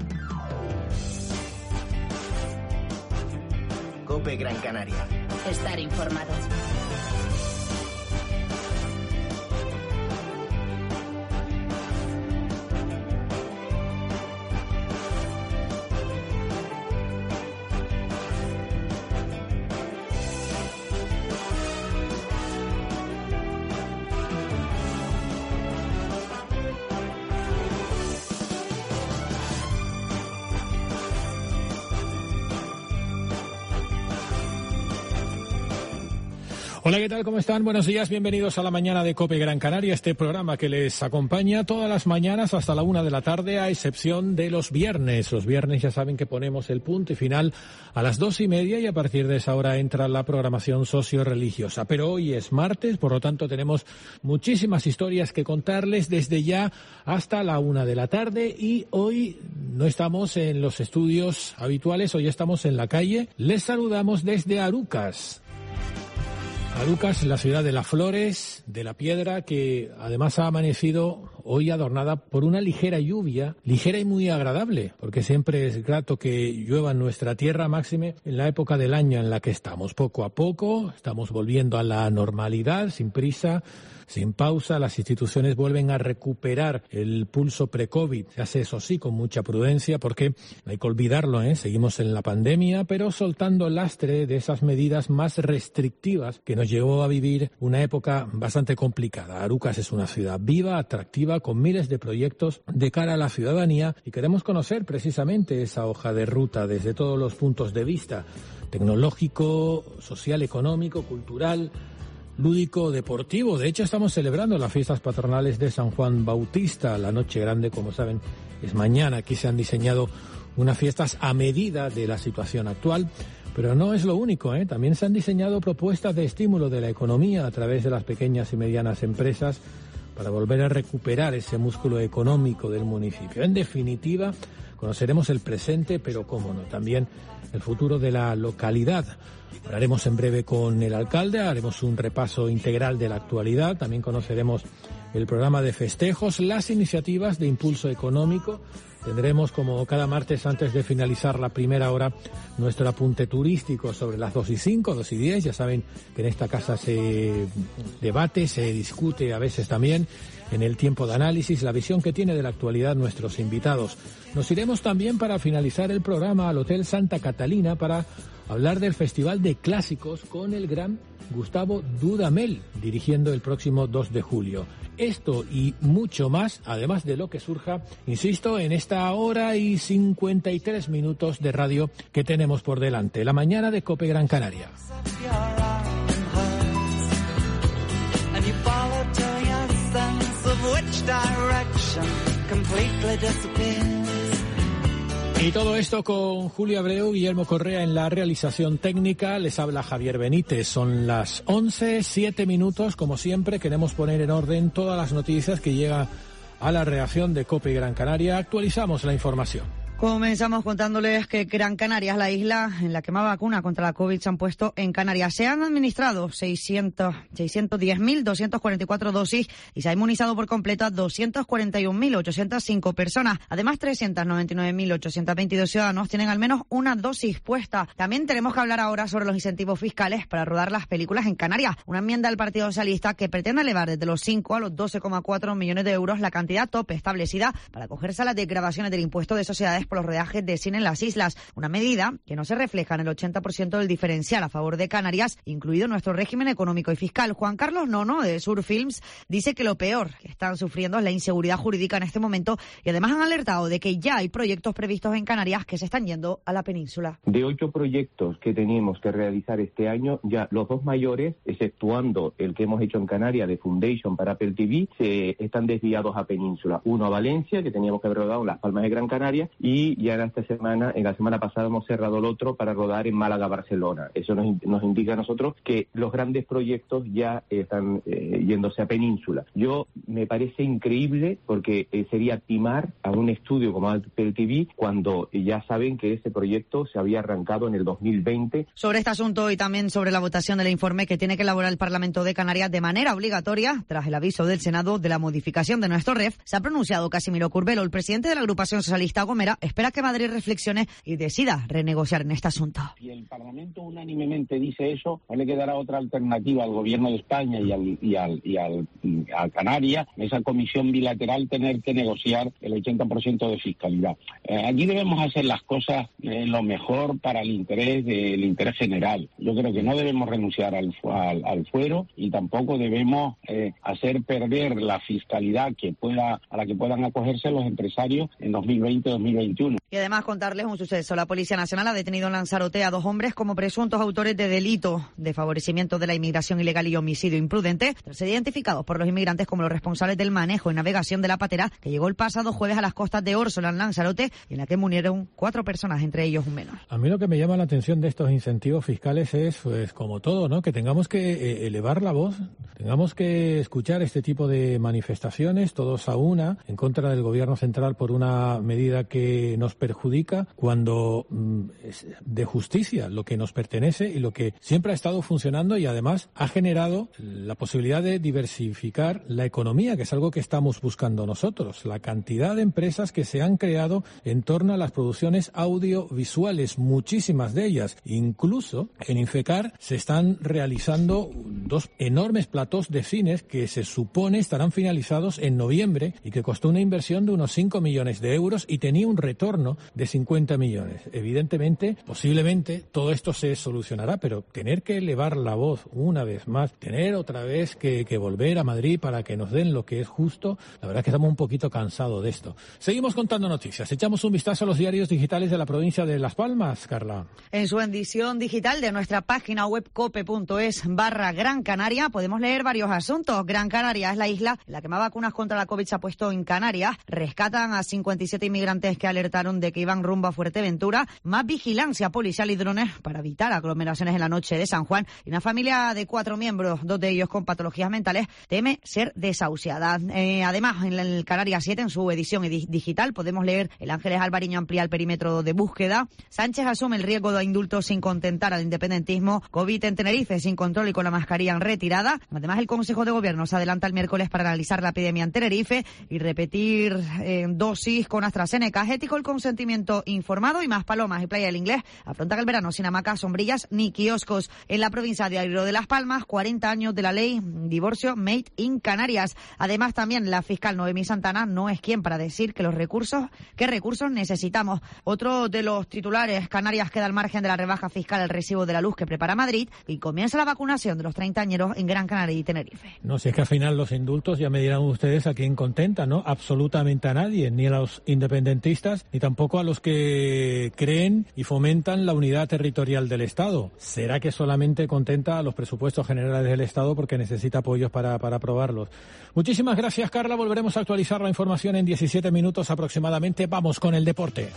COPE Gran Canaria. Estar informado. Hola, ¿qué tal? ¿Cómo están? Buenos días, bienvenidos a la mañana de COPE Gran Canaria, este programa que les acompaña todas las mañanas hasta la 1 de la tarde, a excepción de los viernes. Los viernes ya saben que ponemos el punto y final a las 2:30 y a partir de esa hora entra la programación socio-religiosa. Pero hoy es martes, por lo tanto tenemos muchísimas historias que contarles desde ya hasta la 1 de la tarde y hoy no estamos en los estudios habituales, hoy estamos en la calle. Les saludamos desde Arucas. Arucas, la ciudad de las flores, de la piedra, que además ha amanecido hoy adornada por una ligera lluvia, ligera y muy agradable, porque siempre es grato que llueva en nuestra tierra, máxime en la época del año en la que estamos. Poco a poco estamos volviendo a la normalidad, sin prisa, sin pausa. Las instituciones vuelven a recuperar el pulso pre-COVID. Se hace, eso sí, con mucha prudencia, porque no hay que olvidarlo, seguimos en la pandemia, pero soltando el lastre de esas medidas más restrictivas que nos llevó a vivir una época bastante complicada. Arucas es una ciudad viva, atractiva, con miles de proyectos de cara a la ciudadanía y queremos conocer precisamente esa hoja de ruta desde todos los puntos de vista: tecnológico, social, económico, cultural, lúdico, deportivo. De hecho, estamos celebrando las fiestas patronales de San Juan Bautista. La Noche Grande, como saben, es mañana. Aquí se han diseñado unas fiestas a medida de la situación actual. Pero no es lo único, También se han diseñado propuestas de estímulo de la economía a través de las pequeñas y medianas empresas para volver a recuperar ese músculo económico del municipio. En definitiva, conoceremos el presente, pero cómo no, también el futuro de la localidad. Hablaremos en breve con el alcalde, haremos un repaso integral de la actualidad, también conoceremos el programa de festejos, las iniciativas de impulso económico. Tendremos, como cada martes antes de finalizar la primera hora, nuestro apunte turístico sobre las 2:05, 2:10. Ya saben que en esta casa se debate, se discute a veces también en el tiempo de análisis la visión que tiene de la actualidad nuestros invitados. Nos iremos también para finalizar el programa al Hotel Santa Catalina para hablar del Festival de Clásicos con el gran Gustavo Dudamel, dirigiendo el próximo 2 de julio. Esto y mucho más, además de lo que surja, insisto, en esta hora y 53 minutos de radio que tenemos por delante. La mañana de COPE Gran Canaria. Y todo esto con Julio Abreu, Guillermo Correa en la realización técnica. Les habla Javier Benítez. Son las 11:07 minutos. Como siempre, queremos poner en orden todas las noticias que llegan a la redacción de COPE Gran Canaria. Actualizamos la información. Comenzamos contándoles que Gran Canaria es la isla en la que más vacunas contra la COVID se han puesto en Canarias. Se han administrado 610.244 dosis y se ha inmunizado por completo a 241.805 personas. Además, 399.822 ciudadanos tienen al menos una dosis puesta. También tenemos que hablar ahora sobre los incentivos fiscales para rodar las películas en Canarias. Una enmienda del Partido Socialista que pretende elevar desde los 5 a los 12,4 millones de euros la cantidad tope establecida para acogerse a las desgravaciones del impuesto de sociedades por los rodajes de cine en las islas. Una medida que no se refleja en el 80% del diferencial a favor de Canarias, incluido nuestro régimen económico y fiscal. Juan Carlos Nono, de Surfilms, dice que lo peor que están sufriendo es la inseguridad jurídica en este momento y además han alertado de que ya hay proyectos previstos en Canarias que se están yendo a la península. De 8 proyectos que teníamos que realizar este año, ya los 2 mayores, exceptuando el que hemos hecho en Canarias de Foundation para Apple TV, se están desviados a península. Uno a Valencia, que teníamos que haber rodado en Las Palmas de Gran Canaria, y ya en la semana pasada hemos cerrado el otro para rodar en Málaga, Barcelona. Eso nos indica a nosotros que los grandes proyectos ya están yéndose a península. Me parece increíble porque sería timar a un estudio como Apple TV cuando ya saben que ese proyecto se había arrancado en el 2020. Sobre este asunto y también sobre la votación del informe que tiene que elaborar el Parlamento de Canarias de manera obligatoria, tras el aviso del Senado de la modificación de nuestro REF, se ha pronunciado Casimiro Curbelo, el presidente de la agrupación socialista Gomera, espera que Madrid reflexione y decida renegociar en este asunto. Si el Parlamento unánimemente dice eso, no le quedará otra alternativa al Gobierno de España a Canarias, esa comisión bilateral, tener que negociar el 80% de fiscalidad. Aquí debemos hacer las cosas lo mejor para el interés general. Yo creo que no debemos renunciar al fuero y tampoco debemos hacer perder la fiscalidad a la que puedan acogerse los empresarios en 2020-2021. Y además contarles un suceso. La Policía Nacional ha detenido en Lanzarote a 2 hombres como presuntos autores de delito de favorecimiento de la inmigración ilegal y homicidio imprudente, tras ser identificados por los inmigrantes como los responsables del manejo y navegación de la patera que llegó el pasado jueves a las costas de Órsola, en Lanzarote, y en la que murieron 4 personas, entre ellos un menor. A mí lo que me llama la atención de estos incentivos fiscales es, pues, como todo, ¿no?, que tengamos que elevar la voz, tengamos que escuchar este tipo de manifestaciones, todos a una, en contra del gobierno central por una medida que nos perjudica, cuando es de justicia lo que nos pertenece y lo que siempre ha estado funcionando, y además ha generado la posibilidad de diversificar la economía, que es algo que estamos buscando nosotros. La cantidad de empresas que se han creado en torno a las producciones audiovisuales, muchísimas de ellas. Incluso en Infecar se están realizando 2 enormes platós de cines que se supone estarán finalizados en noviembre y que costó una inversión de unos 5 millones de euros y tenía un retorno de 50 millones. Evidentemente, posiblemente, todo esto se solucionará, pero tener que elevar la voz una vez más, tener otra vez que volver a Madrid para que nos den lo que es justo, la verdad es que estamos un poquito cansados de esto. Seguimos contando noticias. Echamos un vistazo a los diarios digitales de la provincia de Las Palmas, Carla. En su edición digital de nuestra página web cope.es/Gran Canaria podemos leer varios asuntos. Gran Canaria es la isla en la que más vacunas contra la COVID se ha puesto en Canarias. Rescatan a 57 inmigrantes que alertaron de que iban rumbo a Fuerteventura. Más vigilancia policial y drones para evitar aglomeraciones en la noche de San Juan. Y una familia de 4 miembros, 2 de ellos con patologías mentales, teme ser desahuciada. Además, en el Canarias 7, en su edición digital, podemos leer: el Ángeles Alvariño amplía el perímetro de búsqueda. Sánchez asume el riesgo de indultos sin contentar al independentismo. COVID en Tenerife sin control y con la mascarilla en retirada. Además, el Consejo de Gobierno se adelanta el miércoles para analizar la epidemia en Tenerife y repetir dosis con AstraZeneca. Es ético el consentimiento informado. Y más Palomas y Playa del Inglés afrontan el verano sin hamacas, sombrillas ni kioscos. En la provincia de Airo de Las Palmas, 40 años de la ley divorcio made in Canarias. Además, también la fiscal Noemí Santana no es quien para decir qué recursos necesitamos. Otro de los titulares: Canarias queda al margen de la rebaja fiscal al recibo de la luz que prepara Madrid, y comienza la vacunación de los 30añeros en Gran Canaria y Tenerife. No, si es que al final los indultos, ya me dirán ustedes a quién contenta, ¿no? Absolutamente a nadie, ni a los independentistas, ni tampoco a los que creen y fomentan la unidad territorial del Estado. ¿Será que solamente contenta a los presupuestos generales del Estado porque necesita apoyos para aprobarlos? Muchísimas gracias, Carla. Volveremos a actualizar la información en 17 minutos aproximadamente. Vamos con el deporte.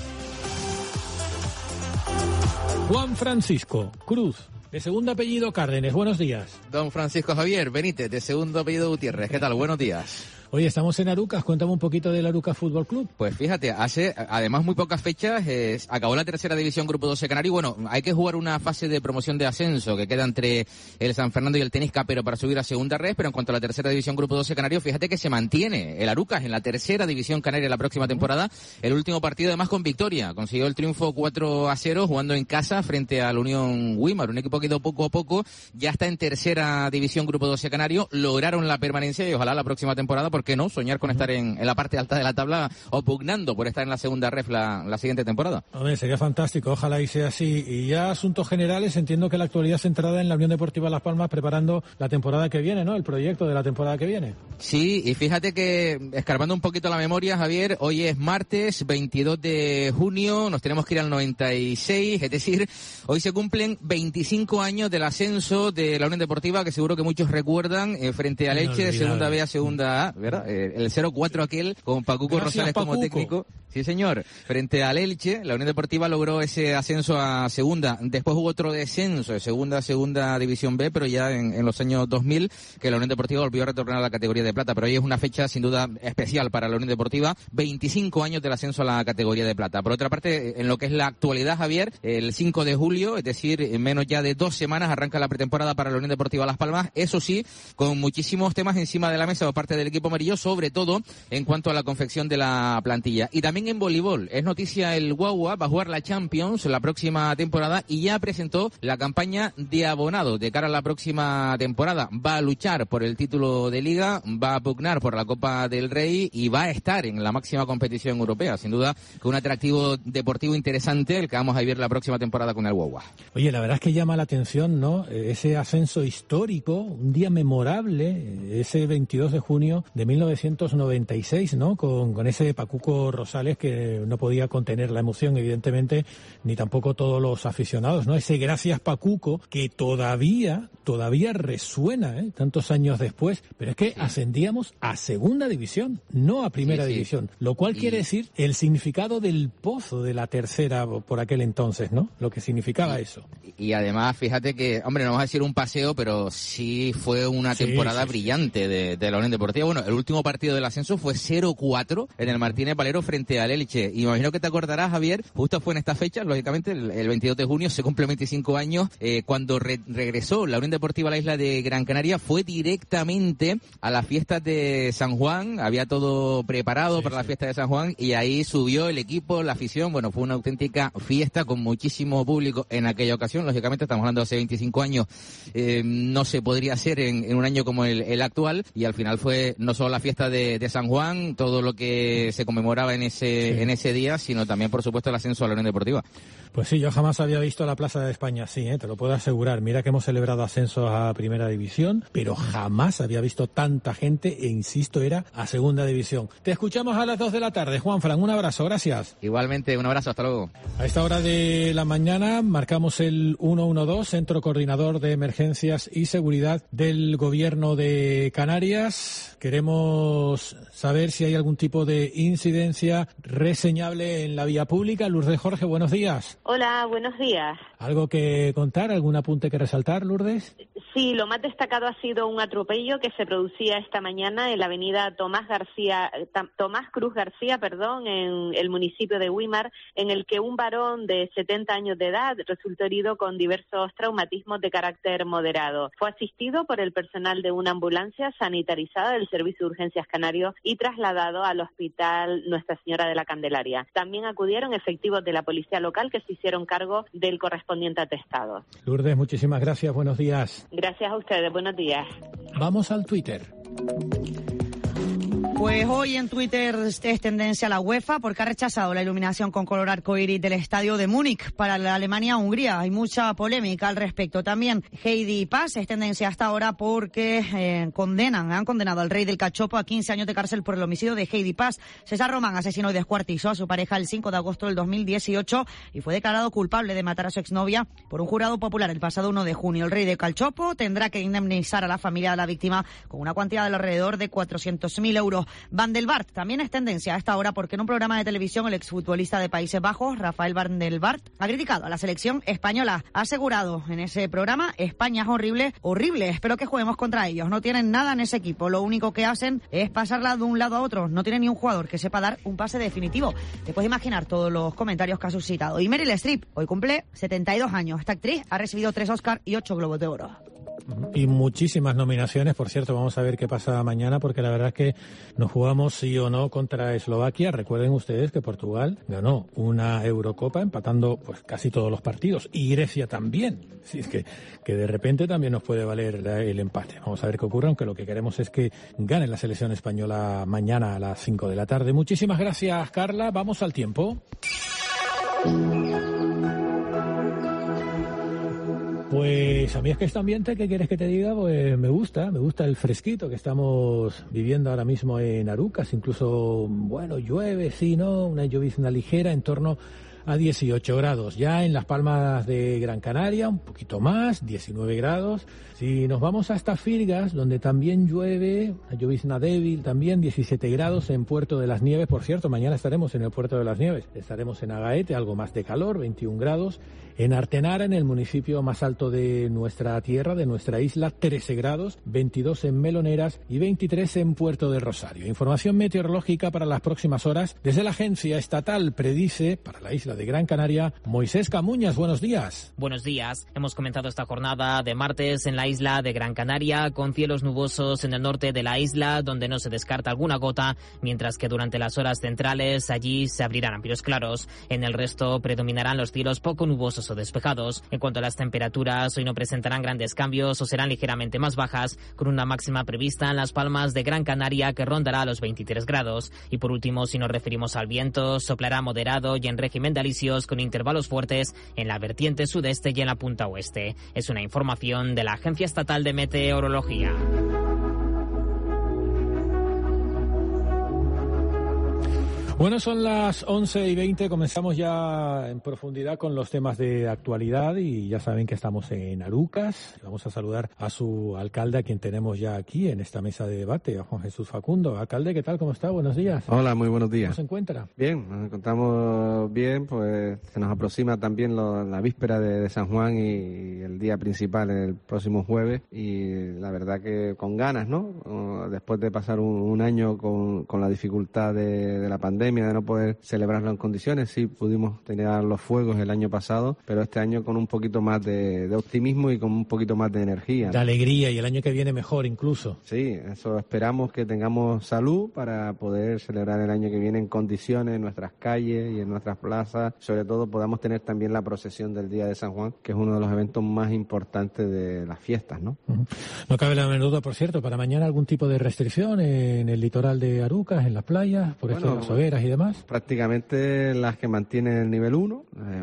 Juan Francisco Cruz, de segundo apellido Cárdenas. Buenos días. Don Francisco Javier Benítez, de segundo apellido Gutiérrez. ¿Qué tal? Buenos días. Oye, estamos en Arucas. Cuéntame un poquito del Arucas Fútbol Club. Pues fíjate, hace además muy pocas fechas acabó la tercera división Grupo 12 Canario. Bueno, hay que jugar una fase de promoción de ascenso que queda entre el San Fernando y el Tenis Capero para subir a segunda red, pero en cuanto a la tercera división Grupo 12 Canario, fíjate que se mantiene el Arucas en la tercera división canaria la próxima temporada. El último partido además con victoria. Consiguió el triunfo 4-0 jugando en casa frente al Unión Wimar, un equipo que poco a poco ya está en tercera división Grupo 12 Canario. Lograron la permanencia y ojalá la próxima temporada, ¿por qué no?, soñar con estar en la parte alta de la tabla o pugnando por estar en la segunda ref la siguiente temporada. Hombre, sería fantástico, ojalá y sea así. Y ya asuntos generales, entiendo que la actualidad centrada en la Unión Deportiva Las Palmas preparando la temporada que viene, ¿no? El proyecto de la temporada que viene. Sí, y fíjate que, escarbando un poquito la memoria, Javier, hoy es martes 22 de junio, nos tenemos que ir al 96, es decir, hoy se cumplen 25 años del ascenso de la Unión Deportiva, que seguro que muchos recuerdan, frente a Leche, de segunda B a segunda A, ¿verdad? El 0-4 aquel, con Pacuco Rosales como técnico. Sí, señor. Frente al Elche, la Unión Deportiva logró ese ascenso a segunda. Después hubo otro descenso de segunda a segunda división B, pero ya en los años 2000, que la Unión Deportiva volvió a retornar a la categoría de plata. Pero hoy es una fecha sin duda especial para la Unión Deportiva. 25 años del ascenso a la categoría de plata. Por otra parte, en lo que es la actualidad, Javier, el 5 de julio, es decir, en menos ya de 2 semanas, arranca la pretemporada para la Unión Deportiva Las Palmas. Eso sí, con muchísimos temas encima de la mesa por parte del equipo amarillo, sobre todo en cuanto a la confección de la plantilla. Y también en voleibol, es noticia el Guagua, va a jugar la Champions la próxima temporada y ya presentó la campaña de abonado de cara a la próxima temporada. Va a luchar por el título de Liga, va a pugnar por la Copa del Rey y va a estar en la máxima competición europea. Sin duda que un atractivo deportivo interesante el que vamos a vivir la próxima temporada con el Guagua. Oye, la verdad es que llama la atención, ¿no? Ese ascenso histórico, un día memorable, ese 22 de junio de 1996, ¿no? Con ese Pacuco Rosales que no podía contener la emoción, evidentemente, ni tampoco todos los aficionados, ¿no? Ese gracias Pacuco que todavía resuena, tantos años después, pero es que ascendíamos a segunda división, no a primera división, lo cual quiere decir el significado del pozo de la tercera por aquel entonces, ¿no? Lo que significaba eso. Y además, fíjate que, hombre, no vamos a decir un paseo, pero sí fue una temporada brillante de la Unión Deportiva. Bueno, el último partido del ascenso fue 0-4 en el Martínez Valero frente al Elche. Imagino que te acordarás, Javier, justo fue en esta fecha, lógicamente, el 22 de junio se cumple 25 años, cuando regresó la Unión Deportiva a la isla de Gran Canaria, fue directamente a las fiestas de San Juan, había todo preparado para la fiesta de San Juan y ahí subió el equipo, la afición, bueno, fue una auténtica fiesta con muchísimo público en aquella ocasión, lógicamente estamos hablando de hace 25 años, no se podría hacer en un año como el actual y al final fue no solo la fiesta de San Juan, todo lo que se conmemoraba en ese día, sino también por supuesto el ascenso a la Unión Deportiva. Pues sí, yo jamás había visto la Plaza de España así, te lo puedo asegurar. Mira que hemos celebrado ascensos a Primera División, pero jamás había visto tanta gente e insisto, era a Segunda División. Te escuchamos a las 2 de la tarde. Juanfran, un abrazo, gracias. Igualmente, un abrazo, hasta luego. A esta hora de la mañana marcamos el 112, Centro Coordinador de Emergencias y Seguridad del Gobierno de Canarias. Queremos saber si hay algún tipo de incidencia reseñable en la vía pública. Lourdes Jorge, buenos días. Hola, buenos días. ¿Algo que contar? ¿Algún apunte que resaltar, Lourdes? Sí, lo más destacado ha sido un atropello que se producía esta mañana en la avenida Tomás Cruz García, en el municipio de Güímar, en el que un varón de 70 años de edad resultó herido con diversos traumatismos de carácter moderado. Fue asistido por el personal de una ambulancia sanitarizada del Servicio de Urgencias Canario y trasladado al Hospital Nuestra Señora de la Candelaria. También acudieron efectivos de la policía local que se hicieron cargo del correspondiente atestado. Lourdes, muchísimas gracias. Buenos días. Gracias a ustedes. Buenos días. Vamos al Twitter. Pues hoy en Twitter es tendencia la UEFA porque ha rechazado la iluminación con color arcoíris del estadio de Múnich para la Alemania-Hungría. Hay mucha polémica al respecto. También Heidi Paz es tendencia hasta ahora porque han condenado al rey del cachopo a 15 años de cárcel por el homicidio de Heidi Paz. César Román asesinó y descuartizó a su pareja el 5 de agosto del 2018 y fue declarado culpable de matar a su exnovia por un jurado popular el pasado 1 de junio. El rey del cachopo tendrá que indemnizar a la familia de la víctima con una cuantía de alrededor de 400.000 euros. Van der Vaart también es tendencia a esta hora porque en un programa de televisión el exfutbolista de Países Bajos, Rafael Van der Vaart, ha criticado a la selección española. Ha asegurado en ese programa, España es horrible, espero que juguemos contra ellos. No tienen nada en ese equipo, lo único que hacen es pasarla de un lado a otro. No tienen ni un jugador que sepa dar un pase definitivo. Te puedes imaginar todos los comentarios que ha suscitado. Y Meryl Streep hoy cumple 72 años. Esta actriz ha recibido 3 Oscars y 8 Globos de Oro. Y muchísimas nominaciones, por cierto, vamos a ver qué pasa mañana, porque la verdad es que nos jugamos sí o no contra Eslovaquia. Recuerden ustedes que Portugal ganó una Eurocopa empatando pues casi todos los partidos, y Grecia también. Así es que de repente también nos puede valer el empate. Vamos a ver qué ocurre, aunque lo que queremos es que gane la selección española mañana a las 5 de la tarde. Muchísimas gracias, Carla. Vamos al tiempo. Pues a mí es que este ambiente, ¿qué quieres que te diga? Pues me gusta el fresquito que estamos viviendo ahora mismo en Arucas. Incluso, bueno, llueve, sí, ¿no? Una llovizna ligera en torno a 18 grados. Ya en Las Palmas de Gran Canaria, un poquito más, 19 grados. Si nos vamos hasta Firgas, donde también llueve, una llovizna débil, también 17 grados en Puerto de las Nieves. Por cierto, mañana estaremos en el Puerto de las Nieves. Estaremos en Agaete, algo más de calor, 21 grados. En Artenara, en el municipio más alto de nuestra tierra, de nuestra isla, 13 grados, 22 en Meloneras y 23 en Puerto del Rosario. Información meteorológica para las próximas horas. Desde la Agencia Estatal predice para la isla de Gran Canaria, Moisés Camuñas. Buenos días. Buenos días. Hemos comenzado esta jornada de martes en la isla de Gran Canaria, con cielos nubosos en el norte de la isla, donde no se descarta alguna gota, mientras que durante las horas centrales allí se abrirán amplios claros. En el resto predominarán los cielos poco nubosos o despejados. En cuanto a las temperaturas, hoy no presentarán grandes cambios o serán ligeramente más bajas, con una máxima prevista en Las Palmas de Gran Canaria que rondará los 23 grados. Y por último, si nos referimos al viento, soplará moderado y en régimen de alisios con intervalos fuertes en la vertiente sudeste y en la punta oeste. Es una información de la Agencia Estatal de Meteorología. Bueno, son las 11:20, comenzamos ya en profundidad con los temas de actualidad y ya saben que estamos en Arucas. Vamos a saludar a su alcalde, a quien tenemos ya aquí en esta mesa de debate, a Juan Jesús Facundo. Alcalde, ¿qué tal? ¿Cómo está? Buenos días. Hola, muy buenos días. ¿Cómo se encuentra? Bien, nos encontramos bien, pues se nos aproxima también la víspera de San Juan y el día principal el próximo jueves y la verdad que con ganas, ¿no? Después de pasar un año con la dificultad de la pandemia, de no poder celebrarlo en condiciones. Sí, pudimos tener los fuegos el año pasado, pero este año con un poquito más de optimismo y con un poquito más de energía. De alegría, y el año que viene mejor incluso. Sí, eso esperamos, que tengamos salud para poder celebrar el año que viene en condiciones en nuestras calles y en nuestras plazas. Sobre todo podamos tener también la procesión del Día de San Juan, que es uno de los eventos más importantes de las fiestas, ¿no? No cabe la menor duda, por cierto, para mañana algún tipo de restricción en el litoral de Arucas, en las playas, por esto de las hogueras y demás. Prácticamente las que mantienen el nivel 1,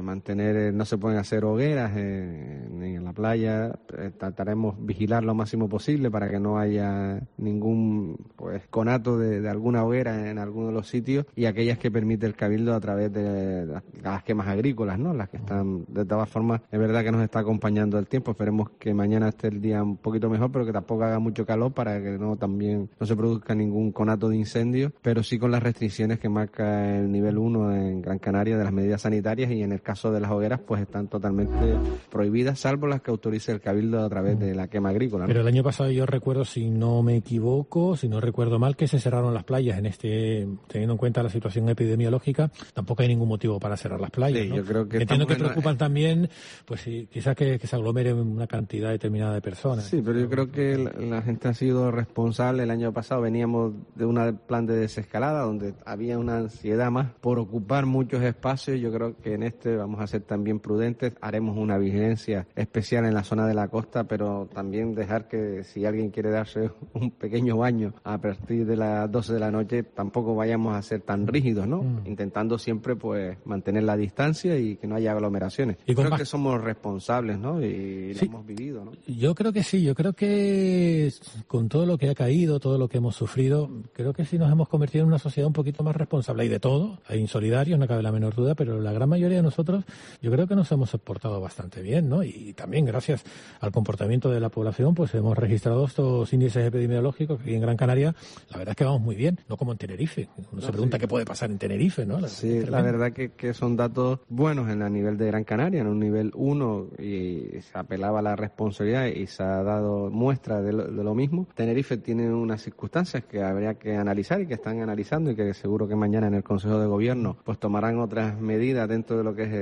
no se pueden hacer hogueras ni en la playa. Trataremos vigilar lo máximo posible para que no haya ningún conato de alguna hoguera en alguno de los sitios, y aquellas que permite el Cabildo a través de las quemas agrícolas, ¿no? Las que están, de todas formas, es verdad que nos está acompañando el tiempo. Esperemos que mañana esté el día un poquito mejor, pero que tampoco haga mucho calor para que no se produzca ningún conato de incendio, pero sí con las restricciones que marca el nivel 1 en Gran Canaria de las medidas sanitarias, y en el caso de las hogueras pues están totalmente prohibidas, salvo las que autorice el Cabildo a través de la quema agrícola, ¿no? Pero el año pasado yo recuerdo, si no me equivoco, si no recuerdo mal, que se cerraron las playas. Teniendo en cuenta la situación epidemiológica, tampoco hay ningún motivo para cerrar las playas, sí, ¿no? Yo creo que entiendo que preocupan también, pues sí, quizás que se aglomeren una cantidad determinada de personas. Sí, pero yo creo que la gente ha sido responsable. El año pasado veníamos de un plan de desescalada donde había una ansiedad más por ocupar muchos espacios. Yo creo que en vamos a ser también prudentes. Haremos una vigilancia especial en la zona de la costa, pero también dejar que si alguien quiere darse un pequeño baño a partir de las 12 de la noche, tampoco vayamos a ser tan rígidos, ¿no? Intentando siempre pues mantener la distancia y que no haya aglomeraciones. Y creo que somos responsables, ¿no? Y sí, lo hemos vivido, ¿no? Yo creo que sí. Yo creo que con todo lo que ha caído, todo lo que hemos sufrido, creo que sí nos hemos convertido en una sociedad un poquito más responsable. Hay de todo, hay insolidarios, no cabe la menor duda, pero la gran mayoría de nosotros yo creo que nos hemos portado bastante bien, ¿no? Y también gracias al comportamiento de la población pues hemos registrado estos índices epidemiológicos que aquí en Gran Canaria la verdad es que vamos muy bien, no como en Tenerife. Uno se pregunta qué puede pasar en Tenerife, ¿no? La verdad que son datos buenos a nivel de Gran Canaria, en un nivel 1, y se apelaba a la responsabilidad y se ha dado muestra de lo mismo. Tenerife tiene unas circunstancias que habría que analizar y que están analizando, y que seguro que mañana en el Consejo de Gobierno pues tomarán otras medidas dentro de lo que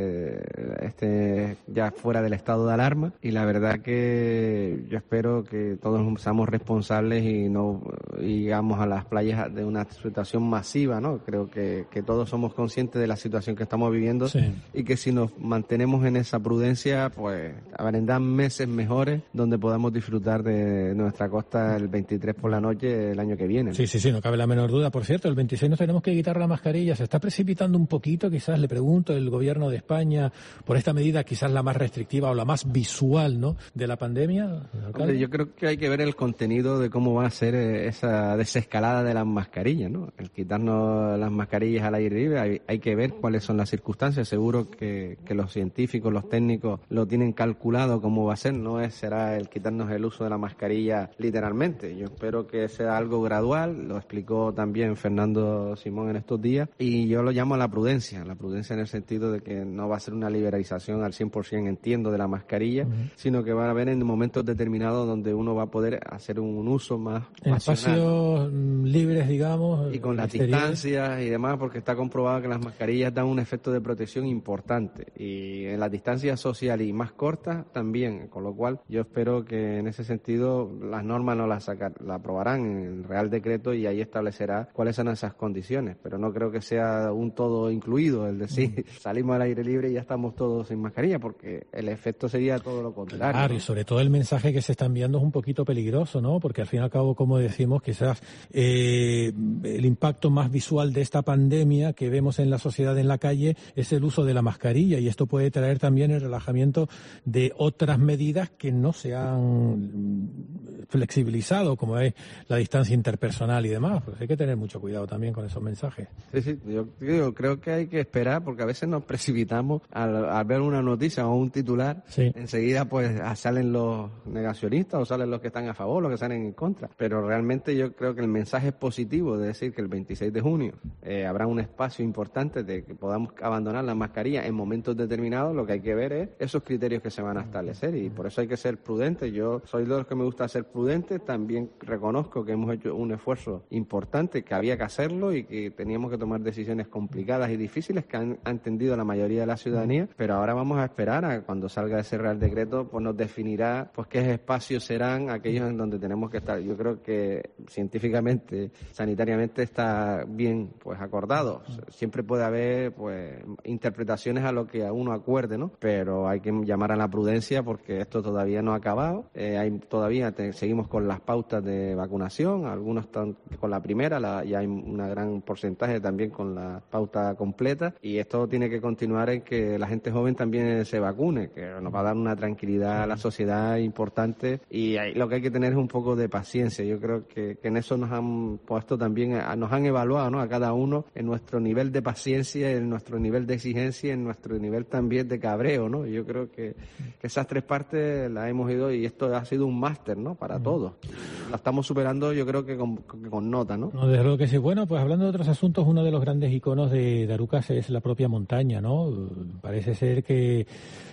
es ya fuera del estado de alarma. Y la verdad que yo espero que todos seamos responsables y no llegamos a las playas de una situación masiva, ¿no? Creo que todos somos conscientes de la situación que estamos viviendo, sí, y que si nos mantenemos en esa prudencia pues vendrán meses mejores donde podamos disfrutar de nuestra costa el 23 por la noche el año que viene, ¿no? Sí, no cabe la menor duda. Por cierto, el 26 nos tenemos que quitar la mascarilla. Se está precipitando un poquito, quizás, le pregunto, el gobierno de España por esta medida, quizás la más restrictiva o la más visual, ¿no?, de la pandemia. Hombre, yo creo que hay que ver el contenido de cómo va a ser esa desescalada de las mascarillas, ¿no? El quitarnos las mascarillas al aire libre, hay que ver cuáles son las circunstancias. Seguro que los científicos, los técnicos lo tienen calculado cómo va a ser. No será el quitarnos el uso de la mascarilla literalmente. Yo espero que sea algo gradual. Lo explicó también Fernando Simón en estos días, y yo lo llamo la prudencia en el sentido de que no va a ser una liberalización al 100%, entiendo, de la mascarilla, sino que va a haber en momentos determinados donde uno va a poder hacer un uso más en espacios libres, digamos, y con las distancias y demás, porque está comprobado que las mascarillas dan un efecto de protección importante, y en las distancias sociales y más cortas también, con lo cual yo espero que en ese sentido las normas no las aprobarán en el Real Decreto y ahí establecerá cuáles son esas condiciones, pero no creo que sea un todo incluido, es decir, salimos al aire libre y ya estamos todos sin mascarilla, porque el efecto sería todo lo contrario. Claro, ¿no? Y sobre todo el mensaje que se está enviando es un poquito peligroso, ¿no? Porque al fin y al cabo, como decimos, quizás el impacto más visual de esta pandemia que vemos en la sociedad en la calle es el uso de la mascarilla, y esto puede traer también el relajamiento de otras medidas que no se han flexibilizado, como es la distancia interpersonal y demás. Pues hay que tener mucho cuidado también con esos mensajes. Sí, yo creo que hay que esperar, porque a veces nos precipitamos al ver una noticia o un titular, enseguida pues salen los negacionistas o salen los que están a favor, los que salen en contra, pero realmente yo creo que el mensaje es positivo, de decir que el 26 de junio habrá un espacio importante de que podamos abandonar la mascarilla en momentos determinados. Lo que hay que ver es esos criterios que se van a establecer, y por eso hay que ser prudentes. Yo soy de los que me gusta ser prudentes, también reconozco que hemos hecho un esfuerzo importante, que había que hacerlo y que teníamos que tomar decisiones complicadas y difíciles que han entendido la mayoría de la ciudadanía, pero ahora vamos a esperar a cuando salga ese Real Decreto, pues nos definirá pues qué espacios serán aquellos en donde tenemos que estar. Yo creo que científicamente, sanitariamente está bien pues acordado. Siempre puede haber pues interpretaciones a lo que a uno acuerde, ¿no? Pero hay que llamar a la prudencia, porque esto todavía no ha acabado. Seguimos con las pautas de vacunación, algunos están con la primera, ya hay un gran porcentaje también con la pauta completa, y esto tiene que continuar en que la gente joven también se vacune, que nos va a dar una tranquilidad a la sociedad importante, y lo que hay que tener es un poco de paciencia. Yo creo que en eso nos han puesto también, nos han evaluado, ¿no?, a cada uno en nuestro nivel de paciencia, en nuestro nivel de exigencia, en nuestro nivel también de cabreo, ¿no? Yo creo que esas tres partes las hemos ido, y esto ha sido un máster, ¿no?, para todos. La estamos superando, yo creo que con nota, ¿no? No, desde luego que sí. Bueno, pues hablando de otros asuntos, uno de los grandes iconos de Arucas es la propia montaña, ¿no? Parece ser que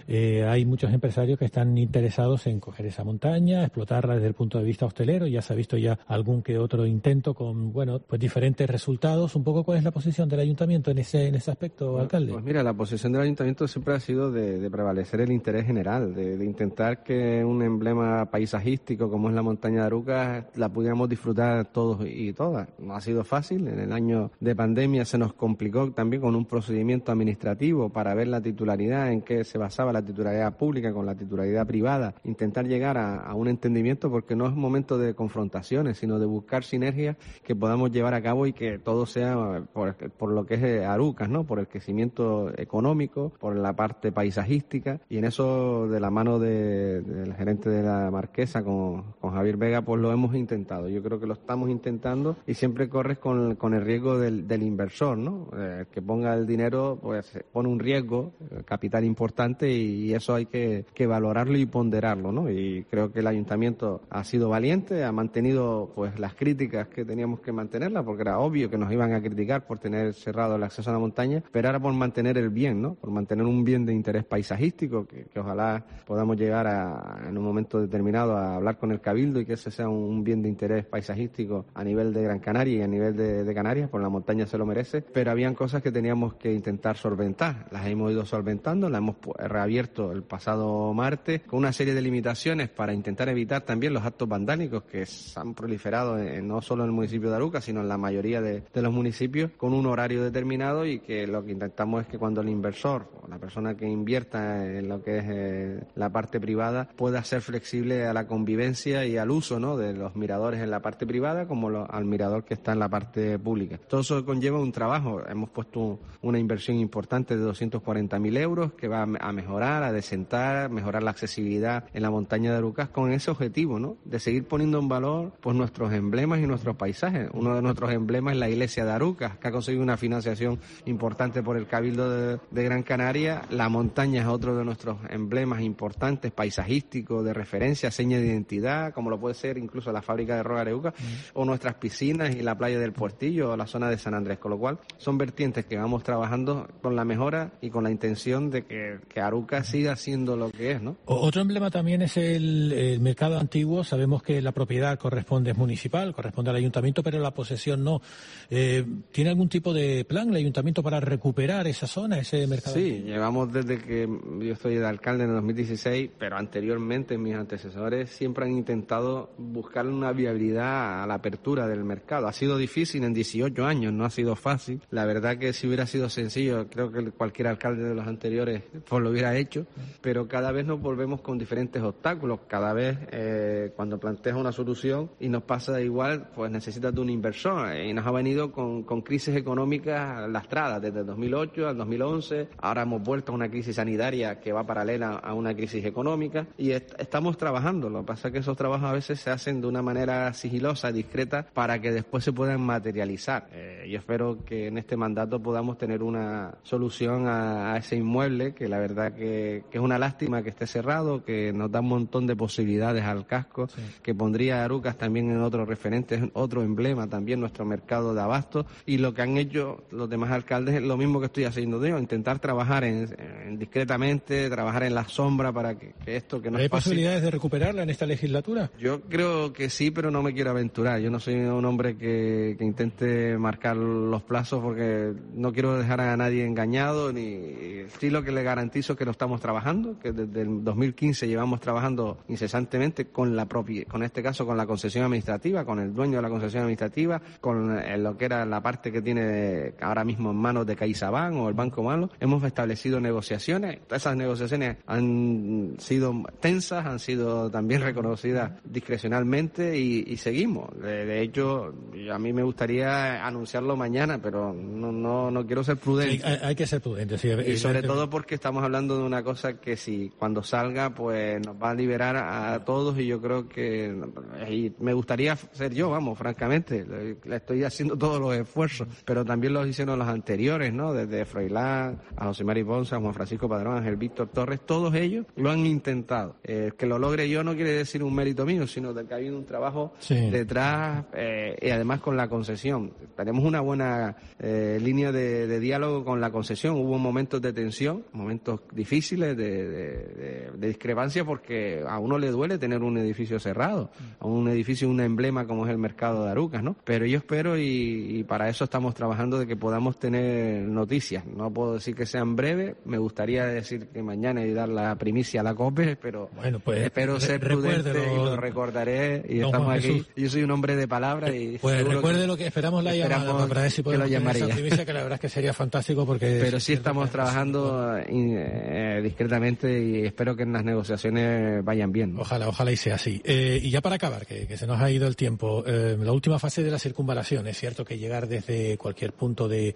hay muchos empresarios que están interesados en coger esa montaña, explotarla desde el punto de vista hostelero. Ya se ha visto ya algún que otro intento con, bueno, pues diferentes resultados. Un poco, ¿cuál es la posición del ayuntamiento en ese aspecto, alcalde? Pues mira, la posición del ayuntamiento siempre ha sido de prevalecer el interés general, de intentar que un emblema paisajístico como es la montaña de Arucas la pudiéramos disfrutar todos y todas. No ha sido fácil. En el año de pandemia se nos complicó también con un procedimiento administrativo para ver la titularidad, en qué se basaba la titularidad pública con la titularidad privada, intentar llegar a un entendimiento, porque no es momento de confrontaciones, sino de buscar sinergias que podamos llevar a cabo y que todo sea por lo que es Arucas, ¿no? Por el crecimiento económico, por la parte paisajística, y en eso, de la mano del gerente de la Marquesa con Javier Vega, pues lo hemos intentado. Yo creo que lo estamos intentando, y siempre corres con el riesgo del inversor, ¿no? El que ponga el dinero pues pone un riesgo, capital importante, y eso hay que valorarlo y ponderarlo, ¿no? Y creo que el ayuntamiento ha sido valiente, ha mantenido pues las críticas que teníamos que mantenerlas, porque era obvio que nos iban a criticar por tener cerrado el acceso a la montaña, pero ahora por mantener el bien, ¿no? Por mantener un bien de interés paisajístico, que ojalá podamos llegar en un momento determinado a hablar con el Cabildo, y que ese sea un bien de interés paisajístico a nivel de Gran Canaria y a nivel de Canarias, por la montaña se lo merece. Pero habían cosas que teníamos que intentar solventar, las hemos ido solventando, las hemos reabierto el pasado martes con una serie de limitaciones para intentar evitar también los actos vandálicos que se han proliferado no solo en el municipio de Arucas, sino en la mayoría de los municipios, con un horario determinado, y que lo que intentamos es que cuando el inversor o la persona que invierta en lo que es la parte privada pueda ser flexible a la convivencia y al uso, ¿no?, de los miradores en la parte privada como al mirador que está en la parte pública. Todo eso conlleva un trabajo. Hemos puesto una inversión importante de 240.000 euros que va a mejorar, a desentar, mejorar la accesibilidad en la montaña de Arucas, con ese objetivo, ¿no?, de seguir poniendo en valor pues nuestros emblemas y nuestros paisajes. Uno de nuestros emblemas es la iglesia de Arucas, que ha conseguido una financiación importante por el Cabildo de Gran Canaria. La montaña es otro de nuestros emblemas importantes, paisajísticos, de referencia, seña de identidad, como lo puede ser incluso la fábrica de Roga Areuca, o nuestras piscinas y la playa del Puertillo, o la zona de San Andrés, con lo cual son vertientes que vamos trabajando con la mejora y con la intención de que Arucas siga siendo lo que es, ¿no? Otro emblema también es el mercado antiguo. Sabemos que la propiedad es municipal, corresponde al ayuntamiento, pero la posesión no. ¿Tiene algún tipo de plan el ayuntamiento para recuperar esa zona, ese mercado antiguo? Sí, llevamos desde que yo estoy de alcalde en el 2016, pero anteriormente mis antecesores siempre han intentado buscar una viabilidad a la apertura del mercado. Ha sido difícil en 18 años, no ha sido fácil. La verdad que si hubiera sido sencillo, creo que cualquier alcalde de los anteriores pues lo hubiera hecho, pero cada vez nos volvemos con diferentes obstáculos. Cada vez cuando planteas una solución y nos pasa igual, pues necesitas de un inversor, y nos ha venido con crisis económicas lastradas desde el 2008 al 2011. Ahora hemos vuelto a una crisis sanitaria que va paralela a una crisis económica y estamos trabajando. Lo que pasa es que esos trabajos a veces se hacen de una manera sigilosa, discreta, para que después se puedan materializar. Yo espero que en este mandato podamos tener una solución a ese inmueble, que la verdad que es una lástima que esté cerrado, que nos da un montón de posibilidades al casco, sí, que pondría a Arucas también en otro referente, otro emblema también, nuestro mercado de abasto. Y lo que han hecho los demás alcaldes es lo mismo que estoy haciendo yo, intentar trabajar discretamente, trabajar en la sombra para que esto que no es ¿Hay fácil. posibilidades de recuperarla en esta legislatura? Yo creo que sí, pero no me quiero aventurar. Yo no soy un hombre que intente marcar los plazos porque no quiero dejar a nadie engañado, ni sí lo que le garantizo es que lo estamos trabajando, que desde el 2015 llevamos trabajando incesantemente con con este caso con la concesión administrativa, con el dueño de la concesión administrativa, con lo que era la parte que tiene ahora mismo en manos de CaixaBank o el Banco Malo. Hemos establecido negociaciones. Esas negociaciones han sido tensas, han sido también reconocidas discrecionalmente y seguimos. De hecho, a mí me gustaría anunciarlo mañana, pero no quiero ser prudente. Sí, hay que ser prudente, sí. Y sobre todo porque estamos hablando de una cosa que si cuando salga pues nos va a liberar a todos, y yo creo que y me gustaría ser yo, francamente, le estoy haciendo todos los esfuerzos, pero también los hicieron los anteriores, ¿no? Desde Froilán, a José Mari Ponce, a Juan Francisco Padrón, a Ángel Víctor Torres, todos ellos lo han intentado. Que lo logre yo no quiere decir un mérito mío, sino de que ha habido un trabajo detrás, y además con la concesión. Tenemos una buena línea de diálogo con la concesión. Hubo momentos de tensión, momentos difíciles de discrepancia, porque a uno le duele tener un edificio cerrado, a un edificio, un emblema como es el mercado de Arucas, ¿no? Pero yo espero y para eso estamos trabajando, de que podamos tener noticias. No puedo decir que sean breves, me gustaría decir que mañana y dar la primicia a la COPE, pero bueno, pues, espero ser prudente y lo recordaré, y estamos aquí. Yo soy un hombre de palabra y pues recuerde lo que esperamos la llamada para ver si podemos tener esa primicia, que la verdad es que sería fantástico, porque pero sí estamos trabajando discretamente y espero que en las negociaciones vayan bien, ¿no? Ojalá y sea así. Y ya para acabar, que se nos ha ido el tiempo, la última fase de la circunvalación. Es cierto que llegar desde cualquier punto de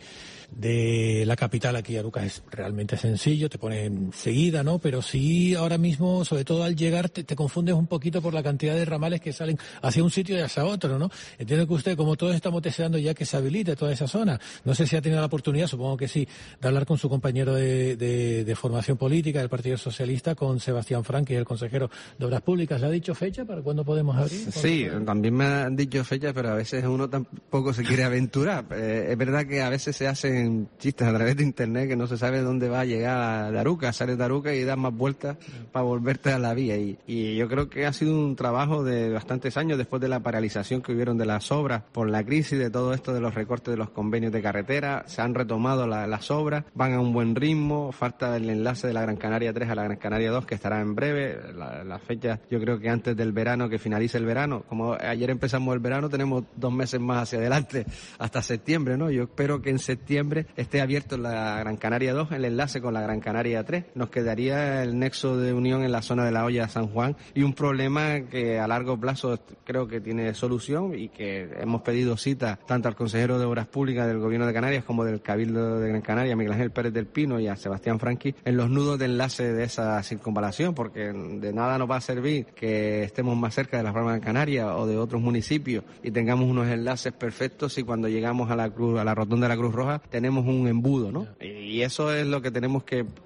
la capital aquí a Arucas es realmente sencillo, te pone enseguida, ¿no? Pero sí, ahora mismo, sobre todo al llegar, te confundes un poquito por la cantidad de ramales que salen hacia un sitio y hacia otro, ¿no? Entiendo que usted, como todos estamos deseando ya que se habilite toda esa zona, no sé si ha tenido la oportunidad, supongo que sí, de hablar con su compañero de formación política del Partido Socialista, con Sebastián Franqui, el consejero de Obras Públicas. ¿Le ha dicho fecha para cuándo podemos abrir? Sí, también me han dicho fechas, pero a veces uno tampoco se quiere aventurar. Es verdad que a veces se hacen chistes a través de internet que no se sabe dónde va a llegar de Arucas, sales de Arucas y das más vueltas para volverte a la vía. Y yo creo que ha sido un trabajo de bastantes años, después de la paralización que hubieron de las obras por la crisis, de todo esto de los recortes de los convenios de carretera. Se han retomado las obras, van a un buen ritmo, falta el enlace de la Gran Canaria 3 a la Gran Canaria 2, que estará en breve. La fecha, yo creo que antes del verano, que finalice el verano. Como ayer empezamos el verano, tenemos 2 meses más hacia adelante, hasta septiembre, ¿no? Yo espero que en septiembre esté abierto la Gran Canaria 2, el enlace con la Gran Canaria 3. Nos quedaría el nexo de unión en la zona de la Hoya San Juan, y un problema que a largo plazo creo que tiene solución, y que hemos pedido cita tanto al consejero de Obras Públicas del Gobierno de Canarias como del Cabildo de Gran Canaria, Miguel Ángel Pérez del Pino, y a Sebastián Franqui, en los nudos de enlace de esa circunvalación, porque de nada nos va a servir que estemos más cerca de las Palmas de Gran Canaria o de otros municipios y tengamos unos enlaces perfectos si cuando llegamos a la rotonda de la Cruz Roja tenemos un embudo, ¿no? Y eso es lo que tenemos que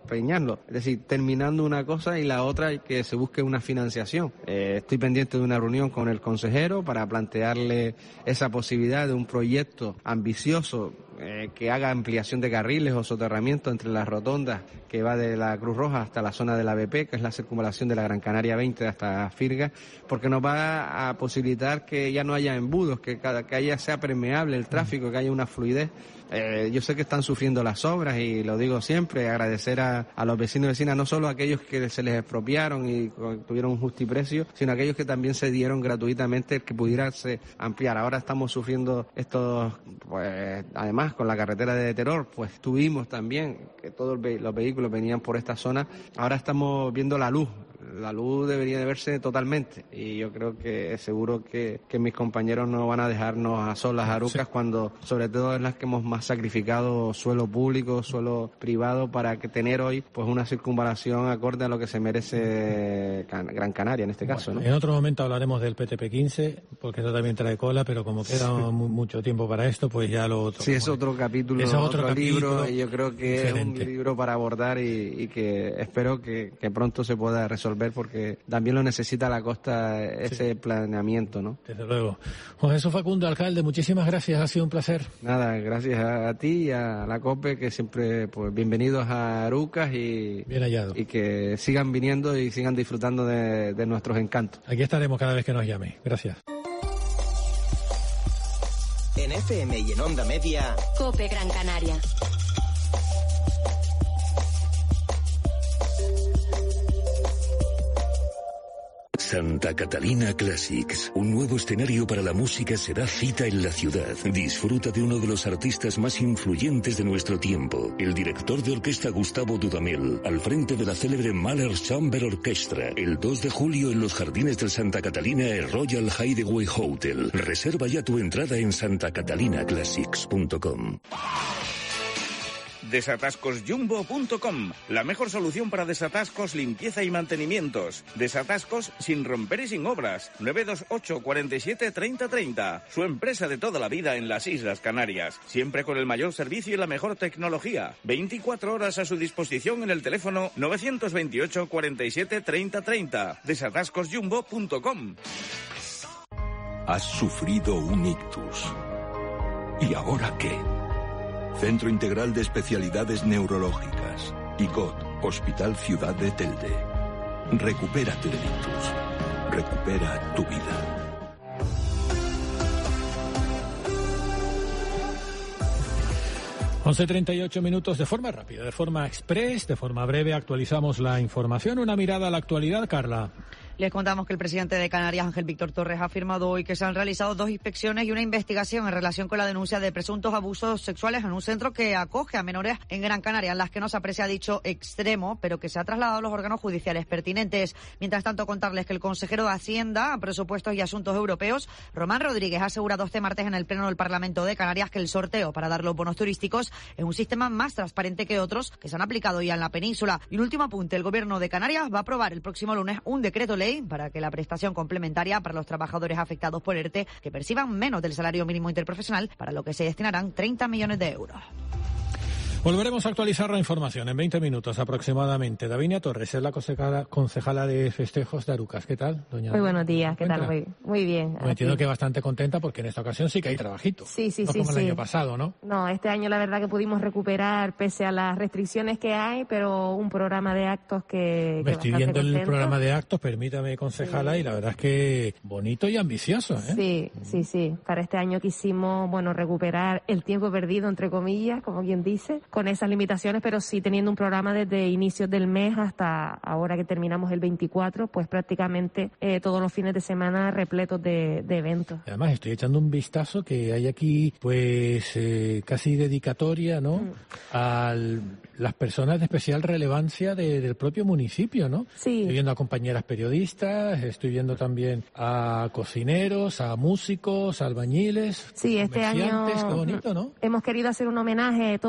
peñarlo. Es decir, terminando una cosa y la otra y que se busque una financiación. Estoy pendiente de una reunión con el consejero para plantearle esa posibilidad de un proyecto ambicioso que haga ampliación de carriles o soterramiento entre las rotondas que va de la Cruz Roja hasta la zona de la BP, que es la circunvalación de la Gran Canaria 20 hasta Firga, porque nos va a posibilitar que ya no haya embudos, que haya sea permeable el tráfico, que haya una fluidez. Yo sé que están sufriendo las obras y lo digo siempre, agradecer a los vecinos y vecinas, no solo a aquellos que se les expropiaron y tuvieron un justiprecio, sino a aquellos que también se dieron gratuitamente que pudiese ampliar. Ahora estamos sufriendo estos, pues además con la carretera de Terror, pues tuvimos también que todos los vehículos venían por esta zona. Ahora estamos viendo la luz. La luz debería de verse totalmente y yo creo que seguro que mis compañeros no van a dejarnos a solas Arucas, sí, cuando sobre todo es las que hemos más sacrificado suelo público, suelo privado para que tener hoy pues una circunvalación acorde a lo que se merece Gran Canaria en este caso, ¿no? En otro momento hablaremos del PTP-15 porque eso también trae cola, pero como queda mucho tiempo para esto, pues ya lo otro. Sí, es otro capítulo, es otro libro, y yo creo que diferente. Es un libro para abordar y que espero que pronto se pueda resolver porque también lo necesita la costa ese planeamiento, ¿no? Desde luego. Juan Jesús Facundo, alcalde, muchísimas gracias, ha sido un placer. Nada, gracias a ti y a la COPE, que siempre, pues bienvenidos a Arucas y bien hallado. Y que sigan viniendo y sigan disfrutando de nuestros encantos. Aquí estaremos cada vez que nos llame. Gracias. En FM y en Onda Media, COPE Gran Canaria. Santa Catalina Classics, un nuevo escenario para la música se da cita en la ciudad. Disfruta de uno de los artistas más influyentes de nuestro tiempo, el director de orquesta Gustavo Dudamel, al frente de la célebre Mahler Chamber Orchestra, el 2 de julio en los jardines del Santa Catalina Royal Hideaway Hotel. Reserva ya tu entrada en santacatalinaclassics.com. Desatascosjumbo.com, la mejor solución para desatascos, limpieza y mantenimientos. Desatascos sin romper y sin obras. 928 47 30 30. Su empresa de toda la vida en las Islas Canarias. Siempre con el mayor servicio y la mejor tecnología. 24 horas a su disposición en el teléfono 928 47 30 30. Desatascosjumbo.com. Has sufrido un ictus. ¿Y ahora qué? Centro Integral de Especialidades Neurológicas. ICOT, Hospital Ciudad de Telde. Recupérate del ictus. Recupera tu vida. Once 38 minutos, de forma rápida, de forma express, de forma breve, actualizamos la información. Una mirada a la actualidad, Carla. Les contamos que el presidente de Canarias, Ángel Víctor Torres, ha afirmado hoy que se han realizado 2 inspecciones y una investigación en relación con la denuncia de presuntos abusos sexuales en un centro que acoge a menores en Gran Canaria, en las que no se aprecia dicho extremo, pero que se ha trasladado a los órganos judiciales pertinentes. Mientras tanto, contarles que el consejero de Hacienda, Presupuestos y Asuntos Europeos, Román Rodríguez, ha asegurado este martes en el Pleno del Parlamento de Canarias que el sorteo para dar los bonos turísticos es un sistema más transparente que otros que se han aplicado ya en la península. Y un último apunte, el Gobierno de Canarias va a aprobar el próximo lunes un decreto ley para que la prestación complementaria para los trabajadores afectados por ERTE que perciban menos del salario mínimo interprofesional, para lo que se destinarán 30 millones de euros. Volveremos a actualizar la información en 20 minutos aproximadamente. Davinia Torres es la concejala de festejos de Arucas. ¿Qué tal, doña? Muy buenos días, ¿qué tal? Muy bien. Me entiendo que bastante contenta porque en esta ocasión sí que hay trabajito. Sí. No como el año pasado, ¿no? No, este año la verdad que pudimos recuperar, pese a las restricciones que hay, pero un programa de actos que estoy viendo el programa de actos, permítame, concejala, sí. Y la verdad es que bonito y ambicioso, ¿eh? Sí. Para este año quisimos, recuperar el tiempo perdido, entre comillas, como quien dice, con esas limitaciones, pero sí teniendo un programa desde inicios del mes hasta ahora que terminamos el 24, pues prácticamente todos los fines de semana repletos de eventos. Además estoy echando un vistazo que hay aquí pues casi dedicatoria, ¿no? A las personas de especial relevancia del propio municipio, ¿no? Sí. Estoy viendo a compañeras periodistas, estoy viendo también a cocineros, a músicos, a albañiles. Sí, este año qué bonito, ¿no? Hemos querido hacer un homenaje todos los años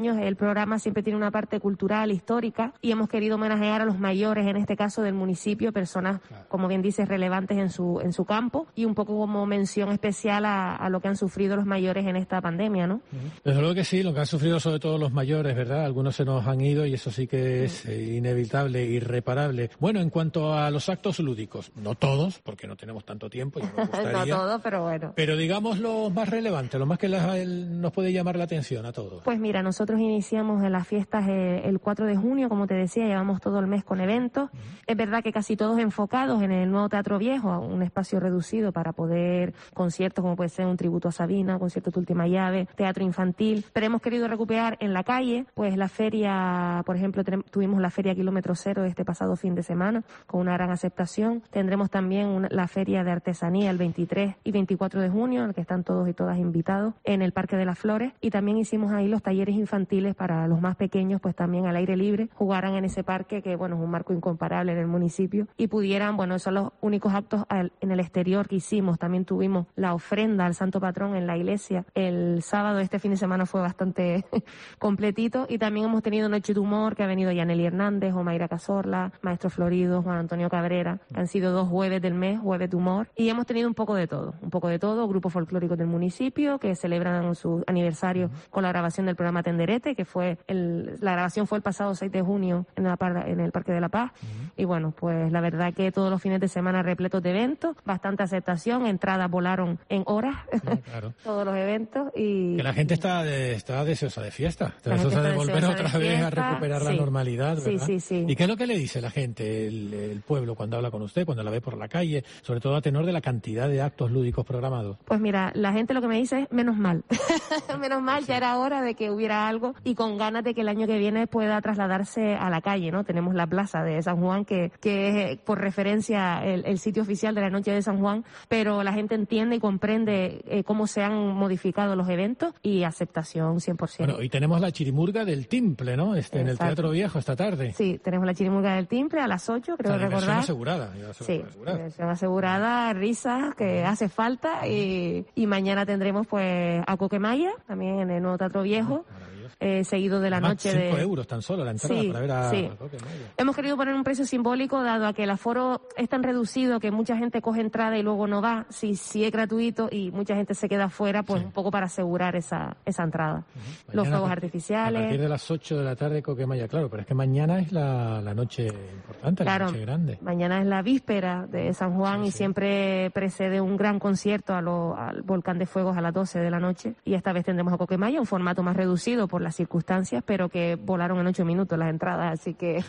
años el programa siempre tiene una parte cultural, histórica, y hemos querido homenajear a los mayores, en este caso del municipio, personas, como bien dices, relevantes en su campo, y un poco como mención especial a lo que han sufrido los mayores en esta pandemia, ¿no? Desde luego que sí, lo que han sufrido sobre todo los mayores, ¿verdad? Algunos se nos han ido y eso sí que es inevitable, irreparable. Bueno, en cuanto a los actos lúdicos, no todos, porque no tenemos tanto tiempo, ya nos gustaría. No todos, pero bueno. Pero digamos lo más relevante, lo más que nos puede llamar la atención a todos. Pues mira, nosotros iniciamos en las fiestas el 4 de junio, como te decía, llevamos todo el mes con eventos. Es verdad que casi todos enfocados en el nuevo Teatro Viejo, un espacio reducido para poder conciertos como puede ser un tributo a Sabina, concierto Tu Última Llave, teatro infantil, pero hemos querido recuperar en la calle, pues la feria, por ejemplo, tuvimos la feria Kilómetro Cero este pasado fin de semana, con una gran aceptación. Tendremos también la feria de artesanía el 23 y 24 de junio, en el que están todos y todas invitados, en el Parque de las Flores, y también hicimos ahí los talleres infantiles para los más pequeños, pues también al aire libre, jugaran en ese parque, que bueno, es un marco incomparable en el municipio, y pudieran, bueno, esos son los únicos actos en el exterior que hicimos. También tuvimos la ofrenda al Santo Patrón en la iglesia el sábado. Este fin de semana fue bastante completito, y también hemos tenido Noche de Humor, que ha venido Yaneli Hernández, Omaira Cazorla, Maestro Florido, Juan Antonio Cabrera, que han sido 2 jueves del mes, jueves de humor, y hemos tenido un poco de todo, grupos folclóricos del municipio que celebran su aniversario con la grabación del programa Tenderete, que fue la grabación fue el pasado 6 de junio en el Parque de la Paz, y bueno, pues la verdad que todos los fines de semana repletos de eventos, bastante aceptación, entradas volaron en horas, claro. Todos los eventos, y que la gente está deseosa de fiesta, deseosa de volver otra vez a recuperar la normalidad, ¿verdad? Sí. ¿Y qué es lo que le dice la gente, el pueblo, cuando habla con usted, cuando la ve por la calle, sobre todo a tenor de la cantidad de actos lúdicos programados? Pues mira, la gente lo que me dice es menos mal. Menos mal, ya era hora de que hubiera algo, y con ganas de que el año que viene pueda trasladarse a la calle, ¿no? Tenemos la plaza de San Juan, que es por referencia el sitio oficial de la Noche de San Juan, pero la gente entiende y comprende cómo se han modificado los eventos, y aceptación 100%. Bueno, y tenemos la chirimurga del Timple, ¿no? En el Teatro Viejo esta tarde. Sí, tenemos la chirimurga del Timple a las 8, creo recordar. Asegurada. Sí, versión asegurada, risas que hace falta, y mañana tendremos pues a Coquemaya, también en el nuevo Teatro Viejo. Seguido de la noche 5 euros tan solo la entrada para ver a Coquemaya. Hemos querido poner un precio simbólico, dado a que el aforo es tan reducido que mucha gente coge entrada y luego no va. Si es gratuito y mucha gente se queda fuera, pues un poco para asegurar esa entrada. Los fuegos artificiales. A partir de las 8 de la tarde Coquemaya, claro, pero es que mañana es la noche importante, la noche grande. Mañana es la víspera de San Juan, y siempre precede un gran concierto al Volcán de Fuegos a las 12 de la noche, y esta vez tendremos a Coquemaya, un formato más reducido por las circunstancias, pero que volaron en 8 minutos las entradas, así que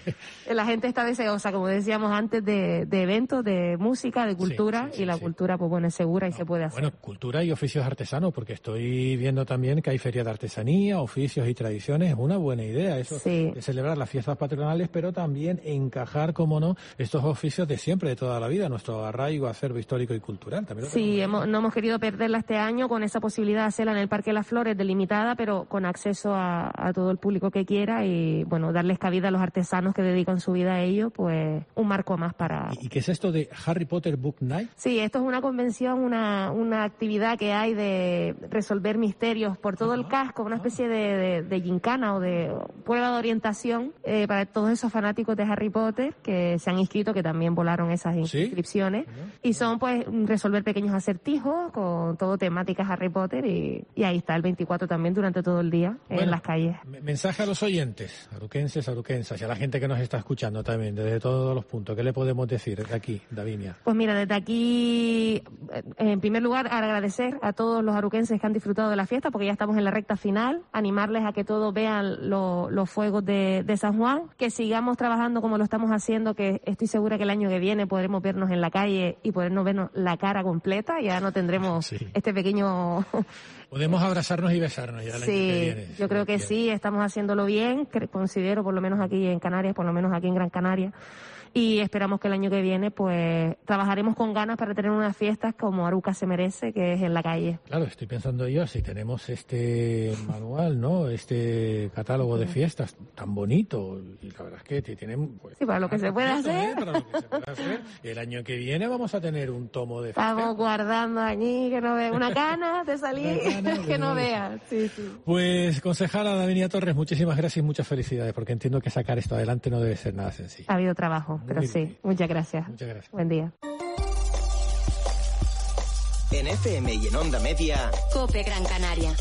la gente está deseosa, como decíamos antes, de eventos, de música, de cultura, y la cultura, pues bueno, es segura y se puede hacer. Bueno, cultura y oficios artesanos, porque estoy viendo también que hay feria de artesanía, oficios y tradiciones. Es una buena idea eso, de celebrar las fiestas patronales, pero también encajar, como no, estos oficios de siempre, de toda la vida, nuestro arraigo, acervo histórico y cultural. También no hemos querido perderla este año, con esa posibilidad de hacerla en el Parque de las Flores, delimitada, pero con acceso a todo el público que quiera, y bueno, darles cabida a los artesanos que dedican su vida a ello, pues un marco más para... ¿Y qué es esto de Harry Potter Book Night? Sí, esto es una convención, una actividad que hay de resolver misterios por todo el casco, una especie de gincana o de prueba de orientación para todos esos fanáticos de Harry Potter que se han inscrito, que también volaron esas inscripciones, y son pues resolver pequeños acertijos con todo temáticas Harry Potter, y ahí está el 24 también durante todo el día en las calles. Mensaje a los oyentes, aruquenses, aruquensas, y a la gente que nos está escuchando también desde todos los puntos. ¿Qué le podemos decir desde aquí, Davinia? Pues mira, desde aquí, en primer lugar, agradecer a todos los aruquenses que han disfrutado de la fiesta, porque ya estamos en la recta final, animarles a que todos vean los fuegos de San Juan, que sigamos trabajando como lo estamos haciendo, que estoy segura que el año que viene podremos vernos en la calle y podernos vernos la cara completa, ya no tendremos este pequeño... Podemos abrazarnos y besarnos ya el año que viene. Yo creo que sí, estamos haciéndolo bien, considero, por lo menos aquí en Canarias, por lo menos aquí en Gran Canaria. y esperamos que el año que viene pues trabajaremos con ganas para tener unas fiestas como Arucas se merece, que es en la calle. Claro, estoy pensando yo, si tenemos este manual, ¿no? Este catálogo de fiestas tan bonito, y la verdad es que tienen... Pues, sí, para lo que se puede hacer. Para lo que se puede hacer. El año que viene vamos a tener un tomo de fiestas. Estamos guardando allí, que no vea una cana de salir, que no vea. Sí, sí. Pues, concejala Davinia Torres, muchísimas gracias y muchas felicidades, porque entiendo que sacar esto adelante no debe ser nada sencillo. Ha habido trabajo, pero sí. Bien. Muchas gracias. Muchas gracias. Buen día. En FM y en Onda Media, COPE Gran Canaria.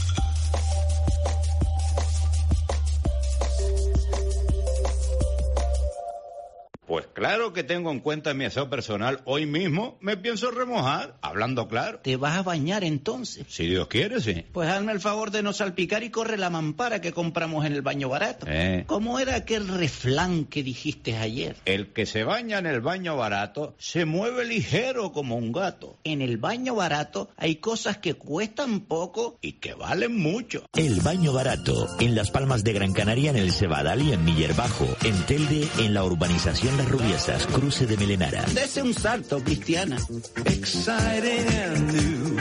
Pues claro que tengo en cuenta mi aseo personal. Hoy mismo me pienso remojar, hablando claro. ¿Te vas a bañar entonces? Si Dios quiere, sí. Pues hazme el favor de no salpicar y corre la mampara que compramos en el baño barato. ¿Cómo era aquel refrán que dijiste ayer? El que se baña en el baño barato se mueve ligero como un gato. En el baño barato hay cosas que cuestan poco y que valen mucho. El baño barato, en Las Palmas de Gran Canaria, en el Cebadal y en Miller Bajo. En Telde, en la urbanización Las Rubiesas, cruce de Melenara. Dese un salto, Cristiana. Exciting and new.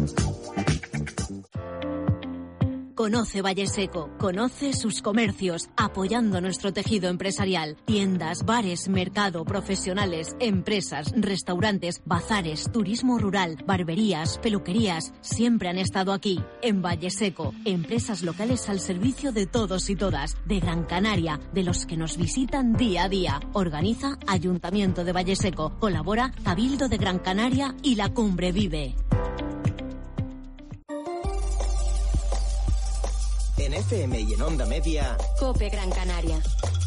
Conoce Valle Seco, conoce sus comercios, apoyando nuestro tejido empresarial. Tiendas, bares, mercado, profesionales, empresas, restaurantes, bazares, turismo rural, barberías, peluquerías, siempre han estado aquí, en Valle Seco. Empresas locales al servicio de todos y todas, de Gran Canaria, de los que nos visitan día a día. Organiza Ayuntamiento de Valle Seco, colabora Cabildo de Gran Canaria y La Cumbre Vive. en FM y en Onda Media, COPE Gran Canaria.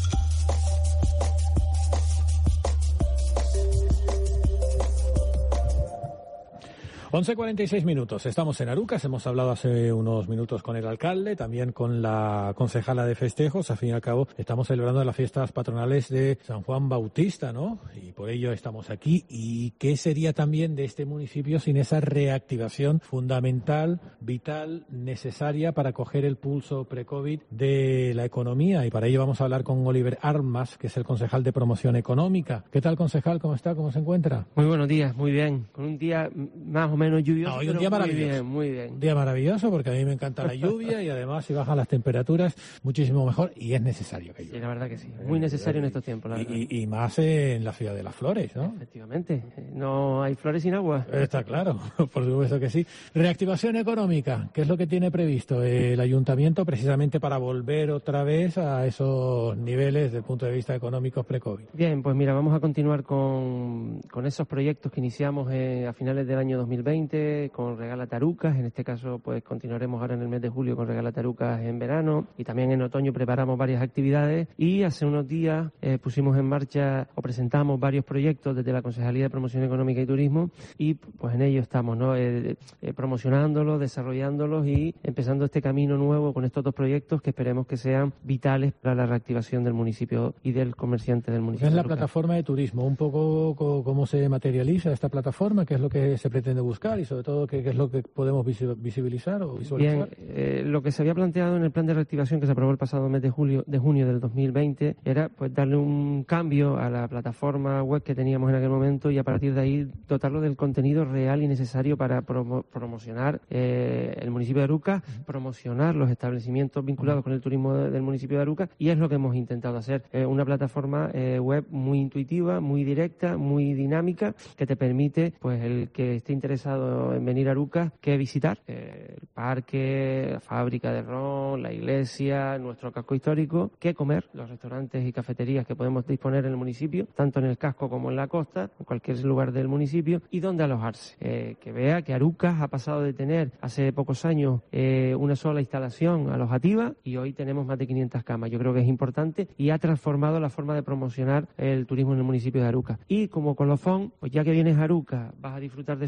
11:46 minutos. Estamos en Arucas. Hemos hablado hace unos minutos con el alcalde, también con la concejala de festejos. Al fin y al cabo, estamos celebrando las fiestas patronales de San Juan Bautista, ¿no? Y por ello estamos aquí. ¿Y qué sería también de este municipio sin esa reactivación fundamental, vital, necesaria para coger el pulso pre-COVID de la economía? Y para ello vamos a hablar con Oliver Armas, que es el concejal de promoción económica. ¿Qué tal, concejal? ¿Cómo está? ¿Cómo se encuentra? Muy buenos días, muy bien. Con un día más o menos lluvioso. Hoy un día maravilloso. Muy bien. Un día maravilloso porque a mí me encanta la lluvia y además si bajan las temperaturas muchísimo mejor y es necesario que llueva. Sí, la verdad que sí. Muy necesario en estos tiempos. Y más en la ciudad de las flores, ¿no? Efectivamente. No hay flores sin agua. Está claro, por supuesto que sí. Reactivación económica. ¿Qué es lo que tiene previsto el ayuntamiento precisamente para volver otra vez a esos niveles desde el punto de vista económico pre-COVID? Bien, pues mira, vamos a continuar con esos proyectos que iniciamos a finales del año 2020 con Regálate Arucas. En este caso, pues continuaremos ahora en el mes de julio con Regálate Arucas en verano y también en otoño preparamos varias actividades y hace unos días pusimos en marcha o presentamos varios proyectos desde la Concejalía de Promoción Económica y Turismo y pues en ello estamos, ¿no? Promocionándolos, desarrollándolos y empezando este camino nuevo con estos dos proyectos que esperemos que sean vitales para la reactivación del municipio y del comerciante del municipio. ¿Qué es la plataforma de turismo? Un poco cómo se materializa esta plataforma, qué es lo que se pretende buscar y sobre todo qué es lo que podemos visibilizar o visualizar. Bien, lo que se había planteado en el plan de reactivación que se aprobó el pasado mes de junio del 2020 era pues darle un cambio a la plataforma web que teníamos en aquel momento y a partir de ahí dotarlo del contenido real y necesario para promocionar el municipio de Arucas, promocionar los establecimientos vinculados con el turismo del municipio de Arucas y es lo que hemos intentado hacer. Una plataforma web muy intuitiva, muy directa, muy dinámica que te permite pues el que esté interesado en venir a Arucas que visitar el parque, la fábrica de ron, la iglesia, nuestro casco histórico, que comer, los restaurantes y cafeterías que podemos disponer en el municipio, tanto en el casco como en la costa, en cualquier lugar del municipio, y dónde alojarse. Que vea que Arucas ha pasado de tener hace pocos años una sola instalación alojativa y hoy tenemos más de 500 camas. Yo creo que es importante y ha transformado la forma de promocionar el turismo en el municipio de Arucas. Y como colofón, pues ya que vienes a Arucas, vas a disfrutar de sus calles,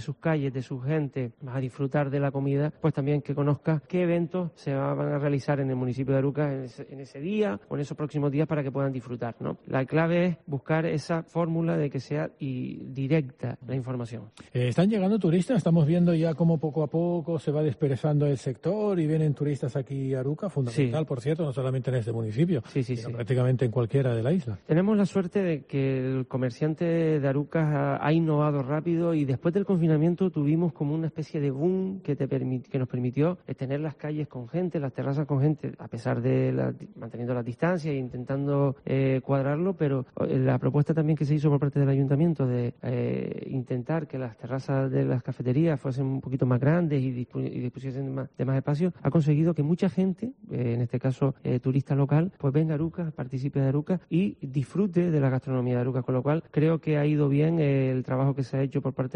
calles de su gente, vas a disfrutar de la comida, pues también que conozcas qué eventos se van a realizar en el municipio de Arucas en ese día o en esos próximos días para que puedan disfrutar, ¿no? La clave es buscar esa fórmula de que sea directa la información. Están llegando turistas, estamos viendo ya cómo poco a poco se va desperezando el sector y vienen turistas aquí a Aruca, fundamental, por cierto, no solamente en este municipio, sino prácticamente en cualquiera de la isla. Tenemos la suerte de que el comerciante de Arucas ha innovado rápido y después del confinamiento tuvimos como una especie de boom que nos permitió tener las calles con gente, las terrazas con gente, a pesar de manteniendo las distancias e intentando cuadrarlo, pero la propuesta también que se hizo por parte del ayuntamiento de intentar que las terrazas de las cafeterías fuesen un poquito más grandes y dispusiesen de más espacio, ha conseguido que mucha gente, en este caso turista local, pues venga a Arucas, participe de Arucas y disfrute de la gastronomía de Arucas, con lo cual creo que ha ido bien el trabajo que se ha hecho por parte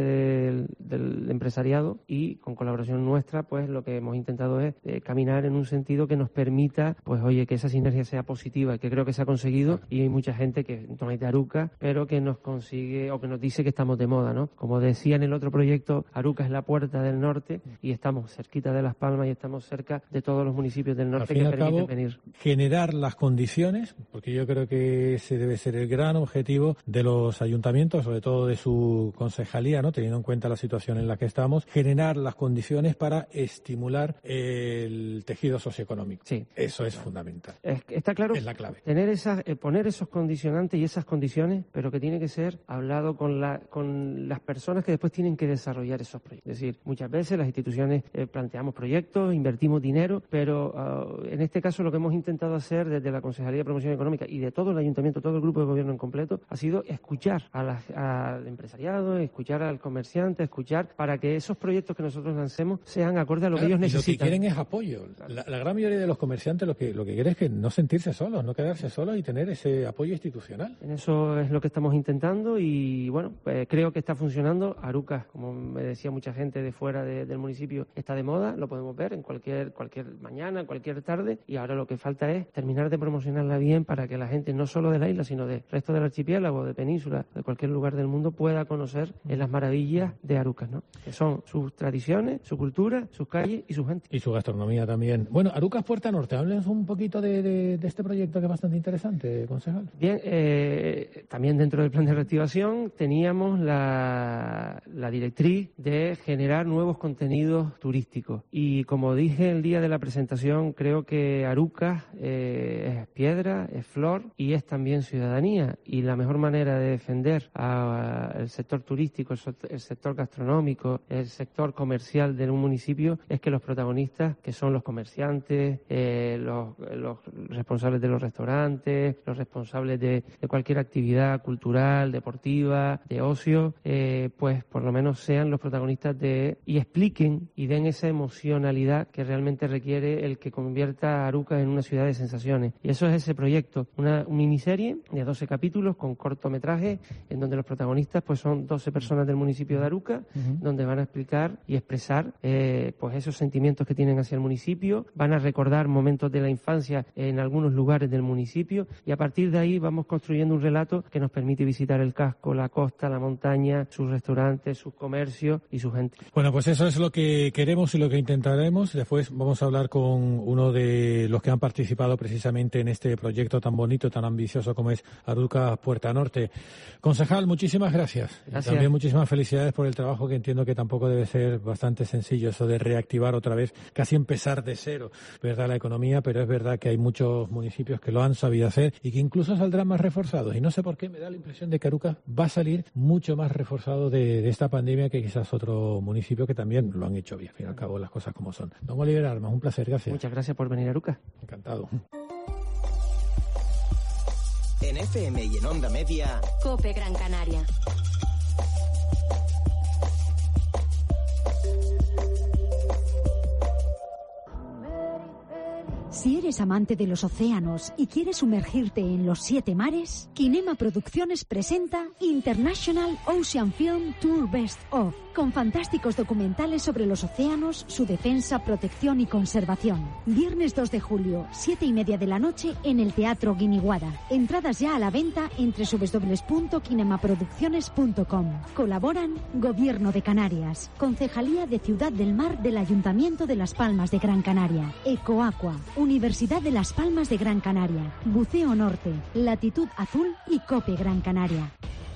del empresariado y con colaboración nuestra, pues lo que hemos intentado es caminar en un sentido que nos permita, pues oye, que esa sinergia sea positiva, que creo que se ha conseguido y hay mucha gente que no es de Arucas, pero que nos consigue o que nos dice que estamos de moda, ¿no? Como decía en el otro proyecto, Arucas es la puerta del norte y estamos cerquita de Las Palmas y estamos cerca de todos los municipios del norte que permiten venir. Generar las condiciones, porque yo creo que ese debe ser el gran objetivo de los ayuntamientos, sobre todo de su concejalía, ¿no? Teniendo en cuenta la situación en la que estamos, generar las condiciones para estimular el tejido socioeconómico. Sí. Eso es fundamental. Está claro. Es la clave. Poner esos condicionantes y esas condiciones, pero que tiene que ser hablado con las personas que después tienen que desarrollar esos proyectos. Es decir, muchas veces las instituciones planteamos proyectos, invertimos dinero, pero en este caso lo que hemos intentado hacer desde la Concejalía de Promoción Económica y de todo el ayuntamiento, todo el grupo de gobierno en completo, ha sido escuchar al empresariado, escuchar al comerciante, escuchar para que esos proyectos que nosotros lancemos sean acorde a lo que ellos necesitan. Lo que quieren es apoyo. La gran mayoría de los comerciantes lo que quieren es que no sentirse solos, no quedarse solos y tener ese apoyo institucional. En eso es lo que estamos intentando y bueno, pues creo que está funcionando. Arucas, como me decía mucha gente de fuera del municipio, está de moda, lo podemos ver en cualquier mañana, cualquier tarde, y ahora lo que falta es terminar de promocionarla bien para que la gente, no solo de la isla, sino del resto del archipiélago, de península, de cualquier lugar del mundo, pueda conocer las maravillas de Arucas, ¿no? Que son sus tradiciones, su cultura, sus calles y su gente. Y su gastronomía también. Bueno, Arucas Puerta Norte, háblenos un poquito de este proyecto que es bastante interesante, concejal. Bien, también dentro del plan de reactivación teníamos la directriz de generar nuevos contenidos turísticos. Y como dije el día de la presentación, creo que Arucas es piedra, es flor y es también ciudadanía. Y la mejor manera de defender el sector turístico, el sector gastronómico, el sector comercial de un municipio es que los protagonistas, que son los comerciantes, los responsables de los restaurantes, los responsables de cualquier actividad cultural, deportiva, de ocio, pues por lo menos sean los protagonistas y expliquen y den esa emocionalidad que realmente requiere el que convierta a Arucas en una ciudad de sensaciones. Y eso es ese proyecto, una miniserie de 12 capítulos con cortometraje en donde los protagonistas pues son 12 personas del municipio de Arucas, donde van a explicar y expresar pues esos sentimientos que tienen hacia el municipio, van a recordar momentos de la infancia en algunos lugares del municipio y a partir de ahí vamos construyendo un relato que nos permite visitar el casco, la costa, la montaña, sus restaurantes, sus comercios y su gente. Bueno, pues eso es lo que queremos y lo que intentaremos. Después vamos a hablar con uno de los que han participado precisamente en este proyecto tan bonito, tan ambicioso como es Arucas Puerta Norte. Concejal, muchísimas gracias. Gracias. Y también muchísimas felicidades por el trabajo, que entiendo que tampoco debe ser bastante sencillo eso de reactivar otra vez, casi empezar de cero, ¿verdad? La economía, pero es verdad que hay muchos municipios que lo han sabido hacer y que incluso saldrán más reforzados. Y no sé por qué me da la impresión de que Arucas va a salir mucho más reforzado de esta pandemia que quizás otro municipio que también lo han hecho bien. Al fin y al cabo, las cosas como son. Don Oliver Armas, un placer, gracias. Muchas gracias por venir a Arucas. Encantado. En FM y en Onda Media, COPE Gran Canaria. Si eres ¿Eres amante de los océanos y quieres sumergirte en los 7 mares? Kinema Producciones presenta International Ocean Film Tour Best Of, con fantásticos documentales sobre los océanos, su defensa, protección y conservación. Viernes 2 de julio, 7:30 de la noche, en el Teatro Guiniguada. Entradas ya a la venta en www.kinemaproducciones.com. Colaboran Gobierno de Canarias, Concejalía de Ciudad del Mar del Ayuntamiento de Las Palmas de Gran Canaria, Ecoaqua, Universidad de Las Palmas de Gran Canaria, Buceo Norte, Latitud Azul y COPE Gran Canaria.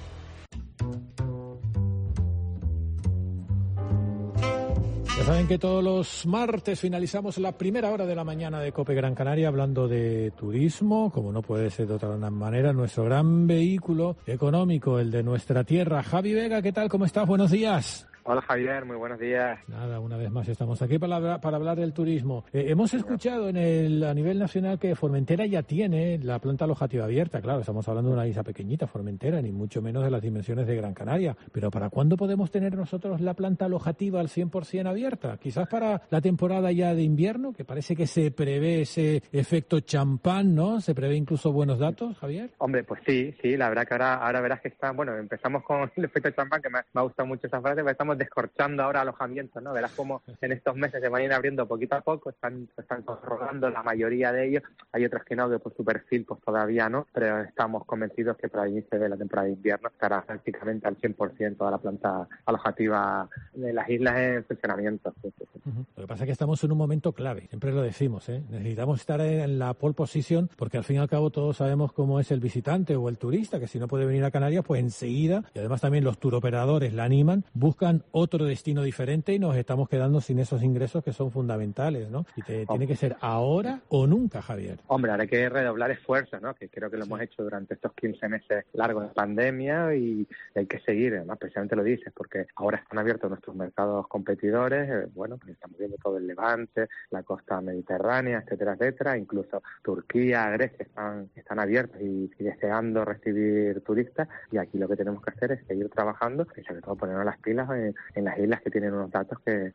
Ya saben que todos los martes finalizamos la primera hora de la mañana de COPE Gran Canaria hablando de turismo, como no puede ser de otra manera, nuestro gran vehículo económico, el de nuestra tierra. Javi Vega, ¿qué tal? ¿Cómo estás? Buenos días. Hola Javier, muy buenos días. Nada, una vez más estamos aquí para hablar del turismo. Hemos escuchado a nivel nacional que Formentera ya tiene la planta alojativa abierta. Claro, estamos hablando de una isla pequeñita, Formentera, ni mucho menos de las dimensiones de Gran Canaria. Pero ¿para cuándo podemos tener nosotros la planta alojativa al 100% abierta? Quizás para la temporada ya de invierno, que parece que se prevé ese efecto champán, ¿no? ¿Se prevé incluso buenos datos, Javier? Hombre, pues sí, la verdad que ahora verás que empezamos con el efecto champán, que me ha gustado mucho esa frase, porque estamos descorchando ahora alojamientos, ¿no? Verás cómo en estos meses se van a ir abriendo poquito a poco, están rodando la mayoría de ellos, hay otros que no, que por su perfil pues todavía no, pero estamos convencidos que para el inicio de la temporada de invierno estará prácticamente al 100% toda la planta alojativa de las islas en funcionamiento. Sí. Lo que pasa es que estamos en un momento clave, siempre lo decimos, necesitamos estar en la pole position, porque al fin y al cabo todos sabemos cómo es el visitante o el turista, que si no puede venir a Canarias, pues enseguida, y además también los turoperadores la animan, buscan otro destino diferente y nos estamos quedando sin esos ingresos que son fundamentales, ¿no? Y tiene que ser ahora o nunca, Javier. Hombre, ahora hay que redoblar esfuerzos, ¿no? Que creo que lo hemos hecho durante estos 15 meses largos de pandemia y hay que seguir, además precisamente lo dices, porque ahora están abiertos nuestros mercados competidores, pues estamos viendo todo el Levante, la costa mediterránea, etcétera, incluso Turquía, Grecia están abiertos y deseando recibir turistas, y aquí lo que tenemos que hacer es seguir trabajando y sobre todo ponernos las pilas en las islas que tienen unos datos que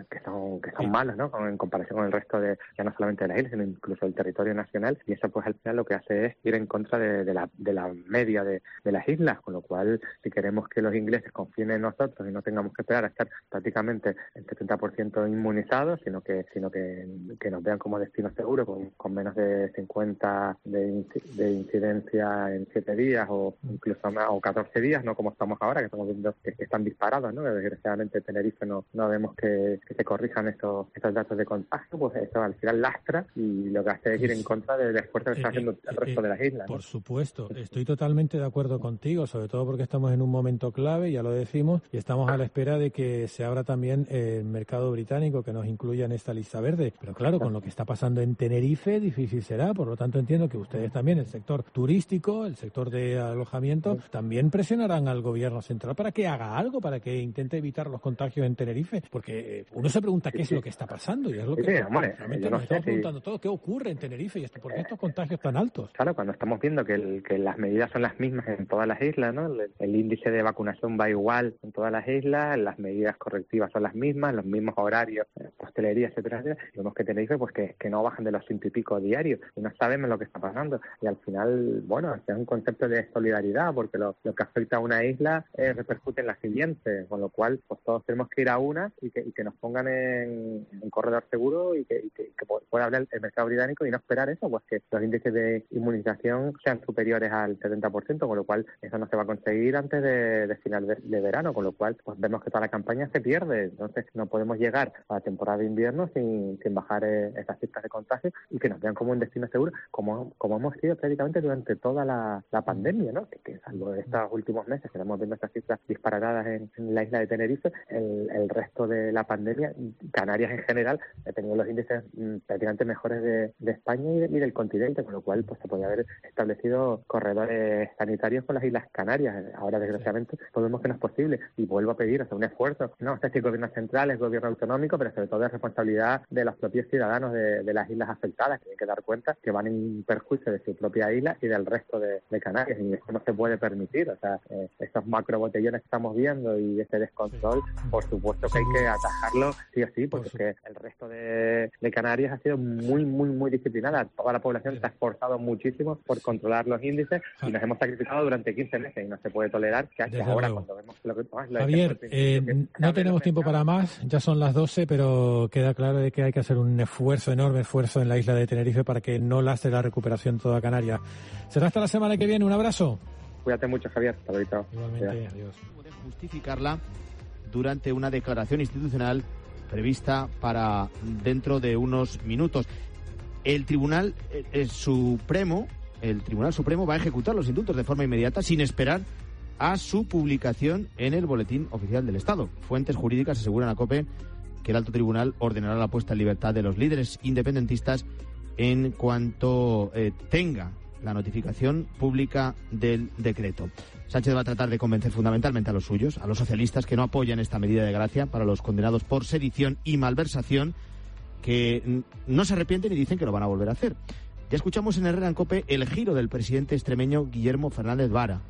son malos, ¿no? En comparación con el resto de, ya no solamente de las islas, sino incluso del territorio nacional, y eso pues al final lo que hace es ir en contra de la media de las islas, con lo cual si queremos que los ingleses confíen en nosotros y no tengamos que esperar a estar prácticamente el 70% inmunizados, sino que nos vean como destino seguro con menos de 50 de incidencia en 7 días o incluso más, o 14 días, no como estamos ahora, que estamos viendo que están disparados, ¿no? Desgraciadamente Tenerife no vemos que se corrijan estos datos de contagio, pues eso al final lastra y lo que hace es ir en contra del esfuerzo que está haciendo el resto de las islas, ¿no? Por supuesto, estoy totalmente de acuerdo contigo, sobre todo porque estamos en un momento clave, ya lo decimos, y estamos a la espera de que se abra también el mercado británico, que nos incluya en esta lista verde. Pero claro, con lo que está pasando en Tenerife, difícil será, por lo tanto entiendo que ustedes también, el sector turístico, el sector de alojamiento, también presionarán al gobierno central para que haga algo, para que intente evitar los contagios en Tenerife, porque uno se pregunta qué es lo que está pasando, y es lo que realmente nos estamos preguntando todos, ¿qué ocurre en Tenerife y por qué estos contagios tan altos? Claro, cuando estamos viendo que las medidas son las mismas en todas las islas, ¿no? El índice de vacunación va igual en todas las islas, las medidas correctivas son las mismas, los mismos horarios, hostelería, etcétera, y vemos que Tenerife pues que no bajan de los 100 y pico diarios y no sabemos lo que está pasando, y al final, es un concepto de solidaridad, porque lo que afecta a una isla repercute en la siguiente, con lo cual pues todos tenemos que ir a una y que nos pongan en un corredor seguro y que pueda abrir el mercado británico y no esperar eso, pues que los índices de inmunización sean superiores al 70%, con lo cual eso no se va a conseguir antes de final de verano, con lo cual pues vemos que toda la campaña se pierde. Entonces no podemos llegar a la temporada de invierno sin bajar esas cifras de contagio y que nos vean como un destino seguro, como hemos sido prácticamente durante toda la pandemia, ¿no? Que salvo estos últimos meses que estamos viendo estas cifras disparatadas en la isla de Tenerife, el resto de la pandemia, Canarias en general, ha tenido los índices prácticamente mejores de España y del continente, con lo cual pues se podía haber establecido corredores sanitarios con las Islas Canarias. Ahora, desgraciadamente, podemos que no es posible, y vuelvo a pedir un esfuerzo, no sé si el gobierno central, el gobierno autonómico, pero sobre todo de responsabilidad de los propios ciudadanos de las islas afectadas, que tienen que dar cuenta que van en perjuicio de su propia isla y del resto de Canarias, y esto no se puede permitir. O sea, estos macrobotellones que estamos viendo y este descontrol control, por supuesto que hay que atajarlo sí o sí, porque es que el resto de Canarias ha sido muy, muy, muy disciplinada. Toda la población se ha esforzado muchísimo por controlar los índices y nos hemos sacrificado durante 15 meses y no se puede tolerar que ahora cuando vemos lo que pasa... Javier, no tenemos tiempo para más, ya son las 12, pero queda claro de que hay que hacer un enorme esfuerzo en la isla de Tenerife para que no lastre la recuperación toda Canarias. Será hasta la semana que viene, un abrazo. Cuídate mucho, Javier. Hasta ahorita. Igualmente, adiós. Puede justificarla durante una declaración institucional prevista para dentro de unos minutos. El Tribunal Supremo va a ejecutar los indultos de forma inmediata sin esperar a su publicación en el Boletín Oficial del Estado. Fuentes jurídicas aseguran a COPE que el alto tribunal ordenará la puesta en libertad de los líderes independentistas en cuanto tenga la notificación pública del decreto. Sánchez va a tratar de convencer fundamentalmente a los suyos, a los socialistas que no apoyan esta medida de gracia para los condenados por sedición y malversación, que no se arrepienten y dicen que lo van a volver a hacer. Ya escuchamos en Herrera en COPE el giro del presidente extremeño Guillermo Fernández Vara.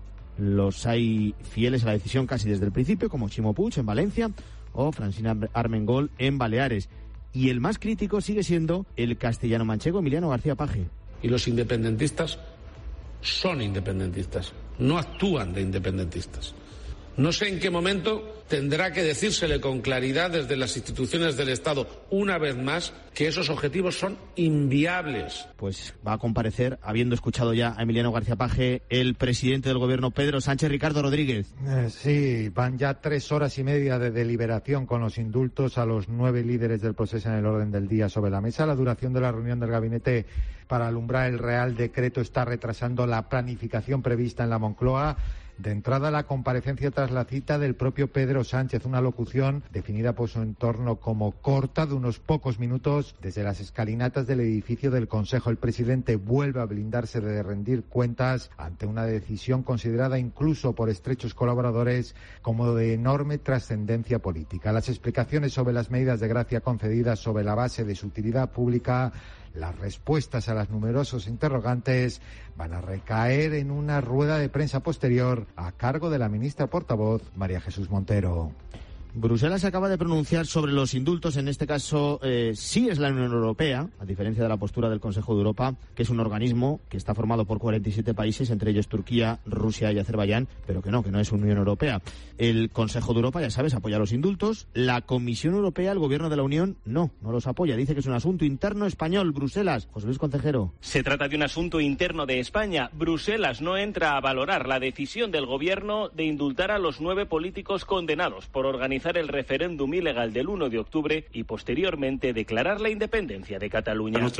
Los hay fieles a la decisión casi desde el principio, como Ximo Puig en Valencia o Francina Armengol en Baleares. Y el más crítico sigue siendo el castellano-manchego Emiliano García Paje. Y los independentistas son independentistas, no actúan de independentistas. No sé en qué momento tendrá que decírsele con claridad desde las instituciones del Estado, una vez más, que esos objetivos son inviables. Pues va a comparecer, habiendo escuchado ya a Emiliano García Paje, el presidente del Gobierno, Pedro Sánchez. Ricardo Rodríguez. Sí, van ya 3 horas y media de deliberación con los indultos a los 9 líderes del proceso en el orden del día sobre la mesa. La duración de la reunión del gabinete para alumbrar el Real Decreto está retrasando la planificación prevista en la Moncloa. De entrada, la comparecencia tras la cita del propio Pedro Sánchez, una locución definida por su entorno como corta, de unos pocos minutos. Desde las escalinatas del edificio del Consejo, el presidente vuelve a blindarse de rendir cuentas ante una decisión considerada incluso por estrechos colaboradores como de enorme trascendencia política. Las explicaciones sobre las medidas de gracia concedidas sobre la base de su utilidad pública, las respuestas a los numerosos interrogantes van a recaer en una rueda de prensa posterior a cargo de la ministra portavoz María Jesús Montero. Bruselas acaba de pronunciar sobre los indultos, en este caso sí es la Unión Europea, a diferencia de la postura del Consejo de Europa, que es un organismo que está formado por 47 países, entre ellos Turquía, Rusia y Azerbaiyán, pero que no es Unión Europea. El Consejo de Europa, ya sabes, apoya los indultos. La Comisión Europea, el Gobierno de la Unión, no los apoya. Dice que es un asunto interno español. Bruselas, José Luis Concejero. Se trata de un asunto interno de España. Bruselas no entra a valorar la decisión del Gobierno de indultar a los 9 políticos condenados por organizar el referéndum ilegal del 1 de octubre y posteriormente declarar la independencia de Cataluña. Nuestra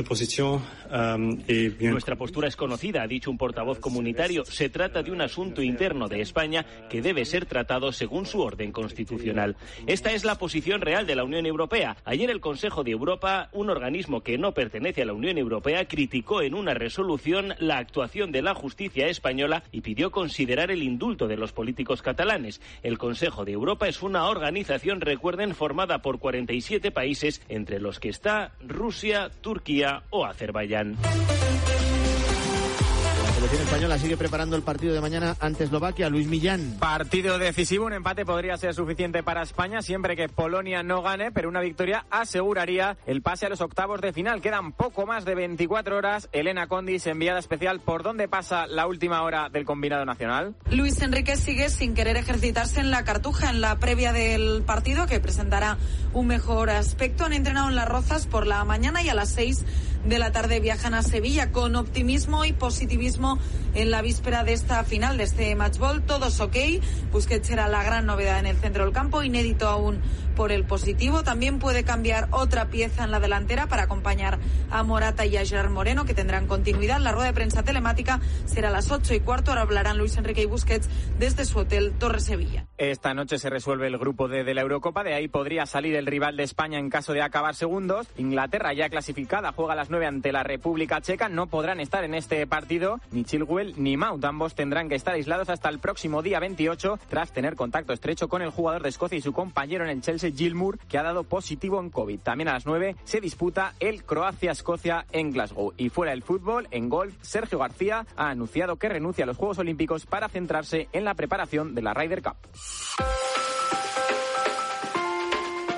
postura es conocida, ha dicho un portavoz comunitario. Se trata de un asunto interno de España que debe ser tratado según su orden constitucional. Esta es la posición real de la Unión Europea. Ayer el Consejo de Europa, un organismo que no pertenece a la Unión Europea, criticó en una resolución la actuación de la justicia española y pidió considerar el indulto de los políticos catalanes. El Consejo de Europa es una organización, recuerden, formada por 47 países, entre los que está Rusia, Turquía o Azerbaiyán. La selección española sigue preparando el partido de mañana ante Eslovaquia. Luis Millán. Partido decisivo, un empate podría ser suficiente para España siempre que Polonia no gane, pero una victoria aseguraría el pase a los octavos de final. Quedan poco más de 24 horas. Elena Condis, enviada especial, ¿por dónde pasa la última hora del combinado nacional? Luis Enrique sigue sin querer ejercitarse en la Cartuja en la previa del partido, que presentará un mejor aspecto. Han entrenado en Las Rozas por la mañana y a las 6 de la tarde viajan a Sevilla con optimismo y positivismo en la víspera de esta final, de este matchball. Todos ok. Busquets será la gran novedad en el centro del campo, inédito aún por el positivo. También puede cambiar otra pieza en la delantera para acompañar a Morata y a Gerard Moreno, que tendrán continuidad. La rueda de prensa telemática será a las 8:15. Ahora hablarán Luis Enrique y Busquets desde su hotel Torre Sevilla. Esta noche se resuelve el grupo D de la Eurocopa. De ahí podría salir el rival de España en caso de acabar segundos. Inglaterra, ya clasificada, juega a las 9 ante la República Checa. No podrán estar en este partido ni Chilwell ni Mount. Ambos tendrán que estar aislados hasta el próximo día 28 tras tener contacto estrecho con el jugador de Escocia y su compañero en el Chelsea, Gilmour, que ha dado positivo en COVID. También a las 9 se disputa el Croacia-Escocia en Glasgow. Y fuera del fútbol, en golf, Sergio García ha anunciado que renuncia a los Juegos Olímpicos para centrarse en la preparación de la Ryder Cup.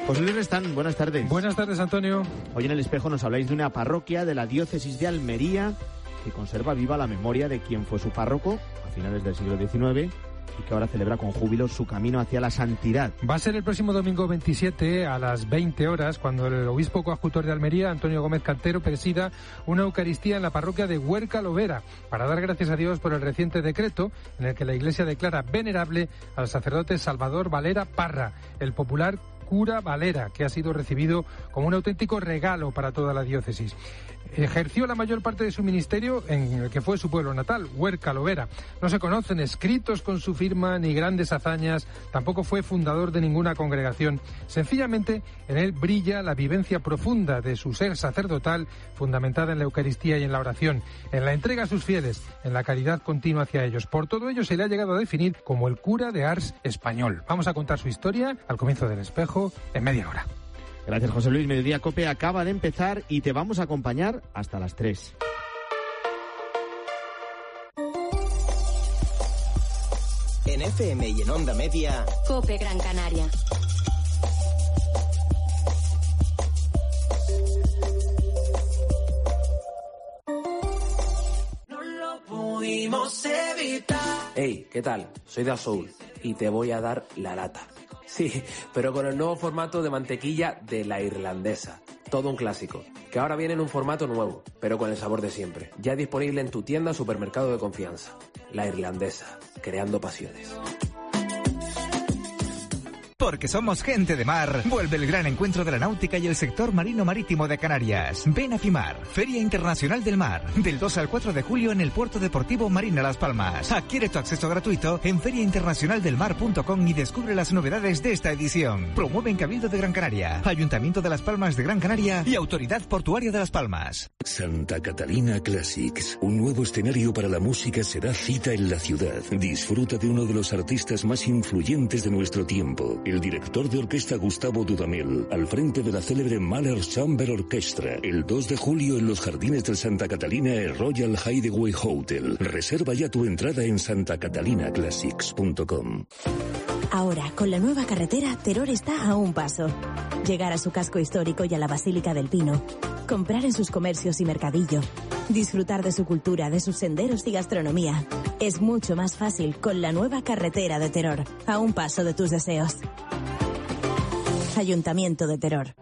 José Luis Restán, buenas tardes. Buenas tardes, Antonio. Hoy en El Espejo nos habláis de una parroquia de la diócesis de Almería que conserva viva la memoria de quien fue su párroco a finales del siglo XIX y que ahora celebra con júbilo su camino hacia la santidad. Va a ser el próximo domingo 27 a las 20 horas cuando el obispo coadjutor de Almería, Antonio Gómez Cantero, presida una Eucaristía en la parroquia de Huerca Lovera para dar gracias a Dios por el reciente decreto en el que la Iglesia declara venerable al sacerdote Salvador Valera Parra, el popular cura Valera, que ha sido recibido como un auténtico regalo para toda la diócesis. Ejerció la mayor parte de su ministerio en el que fue su pueblo natal, Huerca Lovera. No se conocen escritos con su firma ni grandes hazañas, tampoco fue fundador de ninguna congregación. Sencillamente, en él brilla la vivencia profunda de su ser sacerdotal, fundamentada en la Eucaristía y en la oración, en la entrega a sus fieles, en la caridad continua hacia ellos. Por todo ello se le ha llegado a definir como el cura de Ars español. Vamos a contar su historia al comienzo del Espejo en media hora. Gracias, José Luis. Mediodía Cope acaba de empezar y te vamos a acompañar hasta las 3. En FM y en Onda Media, Cope Gran Canaria. No lo pudimos evitar. Hey, ¿qué tal? Soy Da Soul y te voy a dar la lata. Sí, pero con el nuevo formato de mantequilla de La Irlandesa. Todo un clásico, que ahora viene en un formato nuevo, pero con el sabor de siempre. Ya disponible en tu tienda o supermercado de confianza. La Irlandesa, creando pasiones. Porque somos gente de mar, vuelve el gran encuentro de la náutica y el sector marino-marítimo de Canarias. Ven a FIMAR, Feria Internacional del Mar, del 2 al 4 de julio en el Puerto Deportivo Marina Las Palmas. Adquiere tu acceso gratuito en feriainternacionaldelmar.com y descubre las novedades de esta edición. Promueven Cabildo de Gran Canaria, Ayuntamiento de Las Palmas de Gran Canaria y Autoridad Portuaria de Las Palmas. Santa Catalina Classics, un nuevo escenario para la música se da cita en la ciudad. Disfruta de uno de los artistas más influyentes de nuestro tiempo, el director de orquesta Gustavo Dudamel, al frente de la célebre Mahler Chamber Orchestra, el 2 de julio en los jardines del Santa Catalina Royal Hideaway Hotel. Reserva ya tu entrada en santacatalinaclassics.com. Ahora, con la nueva carretera, Teror está a un paso. Llegar a su casco histórico y a la Basílica del Pino. Comprar en sus comercios y mercadillo. Disfrutar de su cultura, de sus senderos y gastronomía. Es mucho más fácil con la nueva carretera de Teror. A un paso de tus deseos. Ayuntamiento de Teror.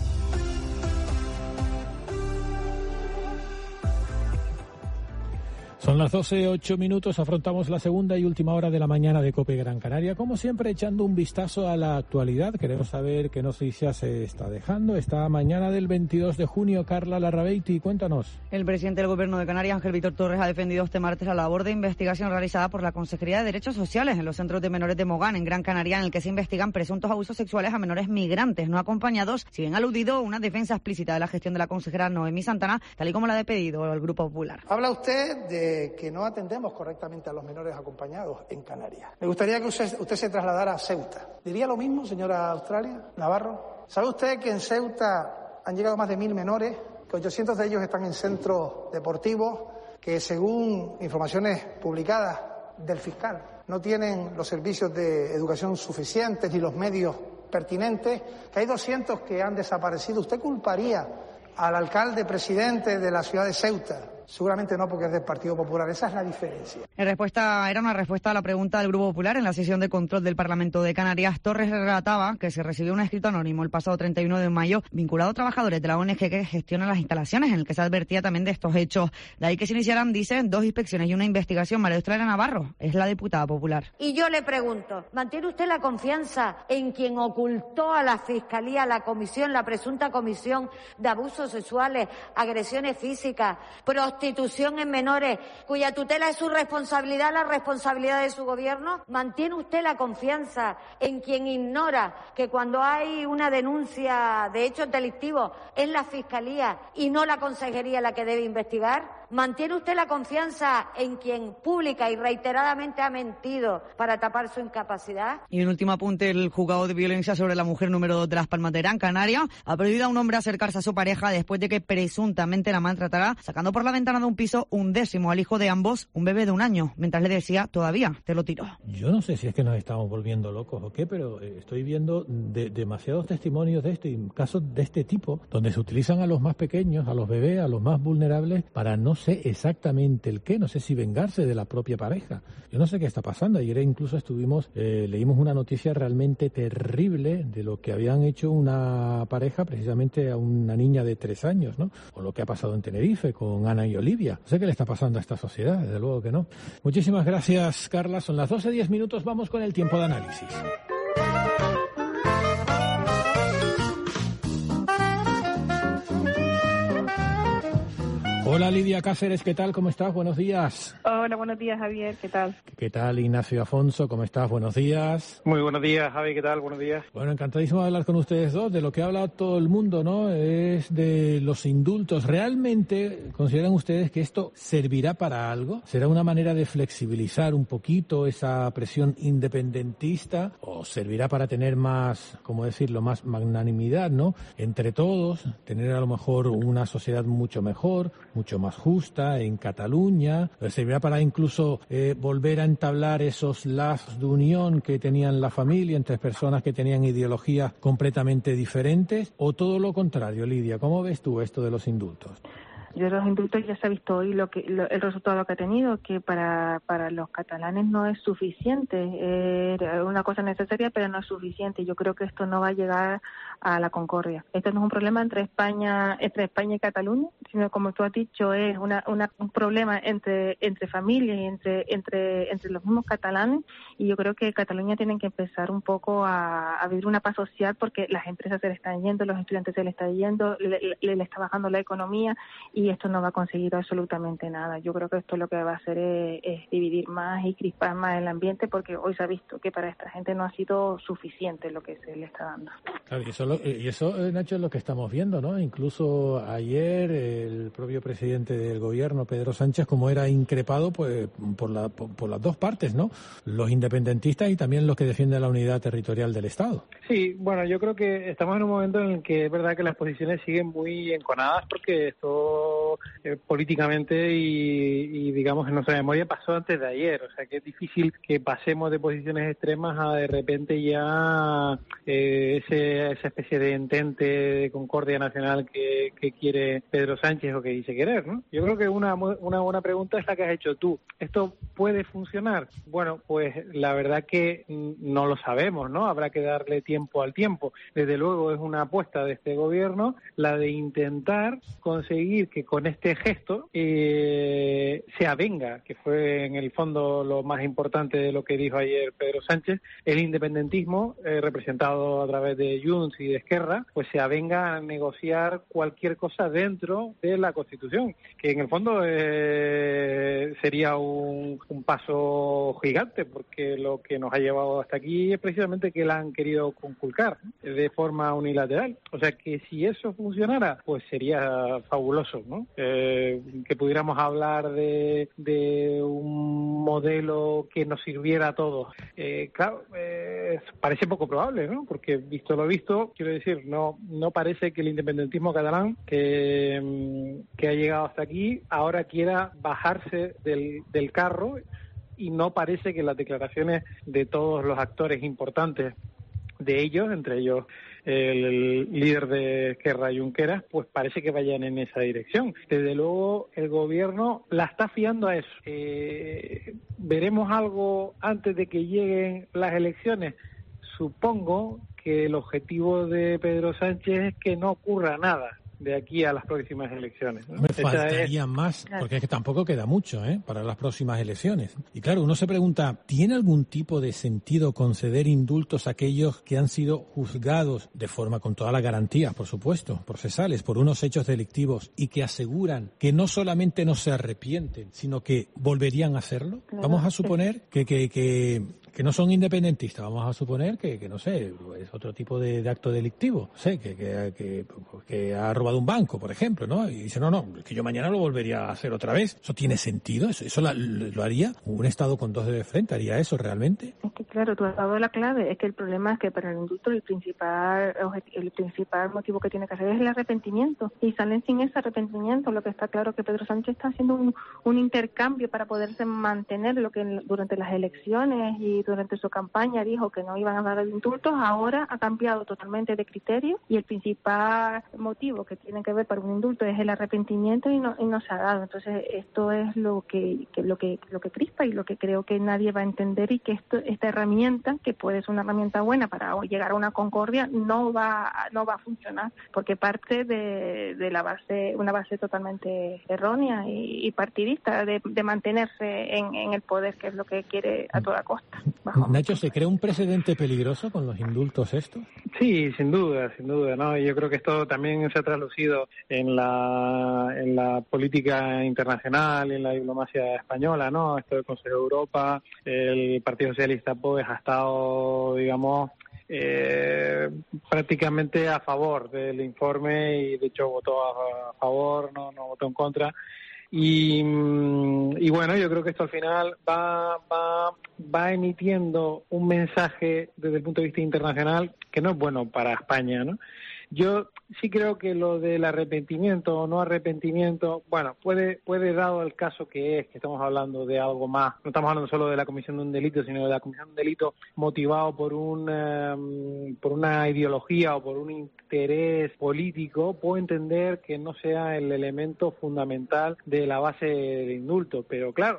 Son las 12:08, afrontamos la segunda y última hora de la mañana de COPE Gran Canaria, como siempre echando un vistazo a la actualidad. Queremos saber qué noticias se está dejando esta mañana del 22 de junio. Carla Larrabeiti, cuéntanos. El presidente del Gobierno de Canarias, Ángel Víctor Torres, ha defendido este martes la labor de investigación realizada por la Consejería de Derechos Sociales en los centros de menores de Mogán, en Gran Canaria, en el que se investigan presuntos abusos sexuales a menores migrantes no acompañados, si bien aludido una defensa explícita de la gestión de la consejera Noemí Santana, tal y como la ha pedido el Grupo Popular. Habla usted de que no atendemos correctamente a los menores acompañados en Canarias. Me gustaría que usted se trasladara a Ceuta. ¿Diría lo mismo, señora Australia, Navarro? ¿Sabe usted que en Ceuta han llegado más de 1.000 menores, que 800 de ellos están en centros deportivos, que según informaciones publicadas del fiscal no tienen los servicios de educación suficientes ni los medios pertinentes, que hay 200 que han desaparecido? ¿Usted culparía al alcalde presidente de la ciudad de Ceuta? Seguramente no, porque es del Partido Popular. Esa es la diferencia. Era una respuesta a la pregunta del Grupo Popular en la sesión de control del Parlamento de Canarias. Torres relataba que se recibió un escrito anónimo el pasado 31 de mayo vinculado a trabajadores de la ONG que gestiona las instalaciones, en el que se advertía también de estos hechos. De ahí que se iniciaran, dicen, 2 inspecciones y una investigación. María Australia Navarro es la diputada popular. Y yo le pregunto, ¿mantiene usted la confianza en quien ocultó a la Fiscalía, la comisión, la presunta comisión de abusos sexuales, agresiones físicas, prostitución en menores, cuya tutela es su responsabilidad, la responsabilidad de su gobierno? ¿Mantiene usted la confianza en quien ignora que cuando hay una denuncia de hechos delictivos es la Fiscalía y no la Consejería la que debe investigar? ¿Mantiene usted la confianza en quien pública y reiteradamente ha mentido para tapar su incapacidad? Y en último apunte, el juzgado de violencia sobre la mujer número 2 de Las Palmas de Gran Canaria ha prohibido a un hombre acercarse a su pareja después de que presuntamente la maltratará, sacando por la ventana de un piso 1/10 al hijo de ambos, un bebé de 1 año, mientras le decía, todavía te lo tiro. Yo no sé si es que nos estamos volviendo locos o qué, pero estoy viendo demasiados testimonios de esto y casos de este tipo, donde se utilizan a los más pequeños, a los bebés, a los más vulnerables, para no sé exactamente el qué, no sé si vengarse de la propia pareja. Yo no sé qué está pasando. Ayer incluso leímos una noticia realmente terrible de lo que habían hecho una pareja precisamente a una niña de 3 años, ¿no? O lo que ha pasado en Tenerife con Ana y Olivia. No sé qué le está pasando a esta sociedad, desde luego que no. Muchísimas gracias, Carla. Son las 12:10, vamos con el tiempo de análisis. Hola Lidia Cáceres, ¿qué tal? ¿Cómo estás? Buenos días. Hola, buenos días Javier, ¿qué tal? ¿Qué tal Ignacio Afonso? ¿Cómo estás? Buenos días. Muy buenos días Javi, ¿qué tal? Buenos días. Bueno, encantadísimo de hablar con ustedes dos. De lo que habla todo el mundo, ¿no? Es de los indultos. ¿Realmente consideran ustedes que esto servirá para algo? ¿Será una manera de flexibilizar un poquito esa presión independentista? ¿O servirá para tener más, cómo decirlo, más magnanimidad, ¿no? Entre todos, tener a lo mejor una sociedad mucho mejor, mucho más justa en Cataluña, servirá para incluso volver a entablar esos lazos de unión que tenían la familia entre personas que tenían ideologías completamente diferentes, o todo lo contrario. Lidia, ¿cómo ves tú esto de los indultos? Yo los indultos ya se ha visto hoy el resultado que ha tenido, que para los catalanes no es suficiente, es una cosa necesaria pero no es suficiente. Yo creo que esto no va a llegar a la concordia. Esto no es un problema entre España y Cataluña, sino como tú has dicho es un problema entre familias y entre los mismos catalanes, y yo creo que Cataluña tiene que empezar un poco a vivir una paz social, porque las empresas se le están yendo, los estudiantes se le están yendo, le está bajando la economía, y esto no va a conseguir absolutamente nada. Yo creo que esto lo que va a hacer es dividir más y crispar más el ambiente, porque hoy se ha visto que para esta gente no ha sido suficiente lo que se le está dando. Claro, y eso, Nacho, es lo que estamos viendo, ¿no? Incluso ayer el propio presidente del gobierno, Pedro Sánchez, como era increpado pues por las dos partes, ¿no? Los independentistas y también los que defienden la unidad territorial del Estado. Sí, bueno, yo creo que estamos en un momento en el que es verdad que las posiciones siguen muy enconadas, porque esto políticamente y digamos en nuestra memoria pasó antes de ayer, o sea que es difícil que pasemos de posiciones extremas a de repente ya esa especie de entente de concordia nacional que quiere Pedro Sánchez o que dice querer, ¿no? Yo creo que una buena pregunta es la que has hecho tú. ¿Esto puede funcionar? Bueno, pues la verdad que no lo sabemos, ¿no? Habrá que darle tiempo al tiempo. Desde luego es una apuesta de este gobierno la de intentar conseguir que con este gesto se avenga, que fue en el fondo lo más importante de lo que dijo ayer Pedro Sánchez, el independentismo representado a través de Junts y de Esquerra, pues se avenga a negociar cualquier cosa dentro de la Constitución, que en el fondo sería un paso gigante, porque lo que nos ha llevado hasta aquí es precisamente que la han querido conculcar de forma unilateral. O sea que si eso funcionara, pues sería fabuloso, ¿no? Que pudiéramos hablar de un modelo que nos sirviera a todos. Claro, parece poco probable, ¿no? Porque visto lo visto, quiero decir, no parece que el independentismo catalán que ha llegado hasta aquí ahora quiera bajarse del carro, y no parece que las declaraciones de todos los actores importantes de ellos, entre ellos el líder de Esquerra, Junqueras, pues parece que vayan en esa dirección. Desde luego el gobierno la está fiando a eso. ¿Veremos algo antes de que lleguen las elecciones? Supongo que el objetivo de Pedro Sánchez es que no ocurra nada de aquí a las próximas elecciones, ¿no? Me faltaría más, porque es que tampoco queda mucho para las próximas elecciones. Y claro, uno se pregunta, ¿tiene algún tipo de sentido conceder indultos a aquellos que han sido juzgados de forma, con todas las garantías, por supuesto, procesales, por unos hechos delictivos, y que aseguran que no solamente no se arrepienten, sino que volverían a hacerlo? Vamos a suponer que que no son independentistas, vamos a suponer que no sé, es otro tipo de acto delictivo, no sé, que ha robado un banco, por ejemplo, ¿no? Y dice, no, que yo mañana lo volvería a hacer otra vez. ¿Eso tiene sentido? ¿Eso lo haría un Estado con dos dedos de frente? ¿Haría eso realmente? Es que claro, tú has dado la clave. Es que el problema es que para el indulto el principal motivo que tiene que hacer es el arrepentimiento. Y salen sin ese arrepentimiento. Lo que está claro que Pedro Sánchez está haciendo un intercambio para poderse mantener lo que durante las elecciones y durante su campaña dijo que no iban a dar indultos. Ahora ha cambiado totalmente de criterio y el principal motivo que tiene que ver para un indulto es el arrepentimiento y no se ha dado. Entonces esto es lo que crispa y lo que creo que nadie va a entender, y que esta herramienta, que puede ser una herramienta buena para llegar a una concordia, no va a funcionar, porque parte de una base totalmente errónea y partidista de mantenerse en el poder, que es lo que quiere a toda costa. Nacho, ¿se crea un precedente peligroso con los indultos estos? Sí, sin duda, ¿no? Yo creo que esto también se ha traslucido en la política internacional, en la diplomacia española, ¿no? Esto del Consejo de Europa, el Partido Socialista pues ha estado, digamos, prácticamente a favor del informe, y de hecho votó a favor, no votó en contra. Y bueno, yo creo que esto al final va emitiendo un mensaje desde el punto de vista internacional que no es bueno para España, ¿no? Yo sí creo que lo del arrepentimiento o no arrepentimiento, bueno, puede dado el caso que estamos hablando de algo más, no estamos hablando solo de la comisión de un delito, sino de la comisión de un delito motivado por una ideología o por un interés político. Puedo entender que no sea el elemento fundamental de la base de indulto, pero claro,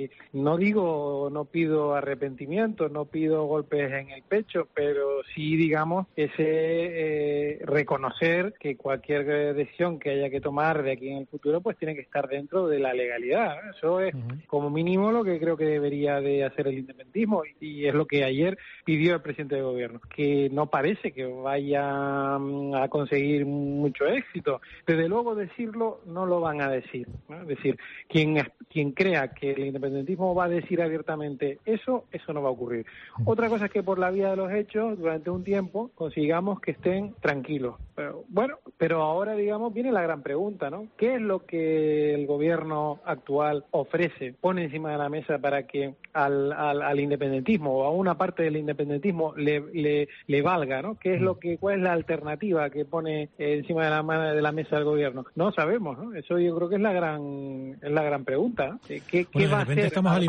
no pido arrepentimiento, no pido golpes en el pecho, pero sí, digamos, ese reconocer que cualquier decisión que haya que tomar de aquí en el futuro pues tiene que estar dentro de la legalidad. Eso es como mínimo lo que creo que debería de hacer el independentismo, y es lo que ayer pidió el presidente del gobierno, que no parece que vaya a conseguir mucho éxito. Desde luego decirlo no lo van a decir, ¿no? Es decir, quien crea que el independentismo va a decir abiertamente eso no va a ocurrir. Otra cosa es que por la vía de los hechos durante un tiempo consigamos que estén tranquilos. Pero ahora, digamos, viene la gran pregunta, ¿no? ¿Qué es lo que el gobierno actual ofrece, pone encima de la mesa para que al independentismo o a una parte del independentismo le valga, ¿no? ¿Cuál es la alternativa que pone encima de la mesa del gobierno? No sabemos, ¿no? Eso yo creo que es la gran pregunta, ¿no? ¿Qué va a hacer?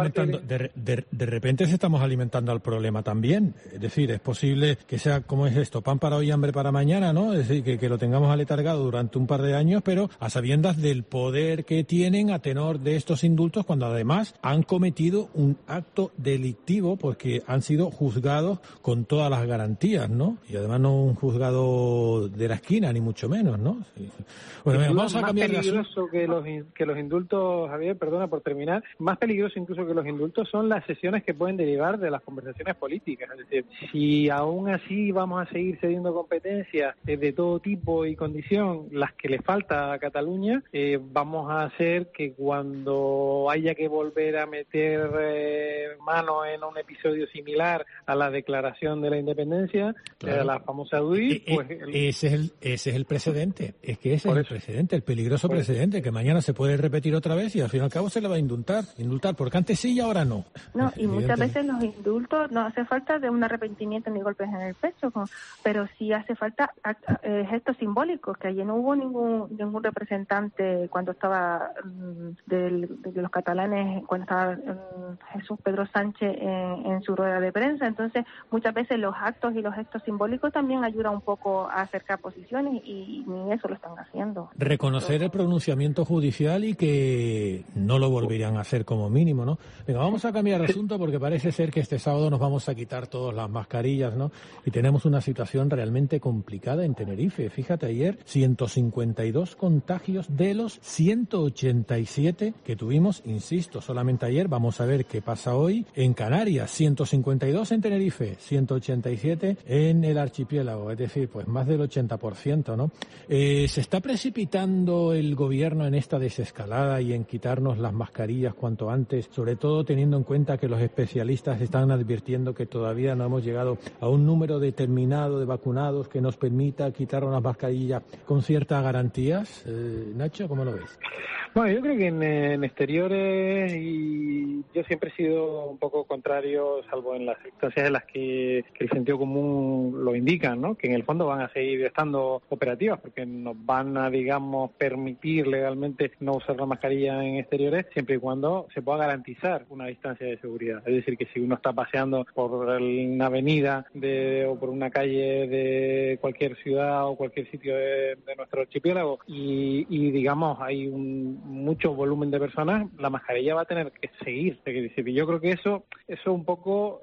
De repente estamos alimentando al problema también. Es decir, es posible que sea, ¿cómo es esto? Pan para hoy, hambre para mañana, ¿no? Es decir, que lo tengamos aletargado durante un par de años, pero a sabiendas del poder que tienen a tenor de estos indultos, cuando además han cometido un acto delictivo porque han sido juzgados con todas las garantías, ¿no? Y además no un juzgado de la esquina, ni mucho menos, ¿no? Sí. Bueno, venga, vamos a cambiar de asunto. Más peligroso que los indultos, Javier, perdona por terminar, más peligroso incluso que los indultos son las sesiones que pueden derivar de las conversaciones políticas. Es decir, si aún así vamos a seguir cediendo competencias de todo tipo y condición, las que le falta a Cataluña, vamos a hacer que cuando haya que volver a meter mano en un episodio similar a la declaración de la independencia, claro, la famosa DUI, pues... Ese es el precedente, es que ese es el precedente, el peligroso precedente, que mañana se puede repetir otra vez y al fin y al cabo se le va a indultar, porque antes sí y ahora no. No, y muchas veces los indultos no hace falta de un arrepentimiento ni golpes en el pecho, pero sí hace falta gestos simbólicos, que allí no hubo ningún representante cuando estaba de los catalanes, cuando estaba Jesús Pedro Sánchez en su rueda de prensa. Entonces muchas veces los actos y los gestos simbólicos también ayudan un poco a acercar posiciones, y ni eso lo están haciendo. Reconocer el pronunciamiento judicial y que no lo volverían a hacer como mínimo, ¿no? Venga, vamos a cambiar de asunto porque parece ser que este sábado nos vamos a quitar todas las mascarillas, ¿no? Y tenemos una situación realmente complicada en Tenerife. Fíjate, ayer 152 contagios de los 187 que tuvimos, insisto, solamente ayer. Vamos a ver ver qué pasa hoy en Canarias. 152 en Tenerife, 187 en el archipiélago, es decir, pues más del 80%, ¿no? ¿Se está precipitando el gobierno en esta desescalada y en quitarnos las mascarillas cuanto antes, sobre todo teniendo en cuenta que los especialistas están advirtiendo que todavía no hemos llegado a un número determinado de vacunados que nos permita quitarnos las mascarillas con ciertas garantías? Nacho, ¿cómo lo ves? Bueno, yo creo que en exteriores, y yo siempre he sido un poco contrario, salvo en las circunstancias en las que el sentido común lo indica, ¿no? Que en el fondo van a seguir estando operativas porque nos van a, digamos, permitir legalmente no usar la mascarilla en exteriores siempre y cuando se pueda garantizar una distancia de seguridad. Es decir, que si uno está paseando por una avenida o por una calle de cualquier ciudad o cualquier sitio de nuestro archipiélago y digamos, hay mucho volumen de personas, la mascarilla va a tener que seguir. Yo creo que eso un poco,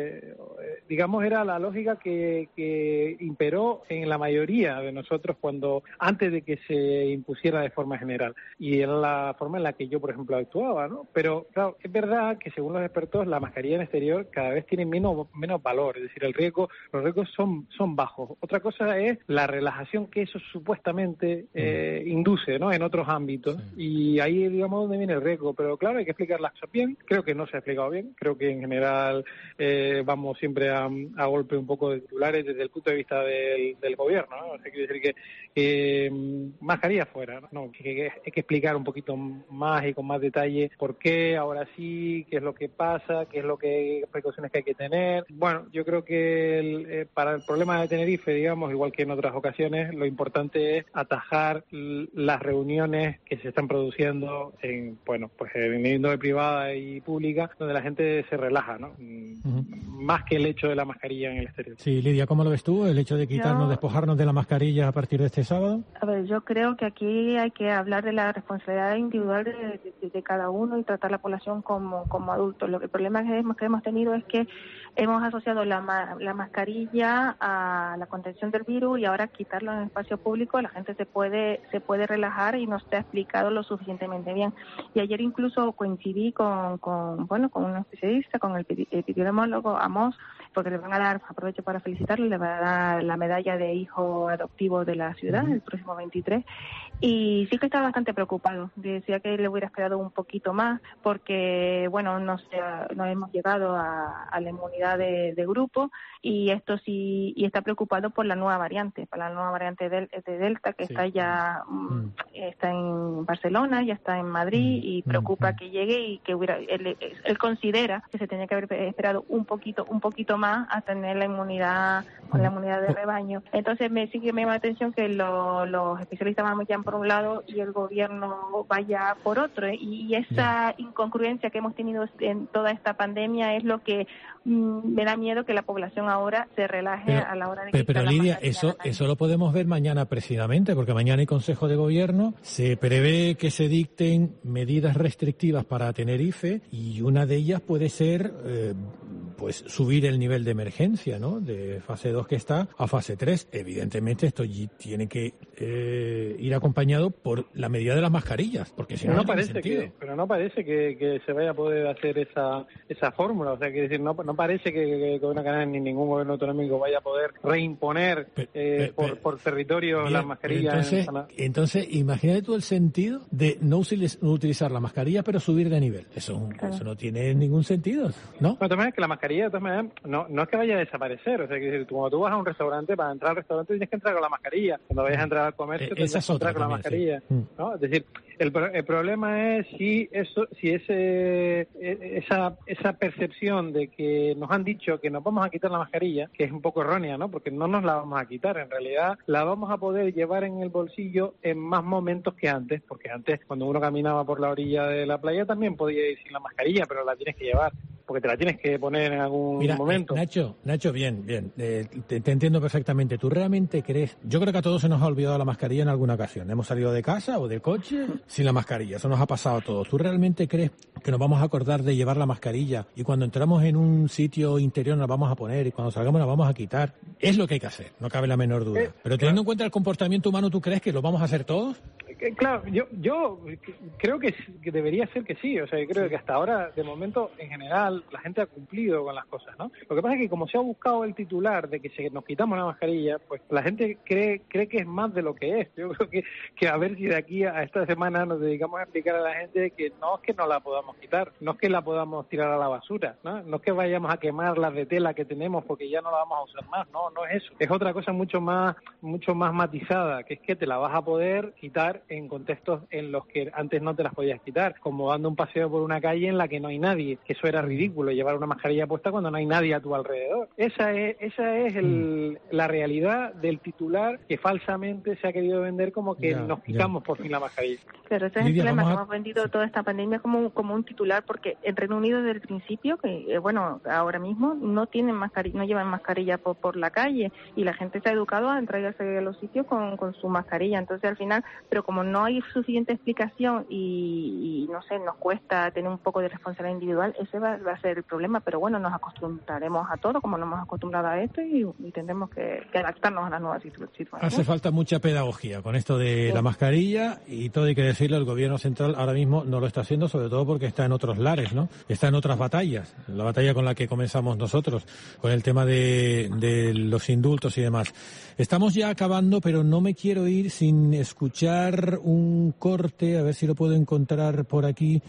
digamos, era la lógica que imperó en la mayoría de nosotros antes de que se impusiera de forma general. Y era la forma en la que yo, por ejemplo, actuaba, ¿no? Pero, claro, es verdad que según los expertos, la mascarilla en exterior cada vez tiene menos valor. Es decir, los riesgos son bajos. Otra cosa es la relajación que eso supuestamente induce, ¿no? En otros ámbitos. Sí. Y ahí, digamos, donde viene el riesgo. Pero claro, hay que explicar las cosas bien. Creo que no se ha explicado bien. Creo que en general vamos siempre a golpe un poco de titulares desde el punto de vista del gobierno, ¿no? O sea, quiere decir que mascarilla fuera, ¿no? Que hay que explicar un poquito más y con más detalle por qué, ahora sí, qué es lo que pasa, qué precauciones que hay que tener. Bueno, yo creo que para el problema de Tenerife, digamos, igual que en otras ocasiones, lo importante es atajar las reuniones que se están produciendo en índole privada y pública, donde la gente se relaja, ¿no? Más que el hecho de la mascarilla en el exterior. Sí, Lidia, ¿cómo lo ves tú? El hecho de despojarnos de la mascarilla a partir de este sábado. A ver, yo creo que aquí hay que hablar de la responsabilidad individual de cada uno y tratar a la población como adultos. El problema que hemos tenido es que hemos asociado la mascarilla a la contención del virus y ahora quitarlo en el espacio público la gente se puede relajar y no está explicado lo suficientemente bien. Y ayer incluso coincidí con un especialista, con el epidemiólogo Amos, porque le van a dar, aprovecho para felicitarle, le van a dar la medalla de hijo adoptivo de la ciudad el próximo 23, y sí que está bastante preocupado. Decía que le hubiera esperado un poquito más porque, no hemos llegado a la inmunidad de grupo y esto sí, y está preocupado por la nueva variante, de Delta que está ya está en Barcelona, ya está en Madrid y preocupa que llegue y que él considera que se tenía que haber esperado un poquito más a tener la inmunidad de rebaño. Entonces sí que me llama la atención que los especialistas vayan por un lado y el gobierno vaya por otro, y esa incongruencia que hemos tenido en toda esta pandemia es lo que me da miedo, que la población ahora se relaje a la hora de pero Lidia, eso lo podemos ver mañana precisamente, porque mañana hay Consejo de Gobierno, se prevé que se dicten medidas restrictivas para Tenerife y una de ellas puede ser subir el nivel de emergencia, ¿no? De fase 2 que está a fase 3. Evidentemente esto tiene que ir acompañado por la medida de las mascarillas, porque si no tiene sentido. Pero no parece que se vaya a poder hacer esa fórmula, o sea, que decir, no parece que el gobierno canario ni ningún gobierno autonómico vaya a poder reimponer por territorio las mascarillas. Entonces, imagínate tú el sentido de no utilizar la mascarilla, pero subir de nivel. Eso no tiene ningún sentido, ¿no? De todas maneras, que la mascarilla, de todas maneras, no es que vaya a desaparecer. O sea, que cuando tú vas a un restaurante, para entrar al restaurante tienes que entrar con la mascarilla. Cuando vayas a entrar al comercio, tienes que entrar con la mascarilla. Sí. ¿No? Es decir, el problema es esa percepción de que nos han dicho que nos vamos a quitar la mascarilla, que es un poco errónea, ¿no? Porque no nos la vamos a quitar. En realidad, la vamos a poder llevar en el bolsillo en más momentos que antes, porque antes, cuando uno caminaba por la orilla de la playa, también podía ir sin la mascarilla, pero la tienes que llevar, porque te la tienes que poner en algún momento. Nacho, bien. Te entiendo perfectamente. ¿Tú realmente crees? Yo creo que a todos se nos ha olvidado la mascarilla en alguna ocasión. Hemos salido de casa o del coche sin la mascarilla. Eso nos ha pasado a todos. ¿Tú realmente crees que nos vamos a acordar de llevar la mascarilla y cuando entramos en un sitio interior nos la vamos a poner y cuando salgamos la vamos a quitar? Es lo que hay que hacer, no cabe la menor duda. Pero teniendo en cuenta el comportamiento humano, ¿tú crees que lo vamos a hacer todos? Claro, yo creo que debería ser que sí. O sea, yo creo que hasta ahora, de momento, en general, la gente ha cumplido con las cosas, ¿no? Lo que pasa es que como se ha buscado el titular de que nos quitamos la mascarilla, pues la gente cree que es más de lo que es. Yo creo que a ver si de aquí a esta semana nos dedicamos a explicar a la gente que no es que no la podamos quitar, no es que la podamos tirar a la basura, no es que vayamos a quemar las de tela que tenemos porque ya no la vamos a usar más, no es eso. Es otra cosa mucho más matizada, que es que te la vas a poder quitar en contextos en los que antes no te las podías quitar, como dando un paseo por una calle en la que no hay nadie, que eso era ridículo, llevar una mascarilla puesta cuando no hay nadie a tu alrededor. Esa es la realidad del titular que falsamente se ha querido vender como que nos quitamos por fin la mascarilla. Pero ese es el problema, que hemos vendido toda esta pandemia como un titular, porque en Reino Unido desde el principio, que ahora mismo no tienen mascarilla, no llevan mascarilla por la calle, y la gente se ha educado a entregarse a los sitios con su mascarilla. Entonces al final, pero como no hay suficiente explicación y no sé, nos cuesta tener un poco de responsabilidad individual, ese va a ser el problema. Pero bueno, nos acostumbraremos a todo como nos hemos acostumbrado a esto y tendremos que adaptarnos a las nuevas situaciones. Hace falta mucha pedagogía con esto de la mascarilla, y todo hay que decirlo, el gobierno central ahora mismo no lo está haciendo, sobre todo porque está en otros lares, ¿no? Está en otras batallas, la batalla con la que comenzamos nosotros, con el tema de los indultos y demás. Estamos ya acabando, pero no me quiero ir sin escuchar un corte, a ver si lo puedo encontrar por aquí,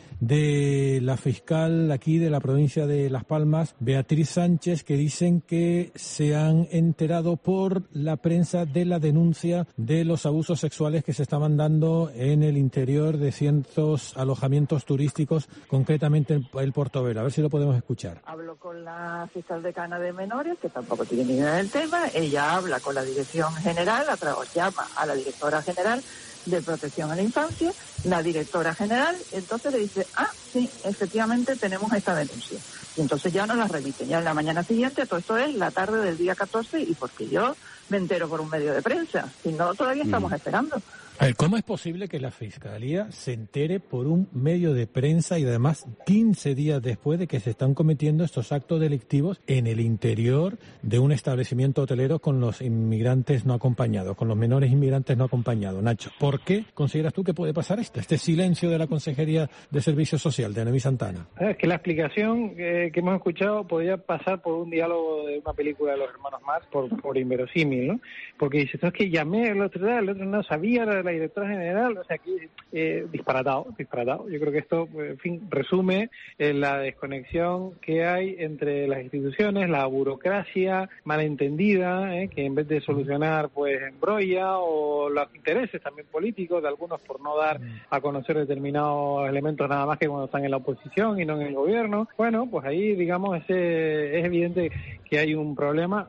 de la fiscal aquí de la provincia de Las Palmas, Beatriz Sánchez, que dicen que se han enterado por la prensa de la denuncia de los abusos sexuales que se estaban dando en el interior de cientos alojamientos turísticos, concretamente el Portobelo. A ver si lo podemos escuchar. Hablo con la fiscal decana de menores, que tampoco tiene ni idea del tema. Ella habla con la dirección general, llama a la directora general de protección a la infancia, la directora general, entonces le dice, sí, efectivamente tenemos esta denuncia. Y entonces ya nos la remiten, ya en la mañana siguiente, todo esto es la tarde del día 14, y porque yo me entero por un medio de prensa, si no todavía estamos esperando. A ver, ¿cómo es posible que la Fiscalía se entere por un medio de prensa y además 15 días después de que se están cometiendo estos actos delictivos en el interior de un establecimiento hotelero con los inmigrantes no acompañados, con los menores inmigrantes no acompañados? Nacho, ¿por qué consideras tú que puede pasar este silencio de la Consejería de Servicios Social de Noemí Santana? Es que la explicación que hemos escuchado podría pasar por un diálogo de una película de los hermanos Marx, por inverosímil, ¿no? Porque dice, es que llamé el otro no sabía la directora general, o sea, que disparatado. Yo creo que esto, en fin, resume la desconexión que hay entre las instituciones, la burocracia malentendida, que en vez de solucionar, pues embrolla, o los intereses también políticos de algunos por no dar a conocer determinados elementos nada más que cuando están en la oposición y no en el gobierno. Bueno, pues ahí, digamos, es evidente que hay un problema.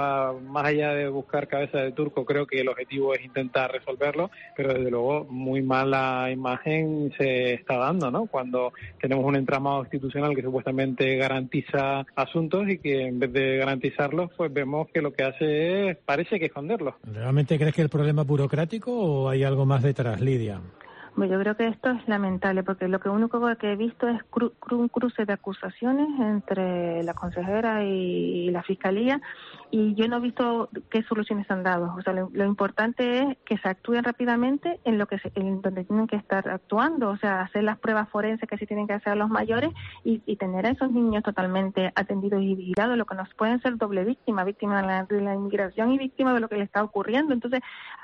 Más allá de buscar cabeza de turco, creo que el objetivo es intentar resolverlo, pero desde luego muy mala imagen se está dando, ¿no? Cuando tenemos un entramado institucional que supuestamente garantiza asuntos y que en vez de garantizarlos, pues vemos que lo que hace es, parece que esconderlos. ¿Realmente crees que el problema es burocrático o hay algo más detrás, Lidia? Yo creo que esto es lamentable, porque lo único que he visto es un cruce de acusaciones entre la consejera y la fiscalía, y yo no he visto qué soluciones han dado. O sea, lo importante es que se actúen rápidamente en donde tienen que estar actuando, o sea, hacer las pruebas forenses que se tienen que hacer a los mayores y tener a esos niños totalmente atendidos y vigilados, lo que nos pueden ser doble víctima de la inmigración y víctima de lo que le está ocurriendo. Entonces,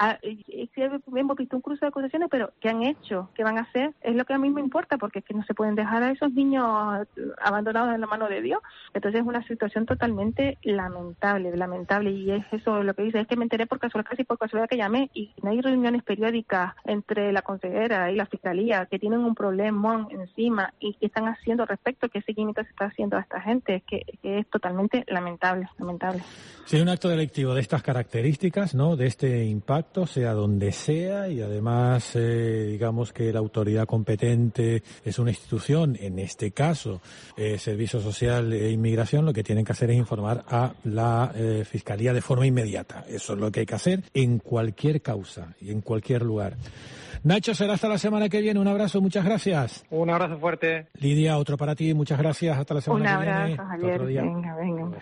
hemos visto un cruce de acusaciones, pero ¿qué han hecho? ¿Qué van a hacer? Es lo que a mí me importa, porque es que no se pueden dejar a esos niños abandonados en la mano de Dios. Entonces es una situación totalmente lamentable, y es eso lo que dice, es que me enteré casi por casualidad que llamé, y no hay reuniones periódicas entre la consejera y la fiscalía que tienen un problema encima y que están haciendo respecto a qué seguimiento se está haciendo a esta gente. Es que es totalmente lamentable. Si hay un acto delictivo de estas características, ¿no?, de este impacto, sea donde sea, y además, digamos que la autoridad competente es una institución, en este caso, Servicio Social e Inmigración, lo que tienen que hacer es informar a la Fiscalía de forma inmediata. Eso es lo que hay que hacer en cualquier causa y en cualquier lugar. Nacho, será hasta la semana que viene. Un abrazo, muchas gracias. Un abrazo fuerte. Lidia, otro para ti, muchas gracias. Hasta la semana que viene. Un abrazo, Javier. Venga.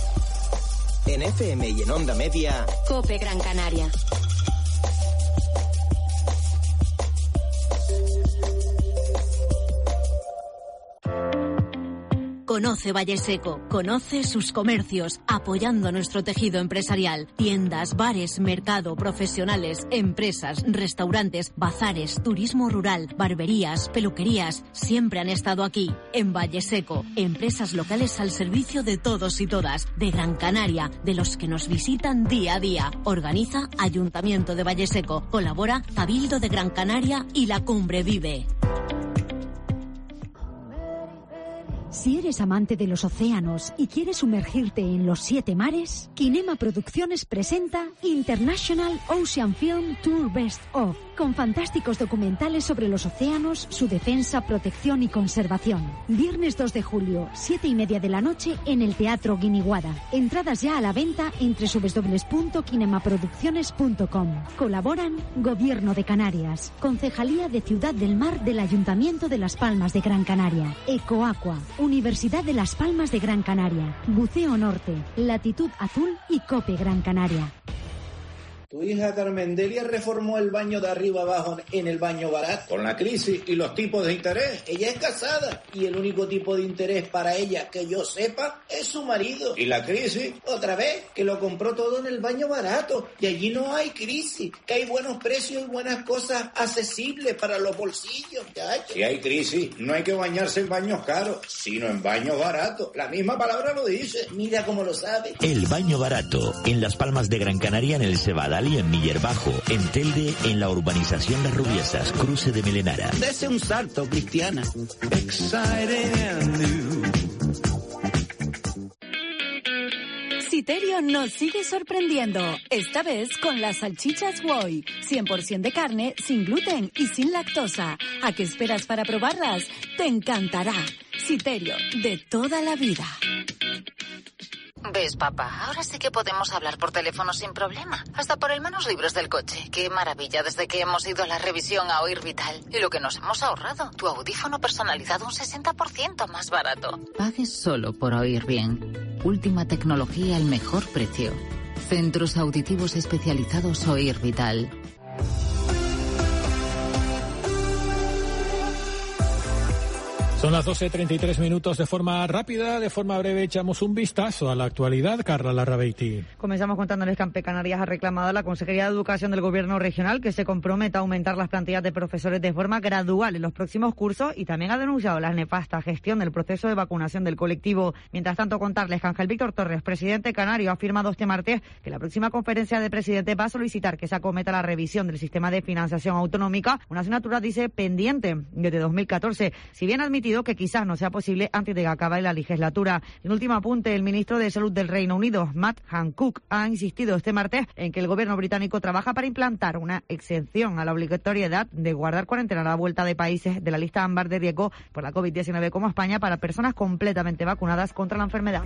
En FM y en Onda Media, COPE Gran Canaria. Conoce Valleseco, conoce sus comercios, apoyando nuestro tejido empresarial. Tiendas, bares, mercado, profesionales, empresas, restaurantes, bazares, turismo rural, barberías, peluquerías, siempre han estado aquí, en Valleseco. Empresas locales al servicio de todos y todas, de Gran Canaria, de los que nos visitan día a día. Organiza Ayuntamiento de Valleseco. Colabora Cabildo de Gran Canaria y La Cumbre Vive. Si eres amante de los océanos y quieres sumergirte en los 7 mares, Kinema Producciones presenta International Ocean Film Tour Best Of, con fantásticos documentales sobre los océanos, su defensa, protección y conservación. Viernes 2 de julio, 7:30 de la noche, en el Teatro Guiniguada. Entradas ya a la venta en www.kinemaproducciones.com. Colaboran Gobierno de Canarias, Concejalía de Ciudad del Mar del Ayuntamiento de Las Palmas de Gran Canaria, Ecoaqua, Universidad de Las Palmas de Gran Canaria, Buceo Norte, Latitud Azul y COPE Gran Canaria. Tu hija Carmen Delia reformó el baño de arriba abajo en el baño barato. Con la crisis y los tipos de interés, ella es casada y el único tipo de interés para ella que yo sepa es su marido. Y la crisis, otra vez, que lo compró todo en el baño barato. Y allí no hay crisis, que hay buenos precios y buenas cosas accesibles para los bolsillos. Si hay crisis, no hay que bañarse en baños caros, sino en baños baratos. La misma palabra lo dice, mira cómo lo sabe. El baño barato, en Las Palmas de Gran Canaria, en el Cebadal y en Miller Bajo, en Telde, en la urbanización Las Rubiesas, cruce de Melenara. Dese un salto, Cristiana. Citerio nos sigue sorprendiendo, esta vez con las salchichas Woy, 100% de carne, sin gluten y sin lactosa. ¿A qué esperas para probarlas? Te encantará. Citerio, de toda la vida. ¿Ves, papá? Ahora sí que podemos hablar por teléfono sin problema. Hasta por el manos libres del coche. Qué maravilla desde que hemos ido a la revisión a Oír Vital. Y lo que nos hemos ahorrado. Tu audífono personalizado un 60% más barato. Pagues solo por oír bien. Última tecnología al mejor precio. Centros auditivos especializados Oír Vital. Son las 12:33 minutos. De forma rápida, de forma breve, echamos un vistazo a la actualidad. Carla Larrabeiti. Comenzamos contándoles que Ampe Canarias ha reclamado a la Consejería de Educación del Gobierno Regional que se comprometa a aumentar las plantillas de profesores de forma gradual en los próximos cursos y también ha denunciado la nefasta gestión del proceso de vacunación del colectivo. Mientras tanto, contarles que Ángel Víctor Torres, presidente canario, ha afirmado este martes que la próxima conferencia de presidentes va a solicitar que se acometa la revisión del sistema de financiación autonómica, una asignatura, dice, pendiente desde 2014, si bien ha admitido que quizás no sea posible antes de que acabe la legislatura. En último apunte, el ministro de Salud del Reino Unido, Matt Hancock, ha insistido este martes en que el gobierno británico trabaja para implantar una exención a la obligatoriedad de guardar cuarentena a la vuelta de países de la lista ámbar de riesgo por la COVID-19 como España para personas completamente vacunadas contra la enfermedad.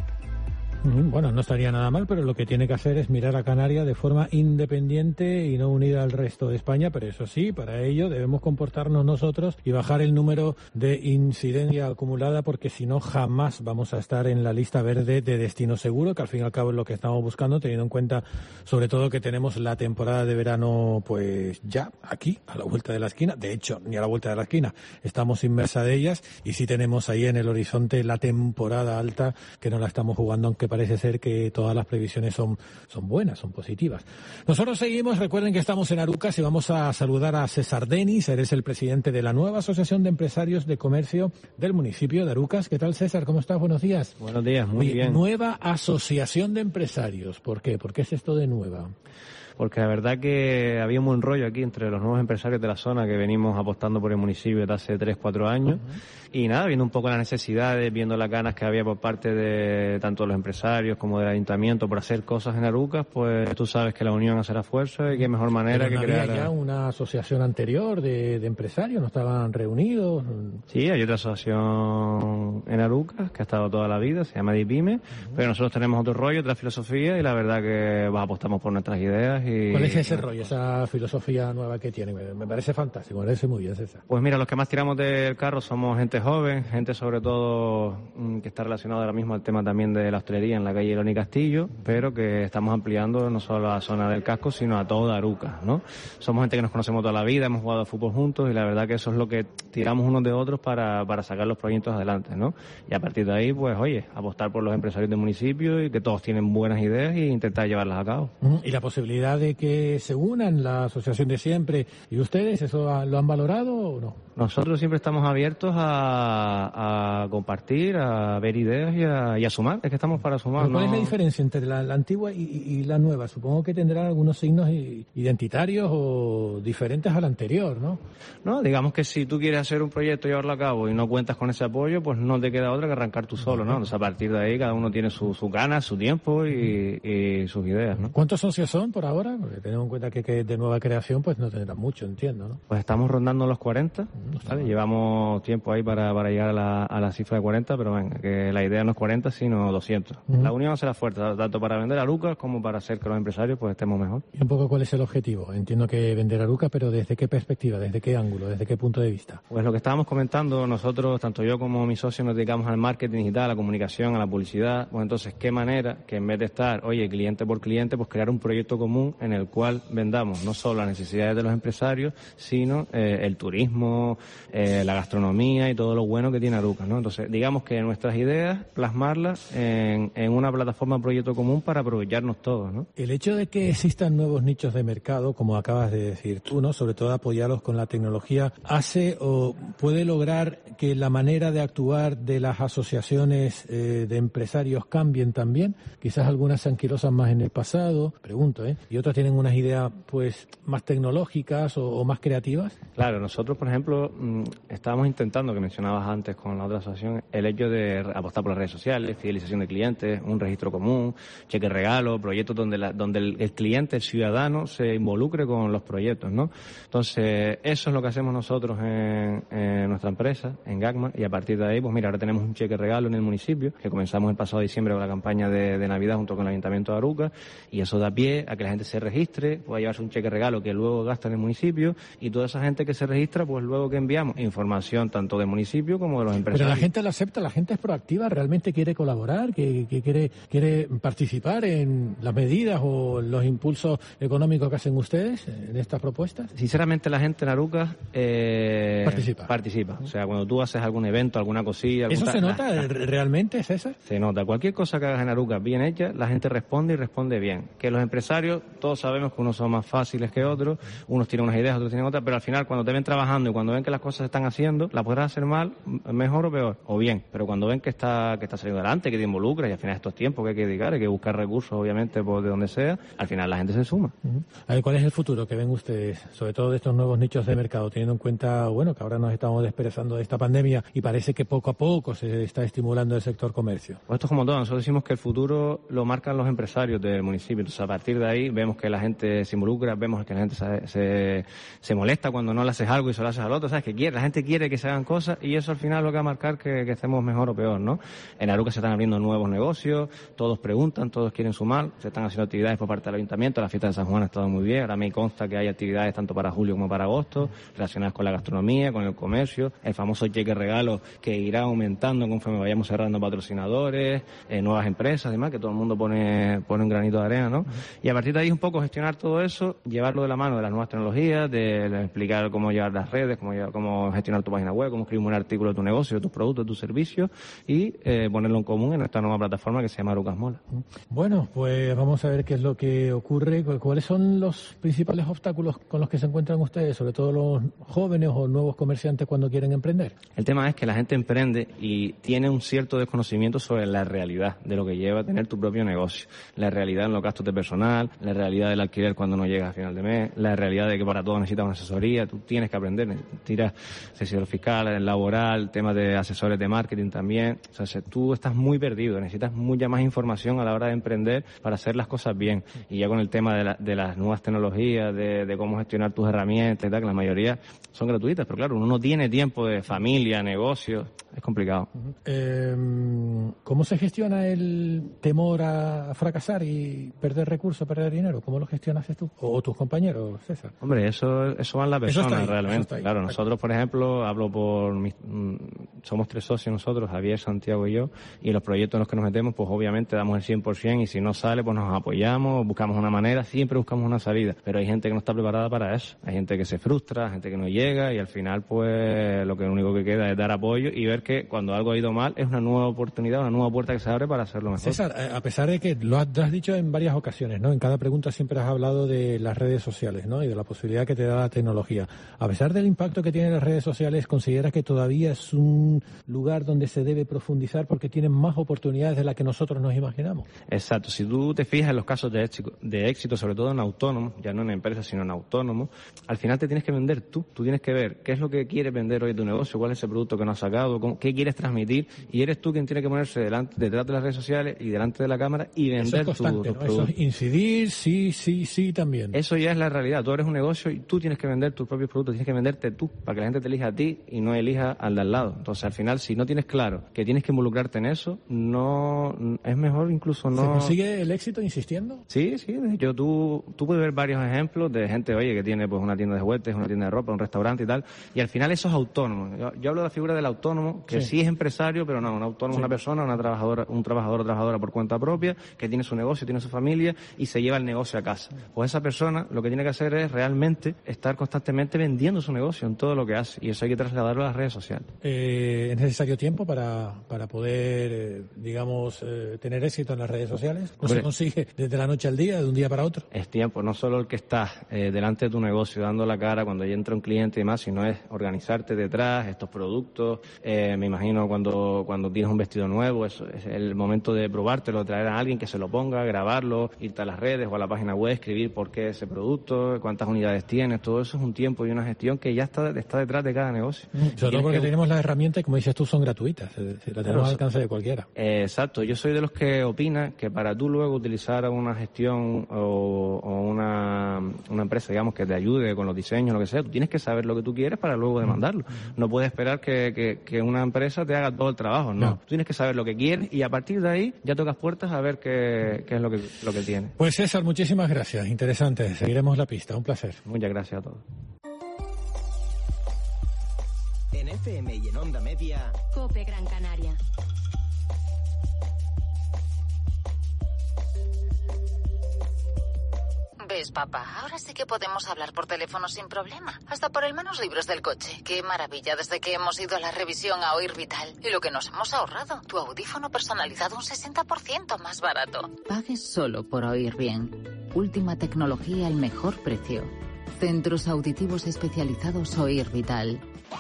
Bueno, no estaría nada mal, pero lo que tiene que hacer es mirar a Canarias de forma independiente y no unida al resto de España, pero eso sí, para ello debemos comportarnos nosotros y bajar el número de incidencia acumulada, porque si no jamás vamos a estar en la lista verde de destino seguro, que al fin y al cabo es lo que estamos buscando, teniendo en cuenta sobre todo que tenemos la temporada de verano pues ya aquí, a la vuelta de la esquina. De hecho, ni a la vuelta de la esquina, estamos inmersa de ellas y sí tenemos ahí en el horizonte la temporada alta, que no la estamos jugando, aunque parece ser que todas las previsiones son buenas, son positivas. Nosotros seguimos, recuerden que estamos en Arucas y vamos a saludar a César Denis, eres el presidente de la nueva Asociación de Empresarios de Comercio del municipio de Arucas. ¿Qué tal, César? ¿Cómo estás? Buenos días. Buenos días, muy bien. Nueva Asociación de Empresarios, ¿por qué? ¿Por qué es esto de nueva? Porque la verdad que había un buen rollo aquí entre los nuevos empresarios de la zona que venimos apostando por el municipio desde hace 3-4 años. Y nada, viendo un poco las necesidades, viendo las ganas que había por parte de tanto los empresarios como del ayuntamiento por hacer cosas en Arucas, pues tú sabes que la unión hace la fuerza y qué mejor manera que crear. ¿Había ya una asociación anterior de empresarios? ¿No estaban reunidos? Sí, hay otra asociación en Arucas que ha estado toda la vida, se llama DIPYME, pero nosotros tenemos otro rollo, otra filosofía y la verdad que apostamos por nuestras ideas ¿Cuál es ese rollo, esa filosofía nueva que tiene? Me parece fantástico, me parece muy bien, César. Pues mira, los que más tiramos del carro somos gente joven, gente sobre todo que está relacionada ahora mismo al tema también de la hostelería en la calle Eloni Castillo, pero que estamos ampliando no solo a la zona del casco, sino a toda Arucas, ¿no? Somos gente que nos conocemos toda la vida, hemos jugado a fútbol juntos y la verdad que eso es lo que tiramos unos de otros para sacar los proyectos adelante, ¿no? Y a partir de ahí, pues oye, apostar por los empresarios del municipio y que todos tienen buenas ideas e intentar llevarlas a cabo. Y la posibilidad de que se unan la asociación de siempre y ustedes, ¿eso lo han valorado o no? Nosotros siempre estamos abiertos a compartir, a ver ideas y a sumar. Es que estamos para sumar. ¿Cuál es la diferencia entre la antigua y la nueva? Supongo que tendrán algunos signos identitarios o diferentes al anterior, ¿no? No, digamos que si tú quieres hacer un proyecto y llevarlo a cabo y no cuentas con ese apoyo, pues no te queda otra que arrancar tú solo, ¿no? Entonces a partir de ahí cada uno tiene sus ganas, su tiempo y sus ideas, ¿no? ¿Cuántos socios son por ahora? Porque tenemos en cuenta que de nueva creación pues no tendrán mucho, entiendo, ¿no? Pues estamos rondando los 40, ¿vale? Llevamos tiempo ahí para llegar a la cifra de 40, pero venga, que la idea no es 40 sino 200. La unión será fuerte, tanto para vender a Arucas como para hacer que los empresarios pues estemos mejor. ¿Y un poco cuál es el objetivo? Entiendo que vender a Arucas, pero ¿desde qué perspectiva, desde qué ángulo, desde qué punto de vista? Pues lo que estábamos comentando, nosotros, tanto yo como mi socio, nos dedicamos al marketing digital, a la comunicación, a la publicidad. Pues entonces, ¿qué manera que en vez de estar, oye, cliente por cliente, pues crear un proyecto común en el cual vendamos no solo las necesidades de los empresarios, sino el turismo, la gastronomía y todo lo bueno que tiene Arucas, ¿no? Entonces, digamos que nuestras ideas, plasmarlas en una plataforma, proyecto común para aprovecharnos todos, ¿no? El hecho de que existan nuevos nichos de mercado, como acabas de decir tú, ¿no? Sobre todo apoyarlos con la tecnología, hace o puede lograr que la manera de actuar de las asociaciones de empresarios cambien también. Quizás algunas se anquilosas más en el pasado, pregunto, y otras tienen unas ideas pues más tecnológicas o más creativas. Claro, nosotros, por ejemplo, estábamos intentando, que mencionabas antes con la otra asociación, el hecho de apostar por las redes sociales, fidelización de clientes, un registro común, cheque regalo, proyectos donde el cliente, el ciudadano, se involucre con los proyectos, ¿no? Entonces, eso es lo que hacemos nosotros en nuestra empresa, en Gagma, y a partir de ahí, pues mira, ahora tenemos un cheque regalo en el municipio, que comenzamos el pasado diciembre con la campaña de Navidad junto con el Ayuntamiento de Arucas, y eso da pie a que la gente se registre, pueda llevarse un cheque regalo que luego gasta en el municipio, y toda esa gente que se registra, pues luego que enviamos información tanto del municipio como de los empresarios. Pero la gente lo acepta, la gente es proactiva, realmente quiere colaborar, que quiere participar en las medidas o los impulsos económicos que hacen ustedes en estas propuestas. Sinceramente, la gente en Arucas participa. O sea, cuando tú haces algún evento, alguna cosilla... ¿Eso se nota realmente, César? Se nota. Cualquier cosa que hagas en Arucas bien hecha, la gente responde y responde bien. Que los empresarios, todos sabemos que unos son más fáciles que otros, unos tienen unas ideas, otros tienen otras, pero al final cuando te ven trabajando y cuando ven que las cosas se están haciendo, las podrás hacer mal, mejor o peor, o bien. Pero cuando ven que está saliendo adelante, que te involucras, y al final estos tiempos que hay que dedicar, hay que buscar recursos, obviamente, por de donde sea, al final la gente se suma. A ver, ¿cuál es el futuro que ven ustedes, sobre todo de estos nuevos nichos de mercado, teniendo en cuenta, bueno, que ahora nos estamos desperezando de esta pandemia y parece que poco a poco se está estimulando el sector comercio? Pues esto es como todo, nosotros decimos que el futuro lo marcan los empresarios del municipio, entonces a partir de ahí vemos que la gente se involucra, vemos que la gente se molesta cuando no le haces algo y se lo haces al otro, ¿sabes? La gente quiere que se hagan cosas y eso al final lo que va a marcar que estemos mejor o peor, ¿no? En Arucas se están abriendo nuevos negocios, todos preguntan, todos quieren sumar, se están haciendo actividades por parte del ayuntamiento, la fiesta de San Juan ha estado muy bien, ahora me consta que hay actividades tanto para julio como para agosto, relacionadas con la gastronomía, con el comercio, el famoso cheque regalo que irá aumentando conforme vayamos cerrando patrocinadores, nuevas empresas, demás, que todo el mundo pone un granito de arena, ¿no? Y a partir de ahí un poco gestionar todo eso, llevarlo de la mano de las nuevas tecnologías, de explicar cómo llevar las redes, cómo gestionar tu página web, cómo escribir un artículo de tu negocio, de tus productos, de tus servicios y ponerlo en común en esta nueva plataforma que se llama Arucas Mola. Bueno, pues vamos a ver qué es lo que ocurre. ¿Cuáles son los principales obstáculos con los que se encuentran ustedes, sobre todo los jóvenes o nuevos comerciantes cuando quieren emprender? El tema es que la gente emprende y tiene un cierto desconocimiento sobre la realidad de lo que lleva a tener tu propio negocio, la realidad en los gastos de personal, la realidad del alquiler cuando no llegas a final de mes, la realidad de que para todo necesitas una asesoría, tú tienes que aprender, tiras asesor fiscal, laboral, temas de asesores de marketing también, o sea, tú estás muy perdido, necesitas mucha más información a la hora de emprender para hacer las cosas bien, y ya con el tema de las nuevas tecnologías, de cómo gestionar tus herramientas y tal, que la mayoría son gratuitas, pero claro, uno no tiene tiempo de familia, negocios, es complicado. ¿Cómo se gestiona el temor a fracasar y perder recursos, perder dinero? dinero? ¿Cómo lo gestionas tú? ¿O tus compañeros, César? Hombre, eso va en la persona realmente. Claro, nosotros, por ejemplo, somos 3 socios nosotros, Javier, Santiago y yo, y los proyectos en los que nos metemos, pues obviamente damos el 100%, y si no sale, pues nos apoyamos, buscamos una manera, siempre buscamos una salida. Pero hay gente que no está preparada para eso. Hay gente que se frustra, gente que no llega, y al final, pues, lo único que queda es dar apoyo y ver que cuando algo ha ido mal, es una nueva oportunidad, una nueva puerta que se abre para hacerlo mejor. César, a pesar de que lo has dicho en varias ocasiones, ¿no? En cada pregunta siempre has hablado de las redes sociales, ¿no? Y de la posibilidad que te da la tecnología. A pesar del impacto que tienen las redes sociales, ¿consideras que todavía es un lugar donde se debe profundizar porque tienen más oportunidades de las que nosotros nos imaginamos? Exacto. Si tú te fijas en los casos de éxito, sobre todo en autónomos, ya no en empresas, sino en autónomos, al final te tienes que vender tú. Tú tienes que ver qué es lo que quieres vender hoy tu negocio, cuál es ese producto que no has sacado, qué quieres transmitir, y eres tú quien tiene que ponerse detrás de las redes sociales y delante de la cámara y vender tu producto. Eso es incidir, sí también. Eso ya es la realidad. Tú eres un negocio y tú tienes que vender tus propios productos, tienes que venderte tú, para que la gente te elija a ti y no elija al de al lado. Entonces, al final, si no tienes claro que tienes que involucrarte en eso, no es mejor incluso no... ¿Se consigue el éxito insistiendo? Sí. Tú puedes ver varios ejemplos de gente, que tiene pues una tienda de juguetes, una tienda de ropa, un restaurante y tal, y al final eso es autónomo. Yo hablo de la figura del autónomo, que sí es empresario, pero no, un autónomo es una persona, un trabajador o trabajadora por cuenta propia, que tiene su negocio, tiene su familia y se lleva el negocio a casa. Pues esa persona lo que tiene que hacer es realmente estar constantemente vendiendo su negocio en todo lo que hace, y eso hay que trasladarlo a las redes sociales. ¿Es necesario tiempo para poder, tener éxito en las redes sociales? ¿No se consigue desde la noche al día, de un día para otro? Es tiempo, no solo el que está delante de tu negocio dando la cara cuando ya entra un cliente y demás, sino es organizarte detrás, estos productos. Me imagino cuando tienes un vestido nuevo, eso es el momento de probártelo, traer a alguien que se lo ponga, grabarlo, irte a las redes o a la página web, escribir por qué ese producto, cuántas unidades tienes, todo eso es un tiempo y una gestión que ya está detrás de cada negocio. Sobre todo porque tenemos las herramientas y, como dices tú, son gratuitas, es decir, las tenemos al alcance de cualquiera. Exacto, yo soy de los que opina que para tú luego utilizar una gestión o una empresa, que te ayude con los diseños, lo que sea, tú tienes que saber lo que tú quieres para luego demandarlo. No puedes esperar que una empresa te haga todo el trabajo, no. Tú tienes que saber lo que quieres y a partir de ahí ya tocas puertas a ver qué es lo que tiene. Pues César, muchísimas gracias, interesante, seguiremos la pista, un placer. Muchas gracias a todos. En FM y en Onda Media, COPE Gran Canaria. ¿Ves, papá? Ahora sí que podemos hablar por teléfono sin problema. Hasta por el manos libres del coche. Qué maravilla desde que hemos ido a la revisión a Oír Vital. Y lo que nos hemos ahorrado. Tu audífono personalizado un 60% más barato. Pagues solo por oír bien. Última tecnología al mejor precio. Centros auditivos especializados Oír Vital.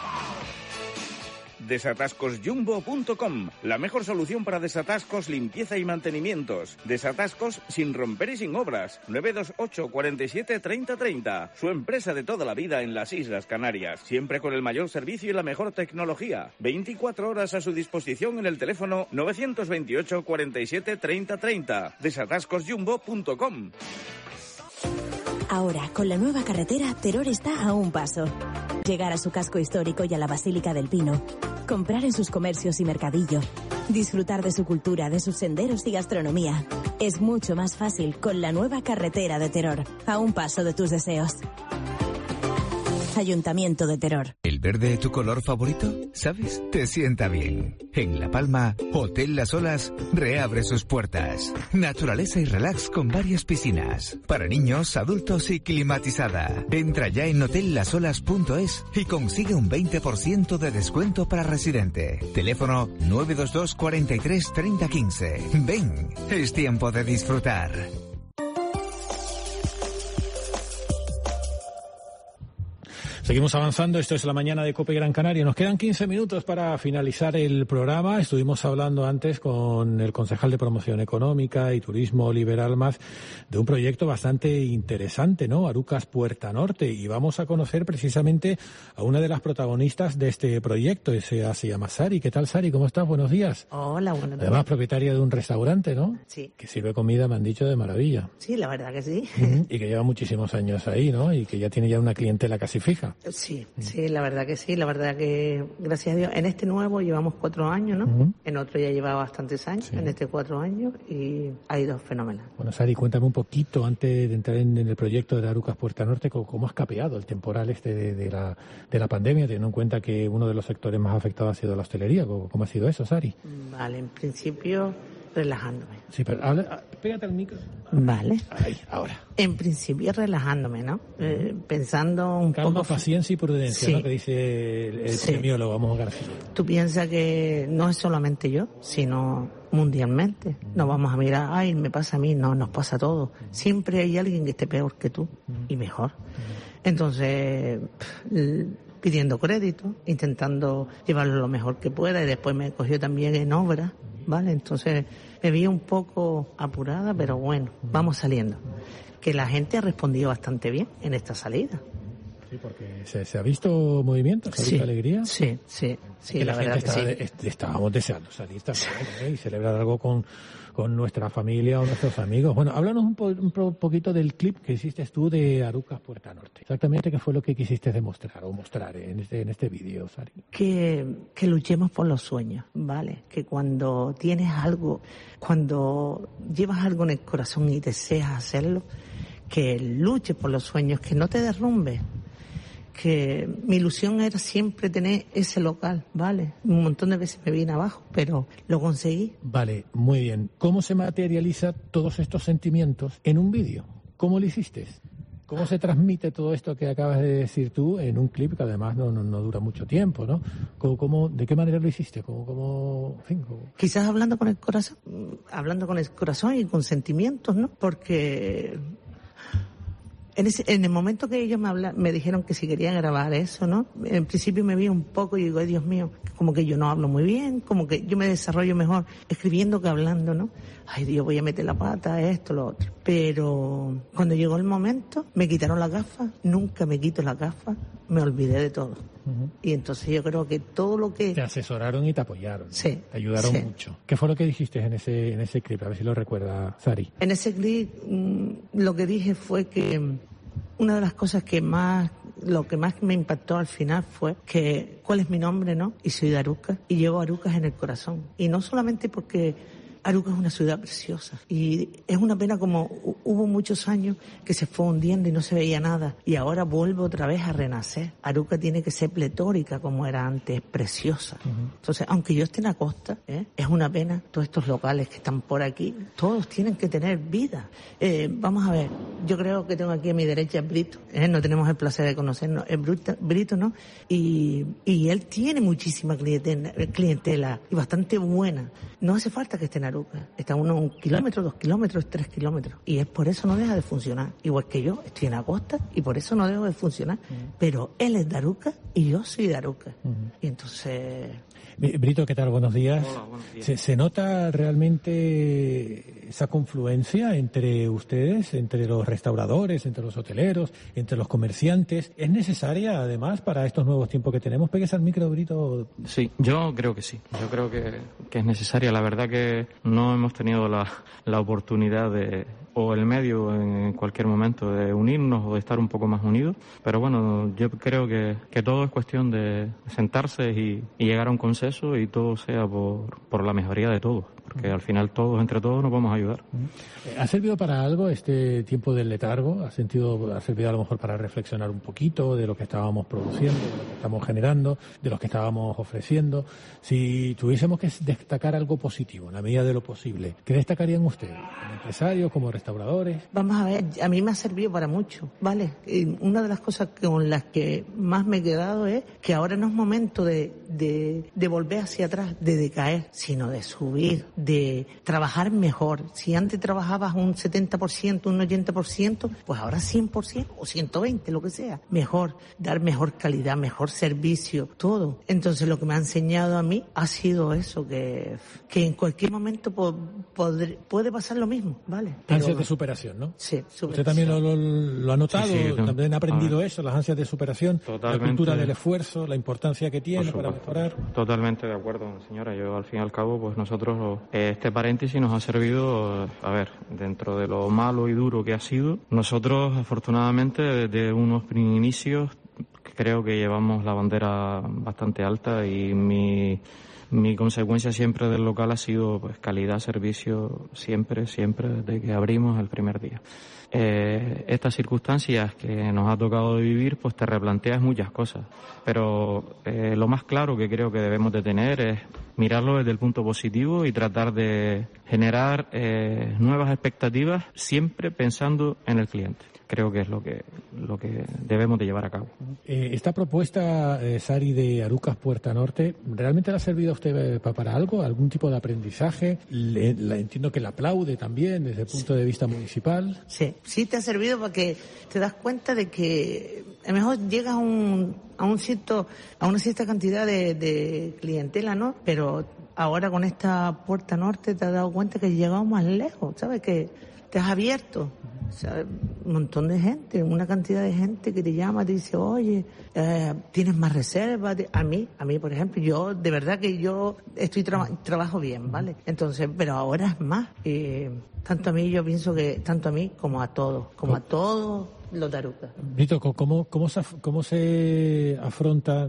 Desatascosjumbo.com, la mejor solución para desatascos, limpieza y mantenimientos. Desatascos sin romper y sin obras. 928 47 30 30. Su empresa de toda la vida en las Islas Canarias. Siempre con el mayor servicio y la mejor tecnología. 24 horas a su disposición en el teléfono 928 47 30 30. Desatascosjumbo.com. Ahora, con la nueva carretera, Teror está a un paso. Llegar a su casco histórico y a la Basílica del Pino. Comprar en sus comercios y mercadillo. Disfrutar de su cultura, de sus senderos y gastronomía. Es mucho más fácil con la nueva carretera de Teror. A un paso de tus deseos. Ayuntamiento de Teror. ¿El verde tu color favorito? ¿Sabes? Te sienta bien. En La Palma, Hotel Las Olas reabre sus puertas. Naturaleza y relax con varias piscinas. Para niños, adultos y climatizada. Entra ya en hotellasolas.es y consigue un 20% de descuento para residente. Teléfono 922 43 30 15. Ven, es tiempo de disfrutar. Seguimos avanzando, esto es la mañana de COPE Gran Canaria. Nos quedan 15 minutos para finalizar el programa. Estuvimos hablando antes con el concejal de Promoción Económica y Turismo, Oliver Almaz, de un proyecto bastante interesante, ¿no? Arucas Puerta Norte. Y vamos a conocer precisamente a una de las protagonistas de este proyecto. Se llama Sari. ¿Qué tal, Sari? ¿Cómo estás? Buenos días. Hola, buenos días. Además, propietaria de un restaurante, ¿no? Sí. Que sirve comida, me han dicho, de maravilla. Sí, la verdad que sí. Y que lleva muchísimos años ahí, ¿no? Y que ya tiene una clientela casi fija. Aruca. Sí, la verdad que sí, la verdad que gracias a Dios. En este nuevo llevamos 4 años, ¿no? En otro ya llevaba bastantes años, en este 4 años, y ha ido fenomenal. Bueno, Sari, cuéntame un poquito, antes de entrar en el proyecto de Arucas Puerta Norte, cómo has capeado el temporal de la pandemia, teniendo en cuenta que uno de los sectores más afectados ha sido la hostelería. ¿Cómo ha sido eso, Sari? Vale, en principio relajándome. Sí, pero pégate al micro. Vale. Ahí, ahora. En principio relajándome, ¿no? Pensando un Calma, poco... paciencia y prudencia, sí. ¿no? Que dice el semiólogo, vamos a García. Tú piensas que no es solamente yo, sino mundialmente. No vamos a mirar, ay, me pasa a mí, no, nos pasa a todos. Siempre hay alguien que esté peor que tú y mejor. Entonces, pidiendo crédito, intentando llevarlo lo mejor que pueda, y después me cogió también en obra, ¿vale? Entonces me vi un poco apurada, pero bueno, vamos saliendo. Que la gente ha respondido bastante bien en esta salida. Sí, porque se ha visto movimiento, se ha visto alegría. Sí, que la verdad gente que sí. Estábamos deseando salir también, y celebrar algo con nuestra familia o nuestros amigos. Bueno, háblanos un poquito del clip que hiciste tú de Arucas Puerta Norte. Exactamente qué fue lo que quisiste demostrar o mostrar en este vídeo, Sari. Que luchemos por los sueños, ¿vale? Que cuando tienes algo, cuando llevas algo en el corazón y deseas hacerlo, que luches por los sueños, que no te derrumbes. Que mi ilusión era siempre tener ese local, ¿vale? Un montón de veces me vine abajo, pero lo conseguí. Vale, muy bien. ¿Cómo se materializa todos estos sentimientos en un vídeo? ¿Cómo lo hiciste? ¿Cómo se transmite todo esto que acabas de decir tú en un clip que además no dura mucho tiempo, ¿no? ¿De qué manera lo hiciste? Quizás hablando con el corazón y con sentimientos, ¿no? Porque... En el momento que ellos me dijeron que si querían grabar eso, ¿no? En principio me vi un poco y digo, ay Dios mío, como que yo no hablo muy bien, como que yo me desarrollo mejor escribiendo que hablando, ¿no? Ay Dios, voy a meter la pata, esto, lo otro. Pero cuando llegó el momento, me quitaron las gafas, nunca me quito las gafas, me olvidé de todo. Y entonces yo creo que todo lo que... Te asesoraron y te apoyaron. Sí. Te ayudaron mucho. ¿Qué fue lo que dijiste en ese clip? A ver si lo recuerda Sari. En ese clip lo que dije fue que una de las cosas lo que más me impactó al final fue que cuál es mi nombre, ¿no? Y soy de Arucas y llevo Arucas en el corazón. Y no solamente porque Arucas es una ciudad preciosa y es una pena como hubo muchos años que se fue hundiendo y no se veía nada y ahora vuelve otra vez a renacer. Arucas tiene que ser pletórica como era antes, preciosa. Entonces, aunque yo esté en la costa, es una pena todos estos locales que están por aquí, todos tienen que tener vida. Vamos a ver, yo creo que tengo aquí a mi derecha a Brito, no tenemos el placer de conocernos, es Brito, ¿no? Y él tiene muchísima clientela y bastante buena. No hace falta que esté en Arucas. Está uno 1 kilómetro, 2 kilómetros, 3 kilómetros. Y es por eso no deja de funcionar. Igual que yo, estoy en la costa y por eso no dejo de funcionar. Pero él es de Arucas y yo soy de Arucas. Y entonces... Brito, ¿qué tal? Buenos días. Hola, buenos días. ¿Se nota realmente esa confluencia entre ustedes, entre los restauradores, entre los hoteleros, entre los comerciantes? ¿Es necesaria, además, para estos nuevos tiempos que tenemos? ¿Pegues al micro, Brito? Sí, yo creo que sí. Yo creo que es necesaria. La verdad que no hemos tenido la oportunidad o el medio en cualquier momento de unirnos o de estar un poco más unidos. Pero bueno, yo creo que todo es cuestión de sentarse y llegar a un consenso y todo sea por la mejoría de todos. Porque al final entre todos nos vamos a ayudar. ¿Ha servido para algo este tiempo del letargo? ¿Ha servido a lo mejor para reflexionar un poquito de lo que estábamos produciendo, de lo que estamos generando, de lo que estábamos ofreciendo? Si tuviésemos que destacar algo positivo, en la medida de lo posible, ¿qué destacarían ustedes? ¿Como empresarios, como restauradores? Vamos a ver, a mí me ha servido para mucho, ¿vale? Y una de las cosas con las que más me he quedado es que ahora no es momento de volver hacia atrás, de decaer, sino de subir, de trabajar mejor. Si antes trabajabas un 70%, un 80%, pues ahora 100% o 120%, lo que sea. Mejor, dar mejor calidad, mejor servicio, todo. Entonces lo que me ha enseñado a mí ha sido eso, que en cualquier momento puede pasar lo mismo, ¿vale? Pero, ansias de superación, ¿no? Sí, superación. Usted también lo ha notado, sí, también ha aprendido eso, las ansias de superación, totalmente, la cultura del esfuerzo, la importancia que tiene para mejorar. Totalmente de acuerdo, señora. Yo al fin y al cabo, pues nosotros, este paréntesis nos ha servido, a ver, dentro de lo malo y duro que ha sido, nosotros afortunadamente desde unos inicios creo que llevamos la bandera bastante alta y mi consecuencia siempre del local ha sido pues calidad, servicio, siempre, desde que abrimos el primer día. Estas circunstancias que nos ha tocado vivir, pues te replanteas muchas cosas, pero lo más claro que creo que debemos de tener es mirarlo desde el punto positivo y tratar de generar nuevas expectativas, siempre pensando en el cliente. Creo que es lo que debemos de llevar a cabo. Esta propuesta, Sari, de Arucas Puerta Norte, ¿realmente le ha servido a usted para algo? ¿Algún tipo de aprendizaje? Entiendo que la aplaude también desde el punto de vista municipal. Sí te ha servido porque te das cuenta de que a lo mejor llegas a una cierta cantidad de clientela, ¿no? Pero ahora con esta Puerta Norte te has dado cuenta que llegamos más lejos, ¿sabes? Que te has abierto. O sea, un montón de gente, una cantidad de gente que te llama, te dice, oye, tienes más reservas. A mí, por ejemplo, yo, de verdad que yo trabajo bien, ¿vale? Entonces, pero ahora es más. Tanto a mí, yo pienso que tanto a mí como a todos los de Arucas. Brito, ¿cómo se afronta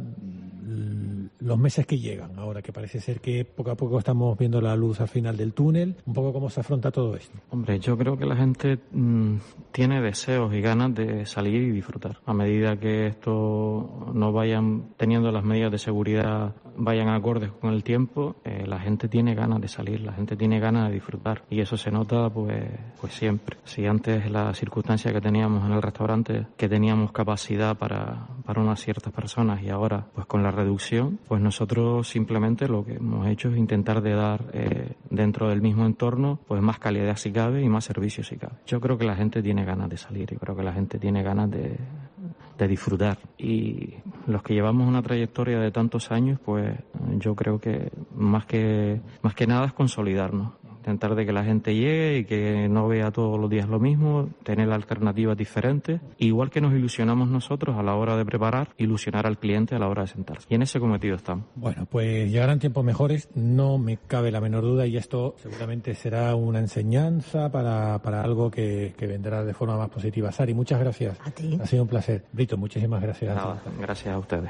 los meses que llegan ahora, que parece ser que poco a poco estamos viendo la luz al final del túnel? Un poco cómo se afronta todo esto. Hombre, yo creo que la gente tiene deseos y ganas de salir y disfrutar. A medida que esto no vayan teniendo las medidas de seguridad, vayan acordes con el tiempo, la gente tiene ganas de salir, la gente tiene ganas de disfrutar, y eso se nota pues siempre. Si antes la circunstancia que teníamos en el restaurante, que teníamos capacidad para unas ciertas personas, y ahora pues con la reducción, pues nosotros simplemente lo que hemos hecho es intentar de dar dentro del mismo entorno pues más calidad si cabe y más servicio si cabe. Yo creo que la gente tiene ganas de salir, y creo que la gente tiene ganas de disfrutar, y los que llevamos una trayectoria de tantos años, pues yo creo que más que nada es consolidarnos, intentar de que la gente llegue y que no vea todos los días lo mismo, tener alternativas diferentes, igual que nos ilusionamos nosotros a la hora de preparar, ilusionar al cliente a la hora de sentarse, y en ese cometido estamos. Bueno, pues llegarán tiempos mejores, no me cabe la menor duda, y esto seguramente será una enseñanza para algo que vendrá de forma más positiva. Sari, muchas gracias. A ti. Ha sido un placer. Brito, muchísimas gracias. Nada, gracias a ustedes.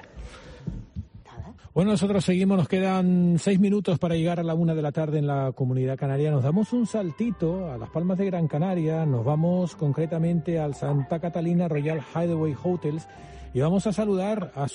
Bueno, nosotros seguimos, nos quedan 6 minutos para llegar a la 1 de la tarde en la Comunidad Canaria. Nos damos un saltito a Las Palmas de Gran Canaria, nos vamos concretamente al Santa Catalina Royal Hideaway Hotels y vamos a saludar a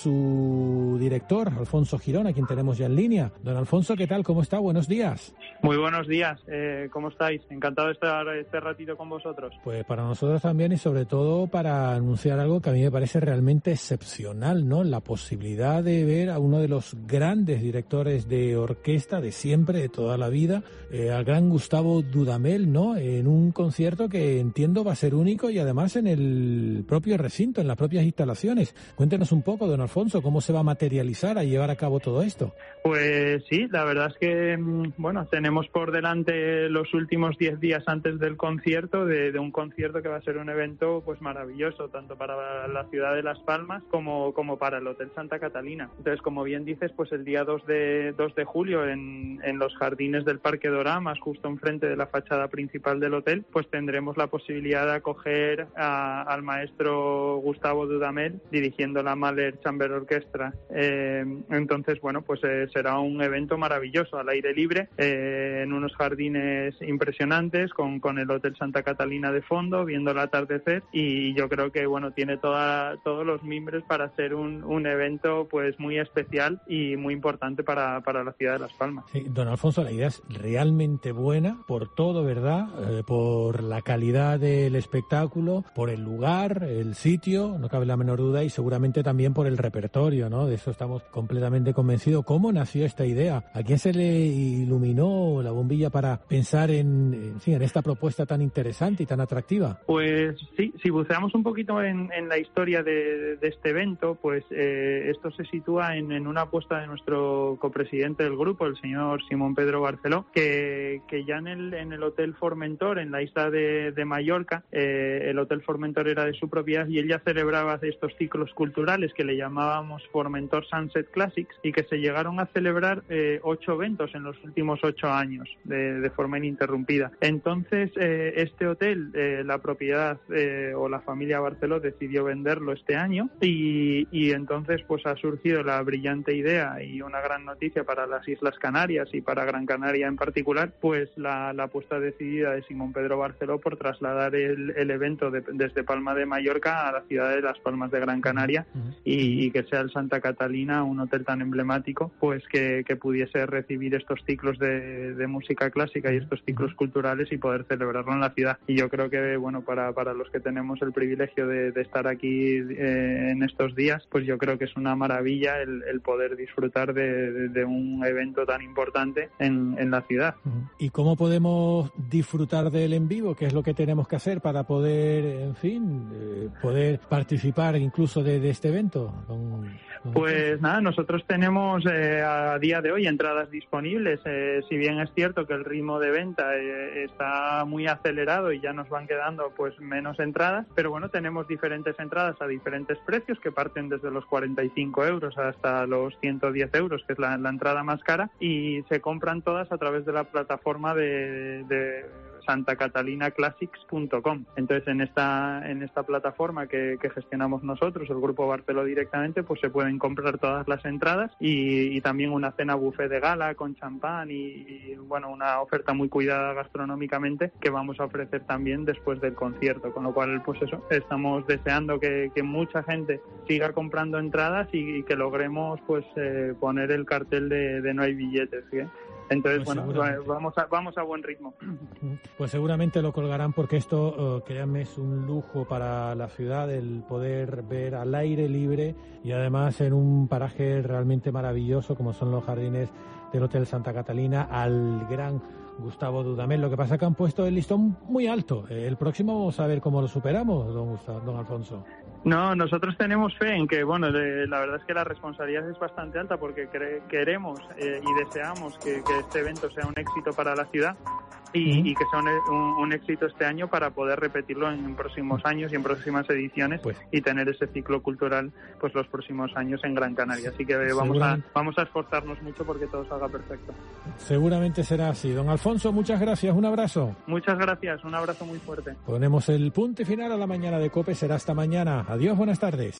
su director, Alfonso Girón, a quien tenemos ya en línea. Don Alfonso, ¿qué tal? ¿Cómo está? Buenos días. Muy buenos días, ¿cómo estáis? Encantado de estar este ratito con vosotros. Pues para nosotros también, y sobre todo para anunciar algo que a mí me parece realmente excepcional, ¿no? La posibilidad de ver a uno de los grandes directores de orquesta de siempre, de toda la vida, al gran Gustavo Dudamel, ¿no? En un concierto que entiendo va a ser único, y además en el propio recinto, en las propias instalaciones. Cuéntenos un poco, don Alfonso, cómo se va a materializar, a llevar a cabo todo esto. Pues sí, la verdad es que, bueno, tenemos por delante los últimos 10 días antes del concierto, de un concierto que va a ser un evento pues maravilloso, tanto para la ciudad de Las Palmas como para el Hotel Santa Catalina. Entonces, como bien dices, pues el día 2 de julio en los jardines del Parque Doramas, justo enfrente de la fachada principal del hotel, pues tendremos la posibilidad de acoger al maestro Gustavo Dudamel dirigiendo la Mahler Chamber Orchestra. Entonces, bueno, pues será un evento maravilloso al aire libre, en unos jardines impresionantes, con el Hotel Santa Catalina de fondo, viendo el atardecer, y yo creo que, bueno, tiene todos los mimbres para ser un evento pues muy especial y muy importante para la ciudad de Las Palmas. Sí, don Alfonso, la idea es realmente buena por todo, ¿verdad? Por la calidad del espectáculo, por el lugar, el sitio, no cabe la menor duda, y seguramente también por el repertorio, ¿no? De eso estamos completamente convencidos. ¿Cómo nació esta idea? ¿A quién se le iluminó la bombilla para pensar en esta propuesta tan interesante y tan atractiva? Pues sí, si buceamos un poquito en la historia de este evento, pues esto se sitúa en una apuesta de nuestro copresidente del grupo, el señor Simón Pedro Barceló, que ya en el Hotel Formentor, en la isla de Mallorca, el Hotel Formentor era de su propiedad, y él ya celebraba estos ciclos ciclos culturales que le llamábamos Formentor Sunset Classics y que se llegaron a celebrar 8 eventos en los últimos 8 años de forma ininterrumpida. Entonces, este hotel, la propiedad o la familia Barceló decidió venderlo este año y entonces pues ha surgido la brillante idea y una gran noticia para las Islas Canarias y para Gran Canaria en particular, pues la apuesta decidida de Simón Pedro Barceló por trasladar el evento desde Palma de Mallorca a la ciudad de Las Palmas de Gran Canaria y que sea el Santa Catalina, un hotel tan emblemático, pues que pudiese recibir estos ciclos de música clásica y estos ciclos culturales y poder celebrarlo en la ciudad. Y yo creo que, bueno, para los que tenemos el privilegio de estar aquí en estos días, pues yo creo que es una maravilla el poder disfrutar de un evento tan importante en la ciudad. ¿Y cómo podemos disfrutar de él en vivo? ¿Qué es lo que tenemos que hacer para poder, en fin, poder participar incluso de este evento? Pues nada, nosotros tenemos a día de hoy entradas disponibles. Si bien es cierto que el ritmo de venta está muy acelerado y ya nos van quedando pues menos entradas, pero bueno, tenemos diferentes entradas a diferentes precios que parten desde los 45 euros hasta los 110 euros, que es la entrada más cara, y se compran todas a través de la plataforma de santacatalinaclassics.com. Entonces, en esta plataforma que gestionamos nosotros, el Grupo Barceló directamente, pues se pueden comprar todas las entradas y también una cena buffet de gala con champán y bueno, una oferta muy cuidada gastronómicamente que vamos a ofrecer también después del concierto, con lo cual, pues eso, estamos deseando que mucha gente siga comprando entradas y que logremos pues poner el cartel de no hay billetes, ¿sí? Entonces, pues bueno, vamos a buen ritmo. Pues seguramente lo colgarán porque esto, créanme, es un lujo para la ciudad el poder ver al aire libre y además en un paraje realmente maravilloso como son los jardines del Hotel Santa Catalina al gran Gustavo Dudamel. Lo que pasa es que han puesto el listón muy alto. El próximo vamos a ver cómo lo superamos, don Alfonso. No, nosotros tenemos fe en que, bueno, la verdad es que la responsabilidad es bastante alta porque queremos y deseamos que este evento sea un éxito para la ciudad y que sea un éxito este año para poder repetirlo en próximos años y en próximas ediciones y tener ese ciclo cultural pues los próximos años en Gran Canaria. Así que vamos a esforzarnos mucho porque todo salga perfecto. Seguramente será así. Don Alfonso, muchas gracias. Un abrazo. Muchas gracias. Un abrazo muy fuerte. Ponemos el punto y final a la mañana de COPE. Será hasta mañana. Adiós, buenas tardes.